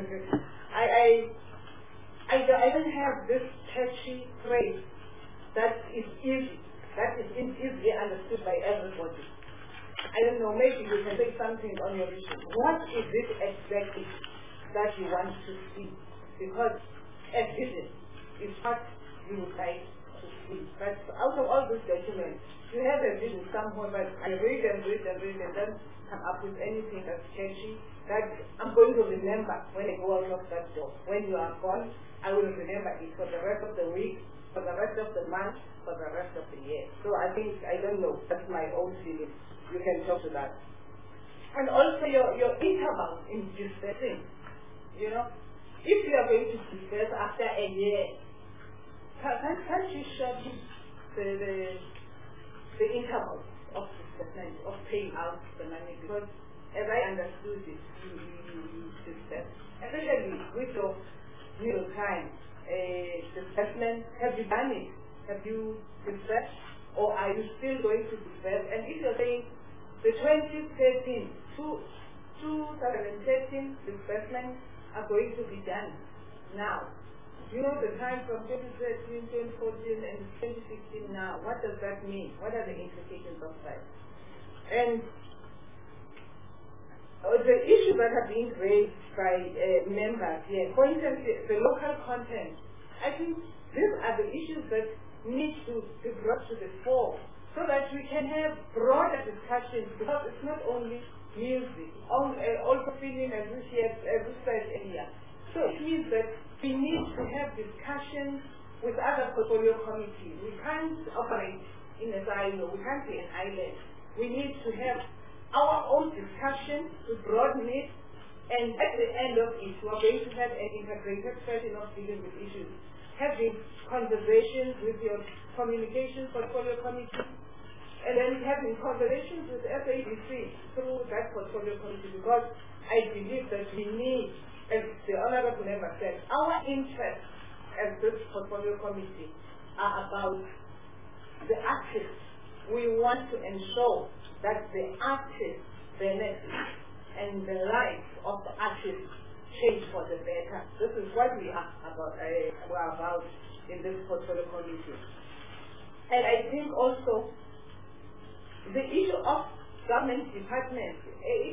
I don't have this catchy phrase that is easily understood by everybody. I don't know, maybe you can say something on your vision. What is it exactly that you want to see? Because a vision is what you would like to see. But out of all these documents, you have a vision somewhere, but I read and don't come up with anything that's catchy that I'm going to remember when I go out of that door. When you are gone, I will remember it for the rest of the week, for the rest of the month, for the rest of the year. So I think, I don't know, that's my own feeling. You can talk to that. And also your interval in dispersing. You know, if you are going to disperse after a year, can't you shorten the interval of disbursement, of paying out the money? Because as I understood it, you disperse, especially with your real time disbursement. Have you done it? Have you dispersed? Or are you still going to disperse? And if you're saying the 2013 disbursements are going to be done now, you know the time from 2013, 2014, and 2016 now, what does that mean? What are the implications of that? And the issues that are being raised by members here, for instance, the local content, I think these are the issues that need to be brought to the fore so that we can have broader discussions, because it's not only music, also film, as we said earlier. So it means that we need to have discussions with other portfolio committees. We can't operate in a silo. We can't be an island. We need to have our own discussion to broaden it, and at the end of it, we are going to have an integrated strategy of dealing with issues. Having conversations with your communications portfolio committee, and then having conversations with SABC through that portfolio committee, because I believe that we need, as the honorable member said, our interests as this portfolio committee are about the artists. We want to ensure that the artists benefit and the life of the artists change for the better. This is what we are about in this portfolio committee. And I think also the issue of government departments,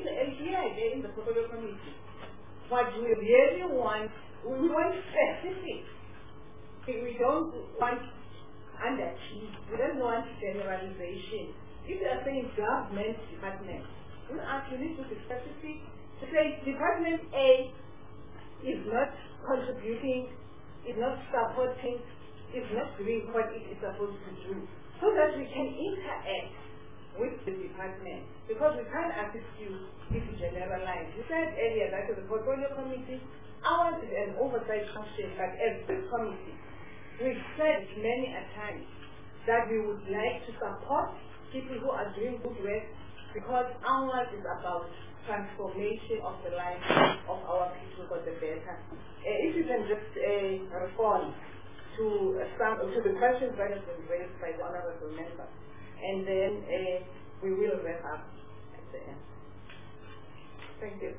in the portfolio committee, what we really want, we want specific. We don't want underachieve. We don't want generalization. If you are saying government department, we actually need to be specific. To say Department A is not contributing, is not supporting, is not doing what it is supposed to do, so that we can interact with the department. Because we can't assist you if you generalize. You said earlier that the portfolio committee, ours is an oversight function, but as this committee, we've said many a time that we would like to support people who are doing good work, because ours is about transformation of the life of our people for the better. If you can just respond to the questions that have been raised by the honorable member, and then we will wrap up at the end. Thank you.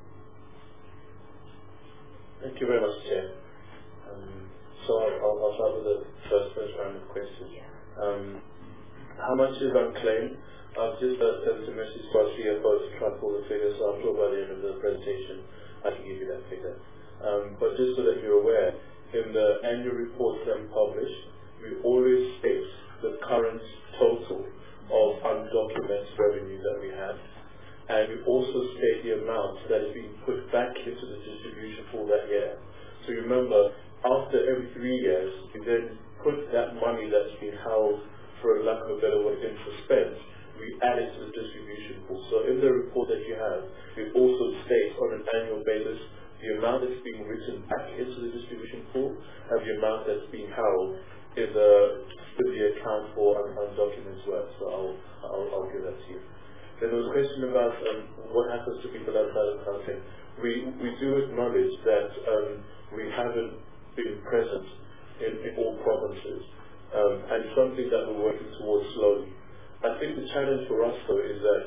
Thank you very much, Chair. So I'll start with the first round of questions. How much is unclaimed? I've just sent a message to our CFO to try and pull the figure, so I'm sure by the end of the presentation I can give you that figure. But just so that you're aware, in the annual reports that we publish, we always state the current total of undocumented revenue that we have. And we also state the amount that is being put back into the distribution for that year. So remember, after every 3 years, we then put that money that's been held, for lack of a better word, in suspense, we add it to the distribution pool. So in the report that you have, it also states on an annual basis the amount that's being written back into the distribution pool and the amount that's being held in the account for undocumented work. So I'll give that to you. Then there was a question about what happens to people outside of the country. We do acknowledge that we haven't been present in all provinces, and something that we're working towards slowly. I think the challenge for us, though, is that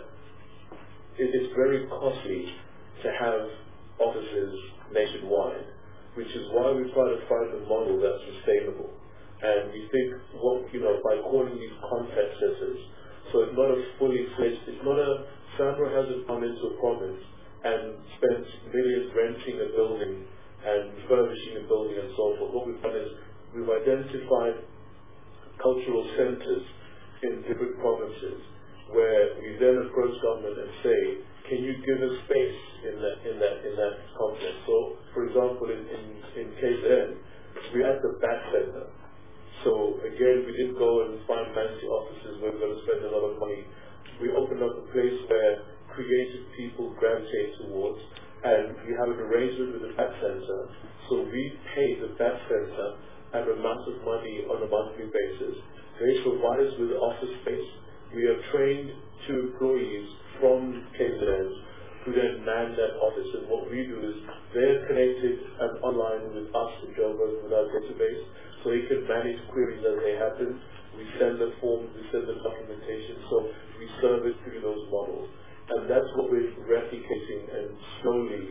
it is very costly to have offices nationwide, which is why we try to find a model that's sustainable. And we think, by calling these contact centers, so it's not a fully fledged, SAMRO hasn't come into a province and spent millions renting a building and refurbishing a building and so forth. What we've done is we've identified cultural centers in different provinces where we then approach government and say, can you give us space in that complex? So, for example, in KZN, we're at the back center. So again, we didn't go and find fancy offices where we're going to spend a lot of money. We opened up a place where creative people gravitate towards, and we have an arrangement with the back center. So we pay the back center an amount of money on a monthly basis. They provide us with office space. We have trained 2 employees from KZN who then man that office, and what we do is they're connected and online with us in Joburg with our database, so they can manage queries as they happen. We send the forms, we send the documentation, so we serve it through those models. And that's what we're replicating and slowly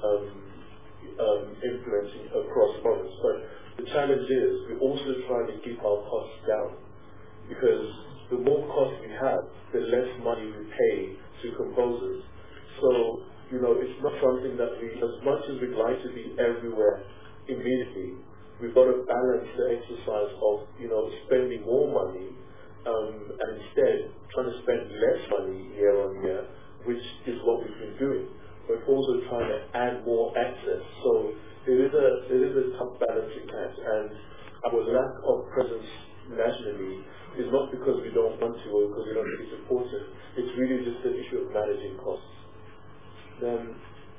implementing across province. But the challenge is we're also trying to keep our costs down, because the more cost we have, the less money we pay to composers. So, it's not something that as much as we'd like to be everywhere immediately, we've got to balance the exercise of, spending more money and instead trying to spend less money year on year, which is what we've been doing, but also trying to add more access. So it is a tough balancing act, and our lack of presence nationally is not because we don't want to or because we don't think it's important. It's really just an issue of managing costs. Then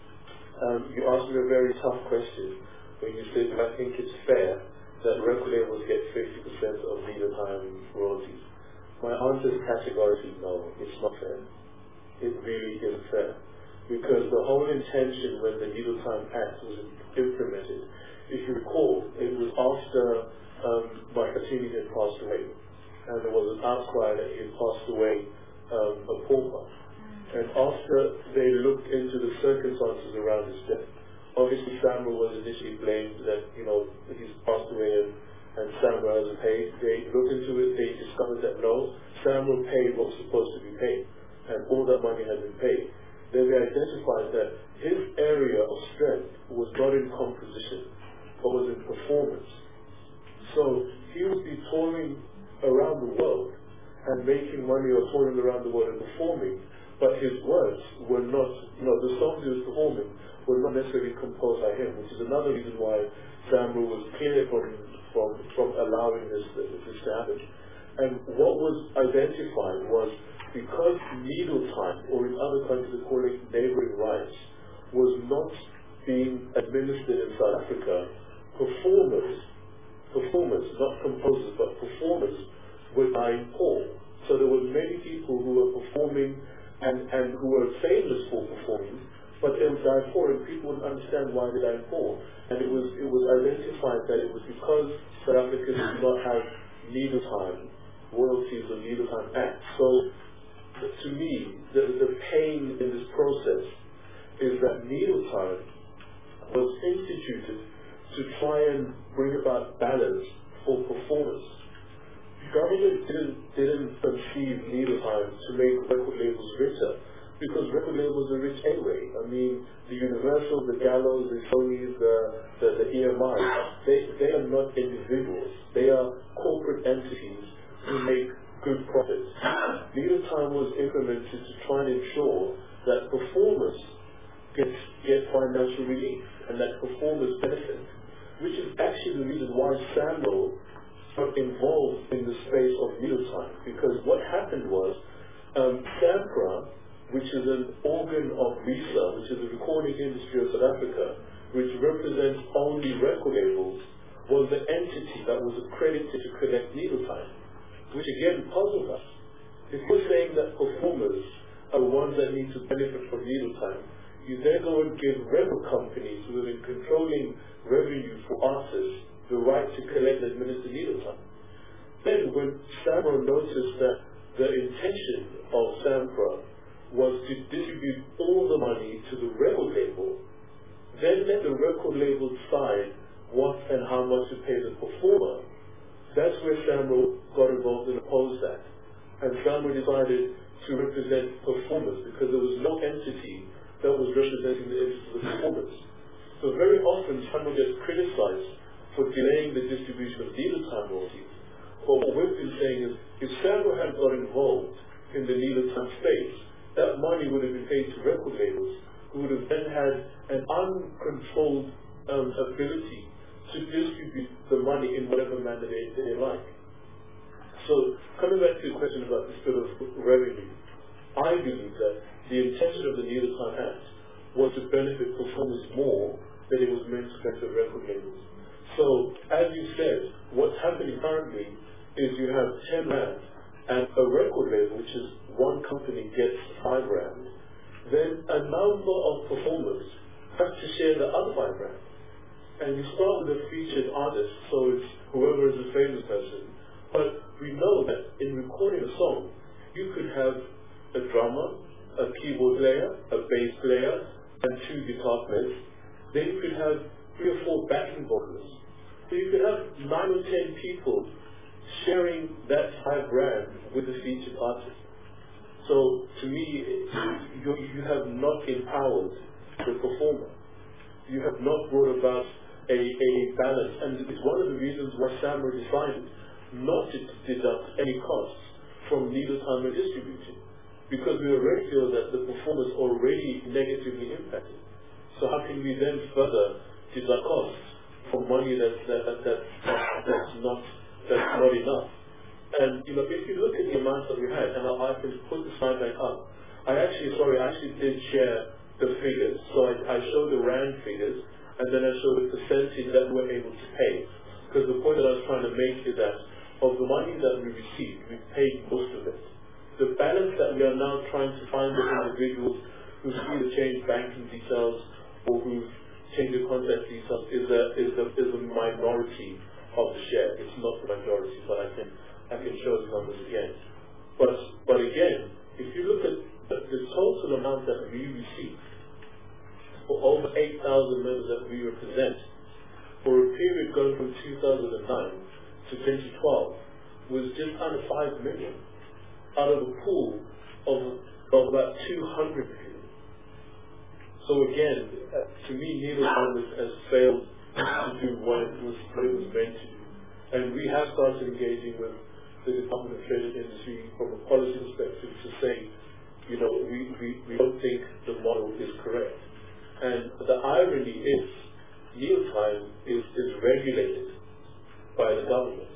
you asked me a very tough question when you said, I think it's fair that record labels get 50% of Needle Time royalties. My answer is categorically no, it's not fair. It really isn't fair. Because the whole intention when the Needle Time Act was implemented, if you recall, it was after Mike Atini had passed away, and there was an outcry that he had passed away a pauper. And after they looked into the circumstances around his death, obviously SAMRO was initially blamed that, he's passed away and SAMRO hasn't paid. They looked into it, they discovered that no, SAMRO paid what was supposed to be paid, and all that money had been paid. Then they identified that his area of strength was not in composition, but was in performance. So he would be touring around the world and making money or touring around the world and performing, but his words were not, the songs he was performing were not necessarily composed by him, which is another reason why SAMRO was clear from allowing this to happen. And what was identified was because Needle Time, or in other countries they call it neighboring rights, was not being administered in South Africa, performers, not composers, but performers were dying poor. So there were many people who were performing and who were famous for performing, but they would die poor, and people wouldn't understand why they died poor. And it was identified that it was because South Africans did not have Needle Time royalties or Needle Time Act. So to me, the pain in this process is that Needle Time was instituted to try and bring about balance for performers. Government didn't conceive Needle Time to make record labels richer, because record labels are rich anyway. I mean, the Universal, the Gallows, the Sonys, the EMI, they are not individuals. They are corporate entities who make good profit. Needle time was implemented to try and ensure that performers get financial relief and that performers benefit, which is actually the reason why SAMRO got involved in the space of needle time. Because what happened was, SAMPRA, which is an organ of RISA, which is the recording industry of South Africa, which represents only record labels, was the entity that was accredited to collect needle time, which again puzzled us. If we're saying that performers are the ones that need to benefit from needle time, you then go and give record companies who have been controlling revenue for artists the right to collect and administer needle time. Then when SAMRO noticed that the intention of SAMPRA was to distribute all the money to the record label, then let the record label decide what and how much to pay the performer. That's where SAMRO got involved and opposed that. And SAMRO decided to represent performers because there was no entity that was representing the interests of the performers. So very often SAMRO gets criticized for delaying the distribution of needle time royalties. But what we've been saying is, if SAMRO had got involved in the needle time space, that money would have been paid to record labels, who would have then had an uncontrolled ability to distribute the money in whatever manner they like. So, coming back to your question about the split of revenue, I believe that the intention of the Needle Time Act was to benefit performers more than it was meant to benefit record labels. So, as you said, what's happening currently is you have 10 rand and a record label, which is one company gets 5 rand, then a number of performers have to share the other 5 rand. And you start with a featured artist, so it's whoever is a famous person. But we know that in recording a song, you could have a drummer, a keyboard player, a bass player, and 2 guitar players. Then you could have 3 or 4 backing vocalists. So you could have 9 or 10 people sharing that 5 rand with the featured artist. So to me, you have not empowered the performer. You have not brought about a balance. And it's one of the reasons why SAMRO decided not to deduct any costs from needle time and distribution. Because we already feel that the performer is already negatively impacted. So how can we then further deduct costs for money that's not enough? And if you look at the amounts that we had, and I can put the slide back up, I actually did share the figures. So I showed the rand figures, and then I showed the percentage that we were able to pay. Because the point that I was trying to make is that of the money that we received, we paid most of it. The balance that we are now trying to find the individuals who either changed banking details or who've changed the contact details is a minority of the share. It's not the majority, but I can show the numbers again. But again, if you look at the total amount that we received for over 8,000 members that we represent for a period going from 2009 to 2012 was just under 5 million out of a pool of about 200 million. So again, to me, Needle Time has failed to do what it was meant to do. And we have started engaging with the Department of Trade and Industry from a policy perspective to say, we don't think the model is correct. And the irony is, Needle Time is regulated by the government.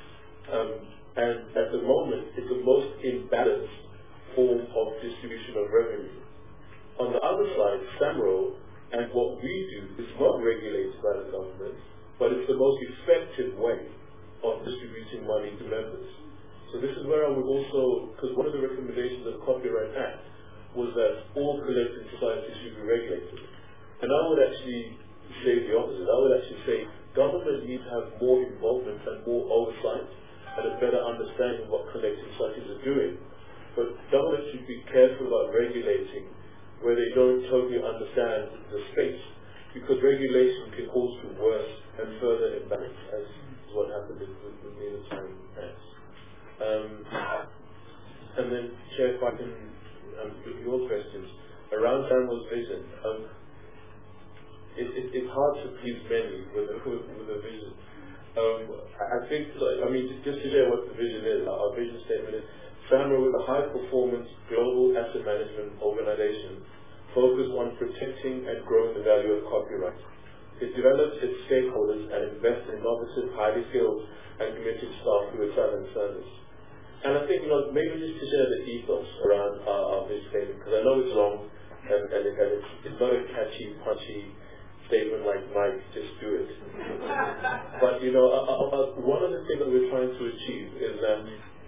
And at the moment, it's the most imbalanced form of distribution of revenue. On the other side, SAMRO and what we do is not regulated by the government, but it's the most effective way of distributing money to members. So this is where I would also, because one of the recommendations of the Copyright Act was that all collecting societies should be regulated. And I would actually say the opposite. I would actually say government needs to have more involvement and more oversight and a better understanding of what collecting societies are doing. But government should be careful about regulating where they don't totally understand the space, because regulation can cause to worse and further imbalance, as is what happened with the Needle Time Act. And then, Chair, if I can give your questions around SAMRO's vision. It's hard to please many with a vision. I think, just to share what the vision is, our vision statement is, SAMRO is a high-performance global asset management organization focused on protecting and growing the value of copyright. It develops its stakeholders and invests in innovative, highly skilled and committed staff through its talent service. And I think, maybe just to share the ethos around our vision statement, because I know it's long and it's not a catchy, punchy statement like Mike, just do it. But one of the things that we're trying to achieve is that,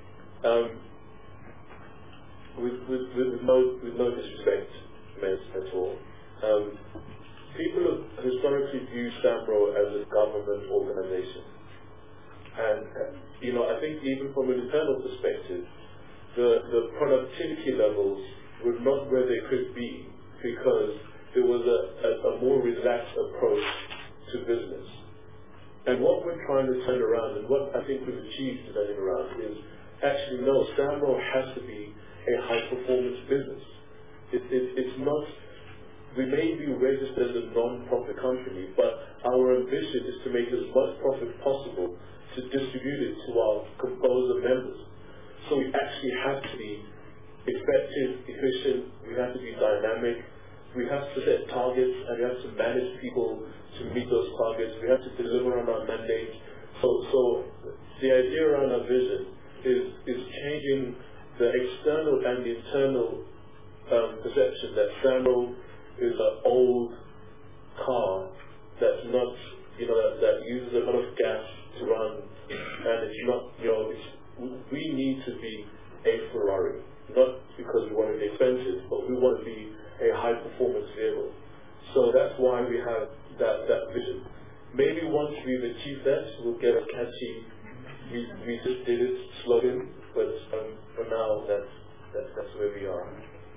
with no disrespect meant at all, people have historically viewed SAMRO as a government organization, and I think even from an internal perspective, the productivity levels were not where they could be because there was a more relaxed approach to business. And what we're trying to turn around, and what I think we've achieved to turn it around, is actually no, SAMRO has to be a high-performance business. It's not, we may be registered as a non-profit company, but our ambition is to make as much profit possible to distribute it to our composer members. So we actually have to be effective, efficient, we have to be dynamic, we have to set targets, and we have to manage people to meet those targets. We have to deliver on our mandate. So the idea around our vision is changing the external and the internal perception that SAMRO is an old car that's not, that uses a lot of gas to run, and it's not, we need to be a Ferrari, not because we want to be expensive, but we want to be a high-performance vehicle. So that's why we have that vision. Maybe once we've achieved that, we'll get a catchy, we just did it slogan, but for now, that's where we are.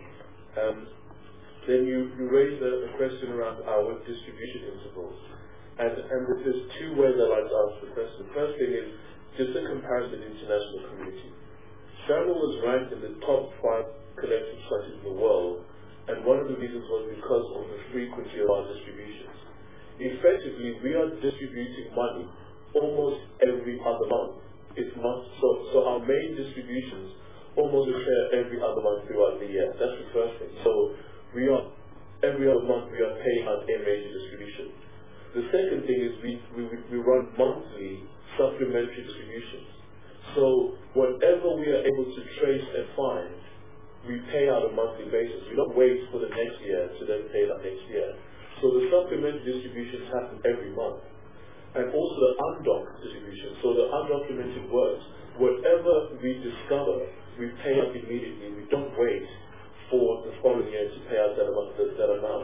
Then you raised the question around our distribution intervals. And there's two ways I like to answer the question. The first thing is just a comparison with the international community. SAMRO was ranked in the top 5 collection structures in the world, and one of the reasons was because of the frequency of our distributions. Effectively, we are distributing money almost every other month. It's not so our main distributions almost occur every other month throughout the year. That's the first thing. So we are every other month we are paying out a major distribution. The second thing is we run monthly supplementary distributions. So whatever we are able to trace and find, we pay out on a monthly basis. We don't wait for the next year to then pay that next year. So the supplementary distributions happen every month. And also the undocumented distribution. So the undocumented works, whatever we discover, we pay out immediately. We don't wait for the following year to pay out that amount.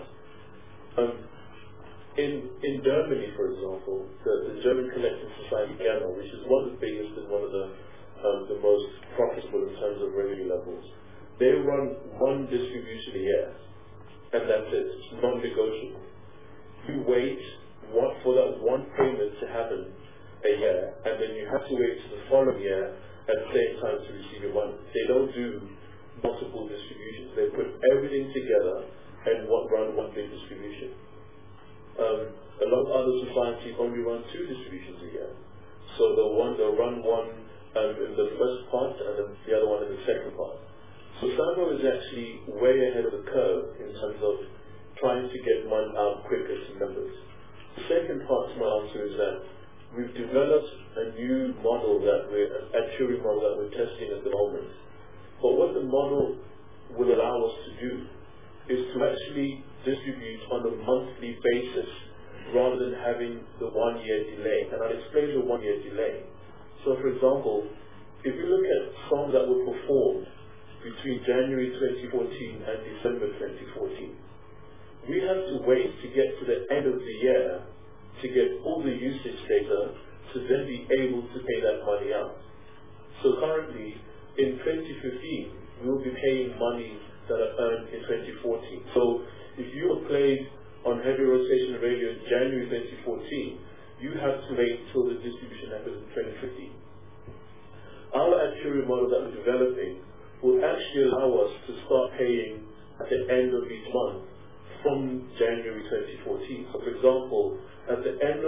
In Germany, for example, the German Collecting Society, GAMA, which is one of the biggest and one of the most profitable in terms of revenue levels, they run one distribution a year, and that's it. It's non-negotiable. You wait for that one payment to happen a year, and then you have to wait to the following year at the same time to receive your money. They don't do multiple distributions. They put everything together and run one big distribution. A lot of other societies only run 2 distributions a year. So they'll run one in the first part and then the other one in the second part. So SAMRO is actually way ahead of the curve in terms of trying to get money out quicker to members. The second part to my answer is that we've developed a new model an actuary model that we're testing at the moment. But what the model will allow us to do is to actually distribute on a monthly basis rather than having the 1-year delay. And I'll explain the 1-year delay. So for example, if you look at songs that were performed between January 2014 and December 2014, we have to wait to get to the end of the year to get all the usage data to then be able to pay that money out. So currently, in 2015, we will be paying money that are earned in 2014. So if you were played on heavy rotation radio in January 2014, you have to wait till the distribution happens in 2015. Our actuary model that we're developing will actually allow us to start paying at the end of each month from January 2014. So for example, at the end of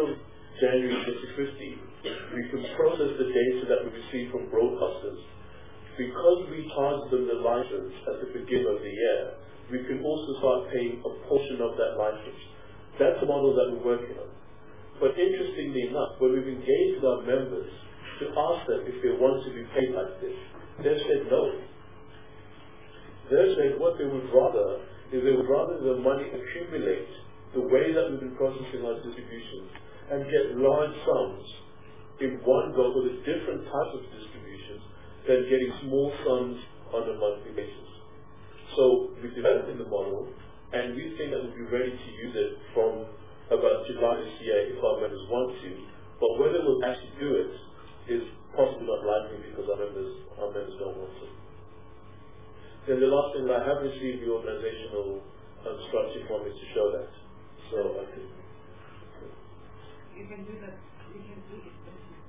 January 2050, we can process the data that we receive from broadcasters. Because we charge them the license at the beginning of the year, we can also start paying a portion of that license. That's the model that we're working on. But interestingly enough, when we've engaged our members to ask them if they want to be paid like this, they've said no. They've said what they would rather is they would rather the money accumulate the way that we've been processing our distributions and get large sums in one go for the different types of distributions than getting small sums on a monthly basis. So we're developing the model, and we think that we'll be ready to use it from about July this year if our members want to. But whether we'll actually do it is possibly not likely because our members don't want to. Then the last thing that I have received the organizational structure from is to show that. So I think you can do that. You can do it.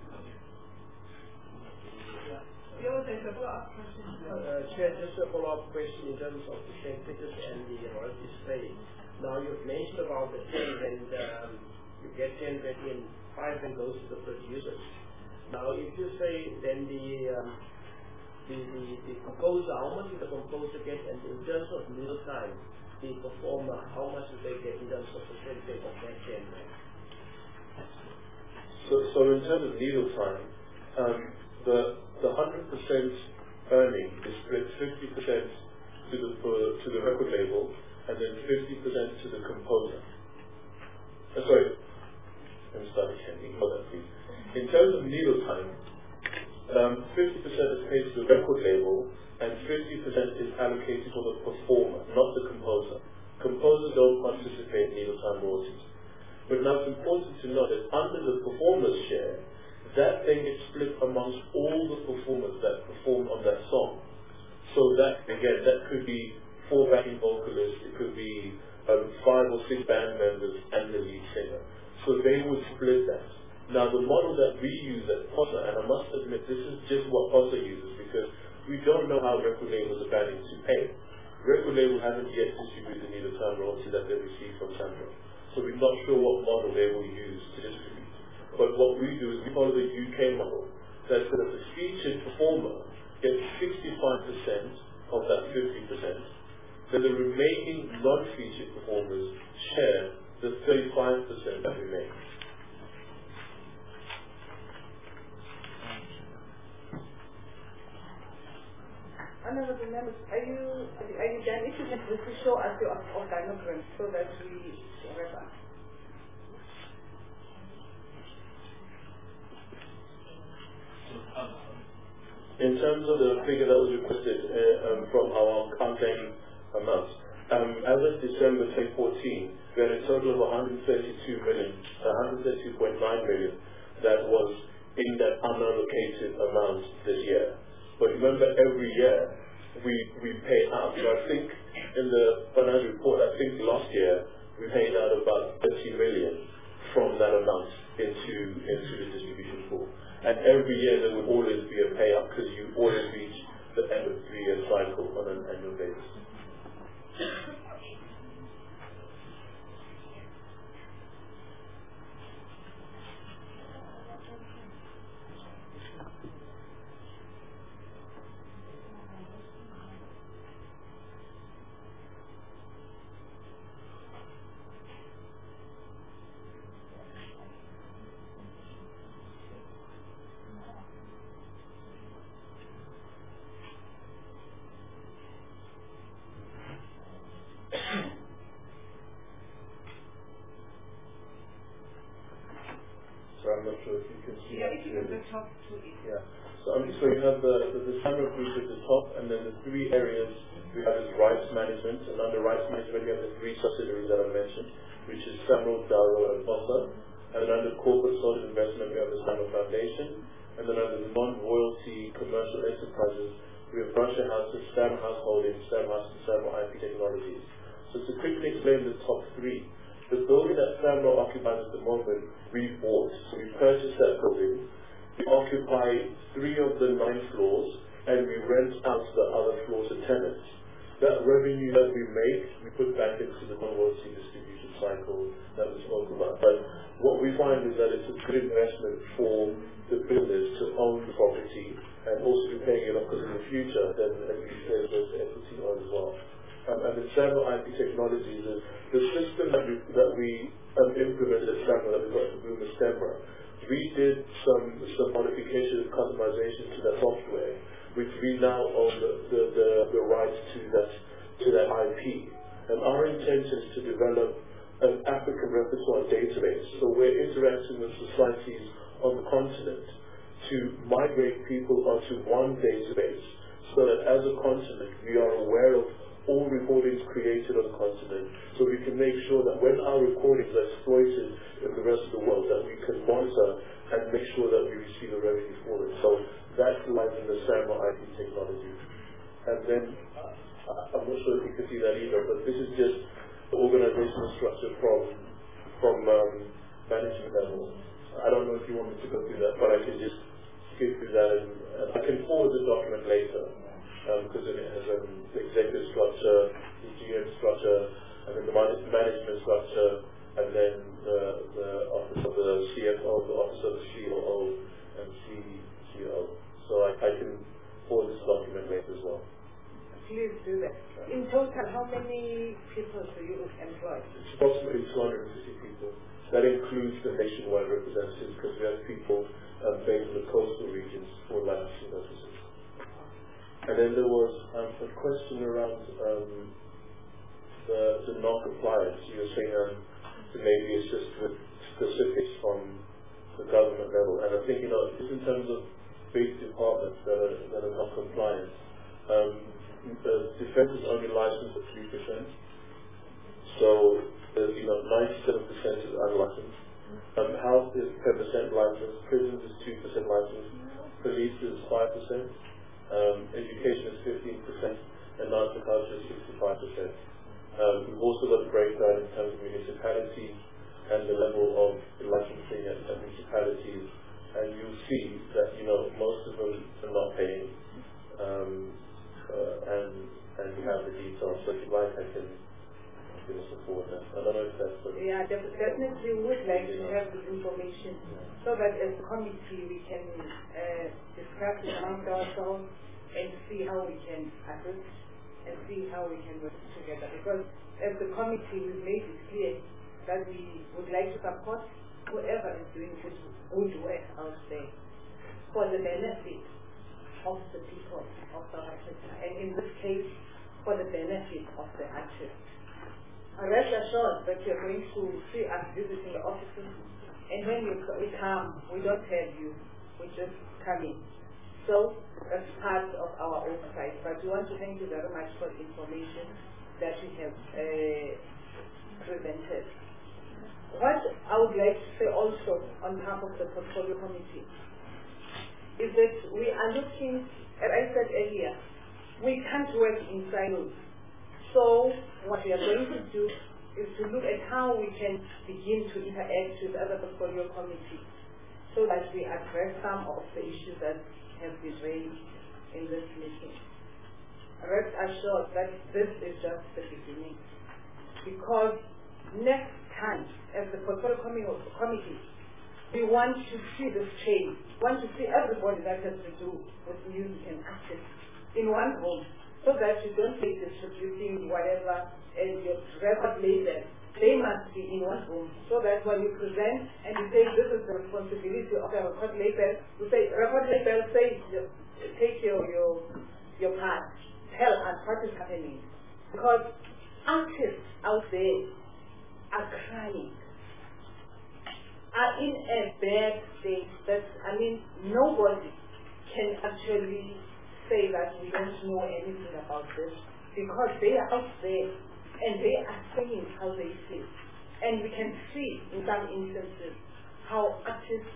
There's a follow-up question. Chair, just a follow-up question in terms of the percentages and the royalties paid. Now you've mentioned about the 10 and you get 10 that in 5 and goes to the producers. Now if you say then the composer, how much does the composer get, and in terms of meal time, the performer, how much do they get in terms of percentage of that 10? So in terms of needle time, the 100% earning is split 50% to the record label and then 50% to the composer. Sorry, let me start again. Ignore that, please. In terms of needle time, 50% is paid to the record label and 50% is allocated for the performer, not the composer. Composers don't participate in needle time royalties. But now it's important to know that under the performer's share, that thing is split amongst all the performers that perform on that song. So that, again, that could be 4 backing vocalists, it could be 5 or 6 band members and the lead singer. So they would split that. Now the model that we use at POSA, and I must admit this is just what POSA uses because we don't know how record labels are planning to pay. Record labels haven't yet distributed the needle time royalty that they receive from Sandro. So we're not sure what model they will use to distribute. But what we do is we follow the UK model that says that the featured performer gets 65% of that 50%, then the remaining non-featured performers share the 35% that remains. Honourable members, are you done? If you can just show us your organogram so that we wrap up. In terms of the figure that was requested from our campaign amounts, as of December 2014, we had a total of 132.9 million that was in that unallocated amount this year. But remember, every year we pay out. So I think in the financial report, I think last year we paid out about 30 million from that amount into the distribution pool. And every year there will always be a payout because you always reach the end of the 3-year cycle on an annual basis. I'm not sure if you can see that. If you can talk to it. Yeah. So you have the Sandro group at the top, and then the 3 areas we have is rights management, and under rights management we have the 3 subsidiaries that I mentioned, which is Sandro, Daro, and POSA. And then under corporate social investment we have the Sandro Foundation, and then under the non-royalty commercial enterprises we have Russia House, Sam House Holdings, Sam House, and Sam IP Technologies. So to quickly explain the top 3. The building that Samro occupies at the moment, we bought. So we purchased that building. We occupy 3 of the 9 floors, and we rent out the other floors to tenants. that revenue that we make, we put back into the non-royalty distribution cycle that we spoke about. But what we find is that it's a good investment for the builders to own the property and also be paying it off, because in the future, then at least there's equity on as well. And in SAMRO IP Technologies, the system that we implemented at SAMRO, that we got from Boomer Stemra, we did some modification and customization to that software, which we now own the rights to that IP. And our intention is to develop an African repertoire database. So we're interacting with societies on the continent to migrate people onto one database, so that as a continent we are aware of all recordings created on the continent, so we can make sure that when our recordings are exploited in the rest of the world, that we can monitor and make sure that we receive a revenue for it. So that lies in the SAMRO IP technology. And then, I'm not sure if you can see that either, but this is just the organizational structure from management level. I don't know if you want me to go through that, but I can just skip through that, and I can forward the document later, because it has the executive structure, the GM structure, and then the management structure, and then the office of the CFO, the office of the COO, and CCO. So I can forward this document later as well. Please do that. In total, how many people do you employ? It's approximately 250 people. That includes the nationwide representatives, because we have people based in the coastal regions for licensing purposes. And then there was a question around the non-compliance. You were saying maybe it's just with specifics from the government level. And I think, just in terms of big departments that are not compliant, the defense is only licensed at 3%. So there's 97% is unlicensed. Health is 10% licensed. Prisons is 2% licensed. Police is 5%. Education is 15%, and agriculture is 65%. We've also got a breakdown in terms of municipalities and the level of licensing at municipalities, and you'll see that most of them are not paying, and we have the details. So if you like, I can give us support. I don't know if that's definitely would like to have this information, so that as a committee we can discuss it amongst ourselves and see how we can address and see how we can work together. Because as a committee we've made it clear that we would like to support whoever is doing good work out there for the benefit of the people of South Africa, and in this case for the benefit of the artists. Rest assured that you're going to see us visiting the offices, and when we come, we don't tell you, we just come in. So that's part of our oversight. But we want to thank you very much for the information that you have presented. What I would like to say also on behalf of the portfolio committee is that we are looking, as I said earlier, we can't work in silos. So what we are going to do is to look at how we can begin to interact with other portfolio committees, so that we address some of the issues that have been raised in this meeting. Rest assured that this is just the beginning, because next time, as the portfolio committee, we want to see this change. We want to see everybody that has to do with music and artists in one room, so that you don't be distributing whatever and your record label. They must be in one room, so that when you present and you say this is the responsibility of the record label, you say record label, take your part, tell us what is happening. Because artists out there are crying, are in a bad state that, nobody can actually say that we don't know anything about this, because they are out there and they are saying how they feel. And we can see in some instances how artists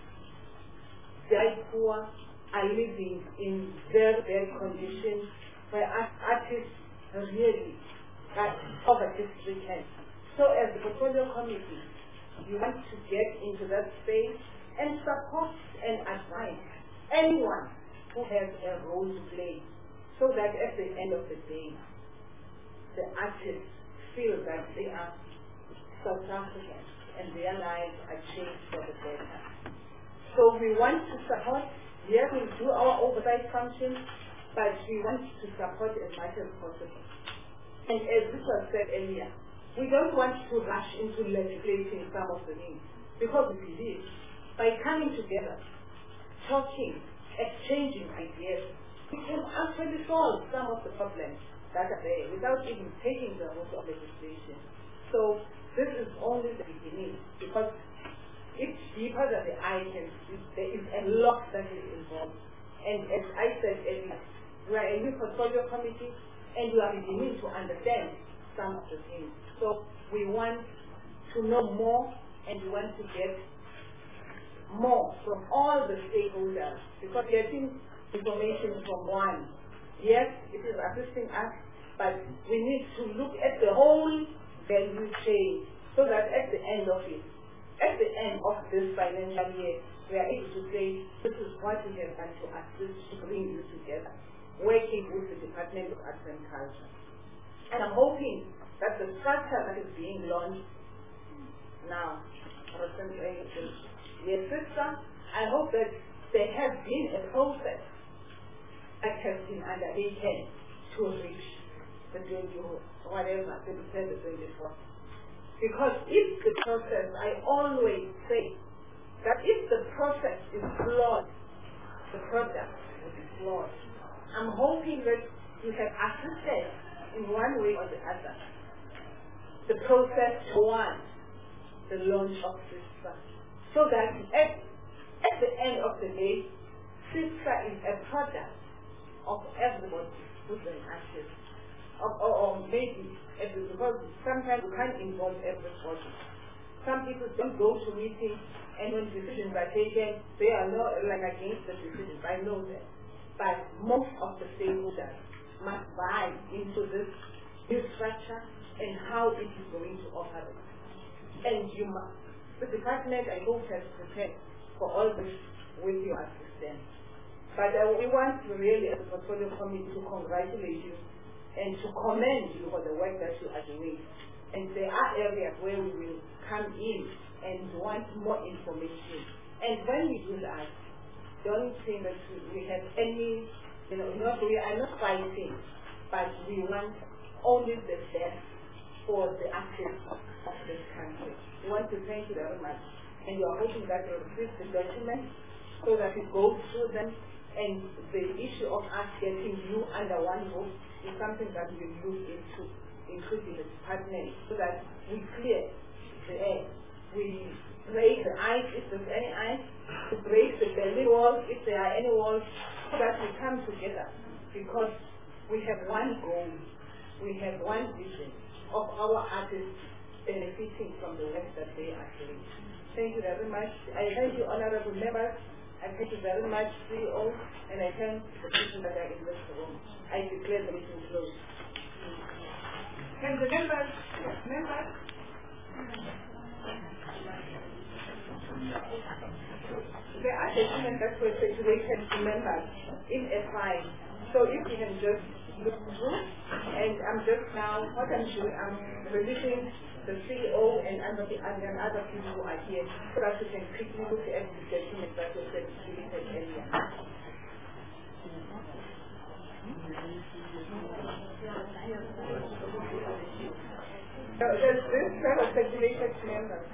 die poor, are living in very bad conditions, where artists really are poverty-stricken. So as the portfolio committee, you want to get into that space and support and advise anyone who has a role to play, so that at the end of the day, the artists feel that they are South Africans and their lives are changed for the better. So we want to support, yes, we do our oversight function, but we want to support as much as possible. And as this was said earlier, we don't want to rush into legislating some of the things, because we believe by coming together, talking, exchanging ideas, we can actually solve some of the problems that are there without even taking the route of legislation. So this is only the beginning, because it's deeper than the eye can see. There is a lot that is involved. And as I said earlier, we are a new portfolio committee, and we are beginning to understand some of the things. So we want to know more, and we want to get more from all the stakeholders, because getting information from one, yes, it is assisting us, but we need to look at the whole value chain, so that at the end of it, at the end of this financial year, we are able to say, this is what we have done to assist to bring you together, working with the Department of Arts and Culture. And I'm hoping that the structure that is being launched now, dear sister, I hope that there has been a process that has been undertaken to reach the 24. Because if the process, I always say that if the process is flawed, the product will be flawed. I'm hoping that you have assisted in one way or the other the process towards the launch of SISPA, so that at the end of the day, SISPA is a product of everybody who's an artist. Or maybe, because sometimes you can't involve everybody. Some people don't go to meetings, and when decisions are taken, they are not against the decisions. I know that. But most of the stakeholders must buy into this new structure and how it is going to operate. And you must. The department, I hope, has prepared for all this with your assistance. But we want to really, as a portfolio committee, to congratulate you and to commend you for the work that you are doing. And there are areas where we will come in and want more information. And when we do that, don't think that we have any, we are not fighting, but we want only the best for the artists of this country. We want to thank you very much. And we are hoping that you receive the documents so that it goes through them, and the issue of us getting you under one roof is something that we look into, including the department, so that we clear the air. We break the ice if there's any ice, to break the belly walls if there are any walls, so that we come together, because we have one goal, we have one vision of our artists benefiting from the work that they are doing. Thank you very much. I thank you, honorable members. I thank you very much, CEO, and I thank the people that are in this room. I declare the meeting closed. Can the members? There are documents that were circulated to members in FI. So if you can just look through, and I'm just now, what I'm doing, I'm releasing the CEO and other people who are here, so that we can quickly look at the documents that were circulated earlier. So there's this kind of circulated to members.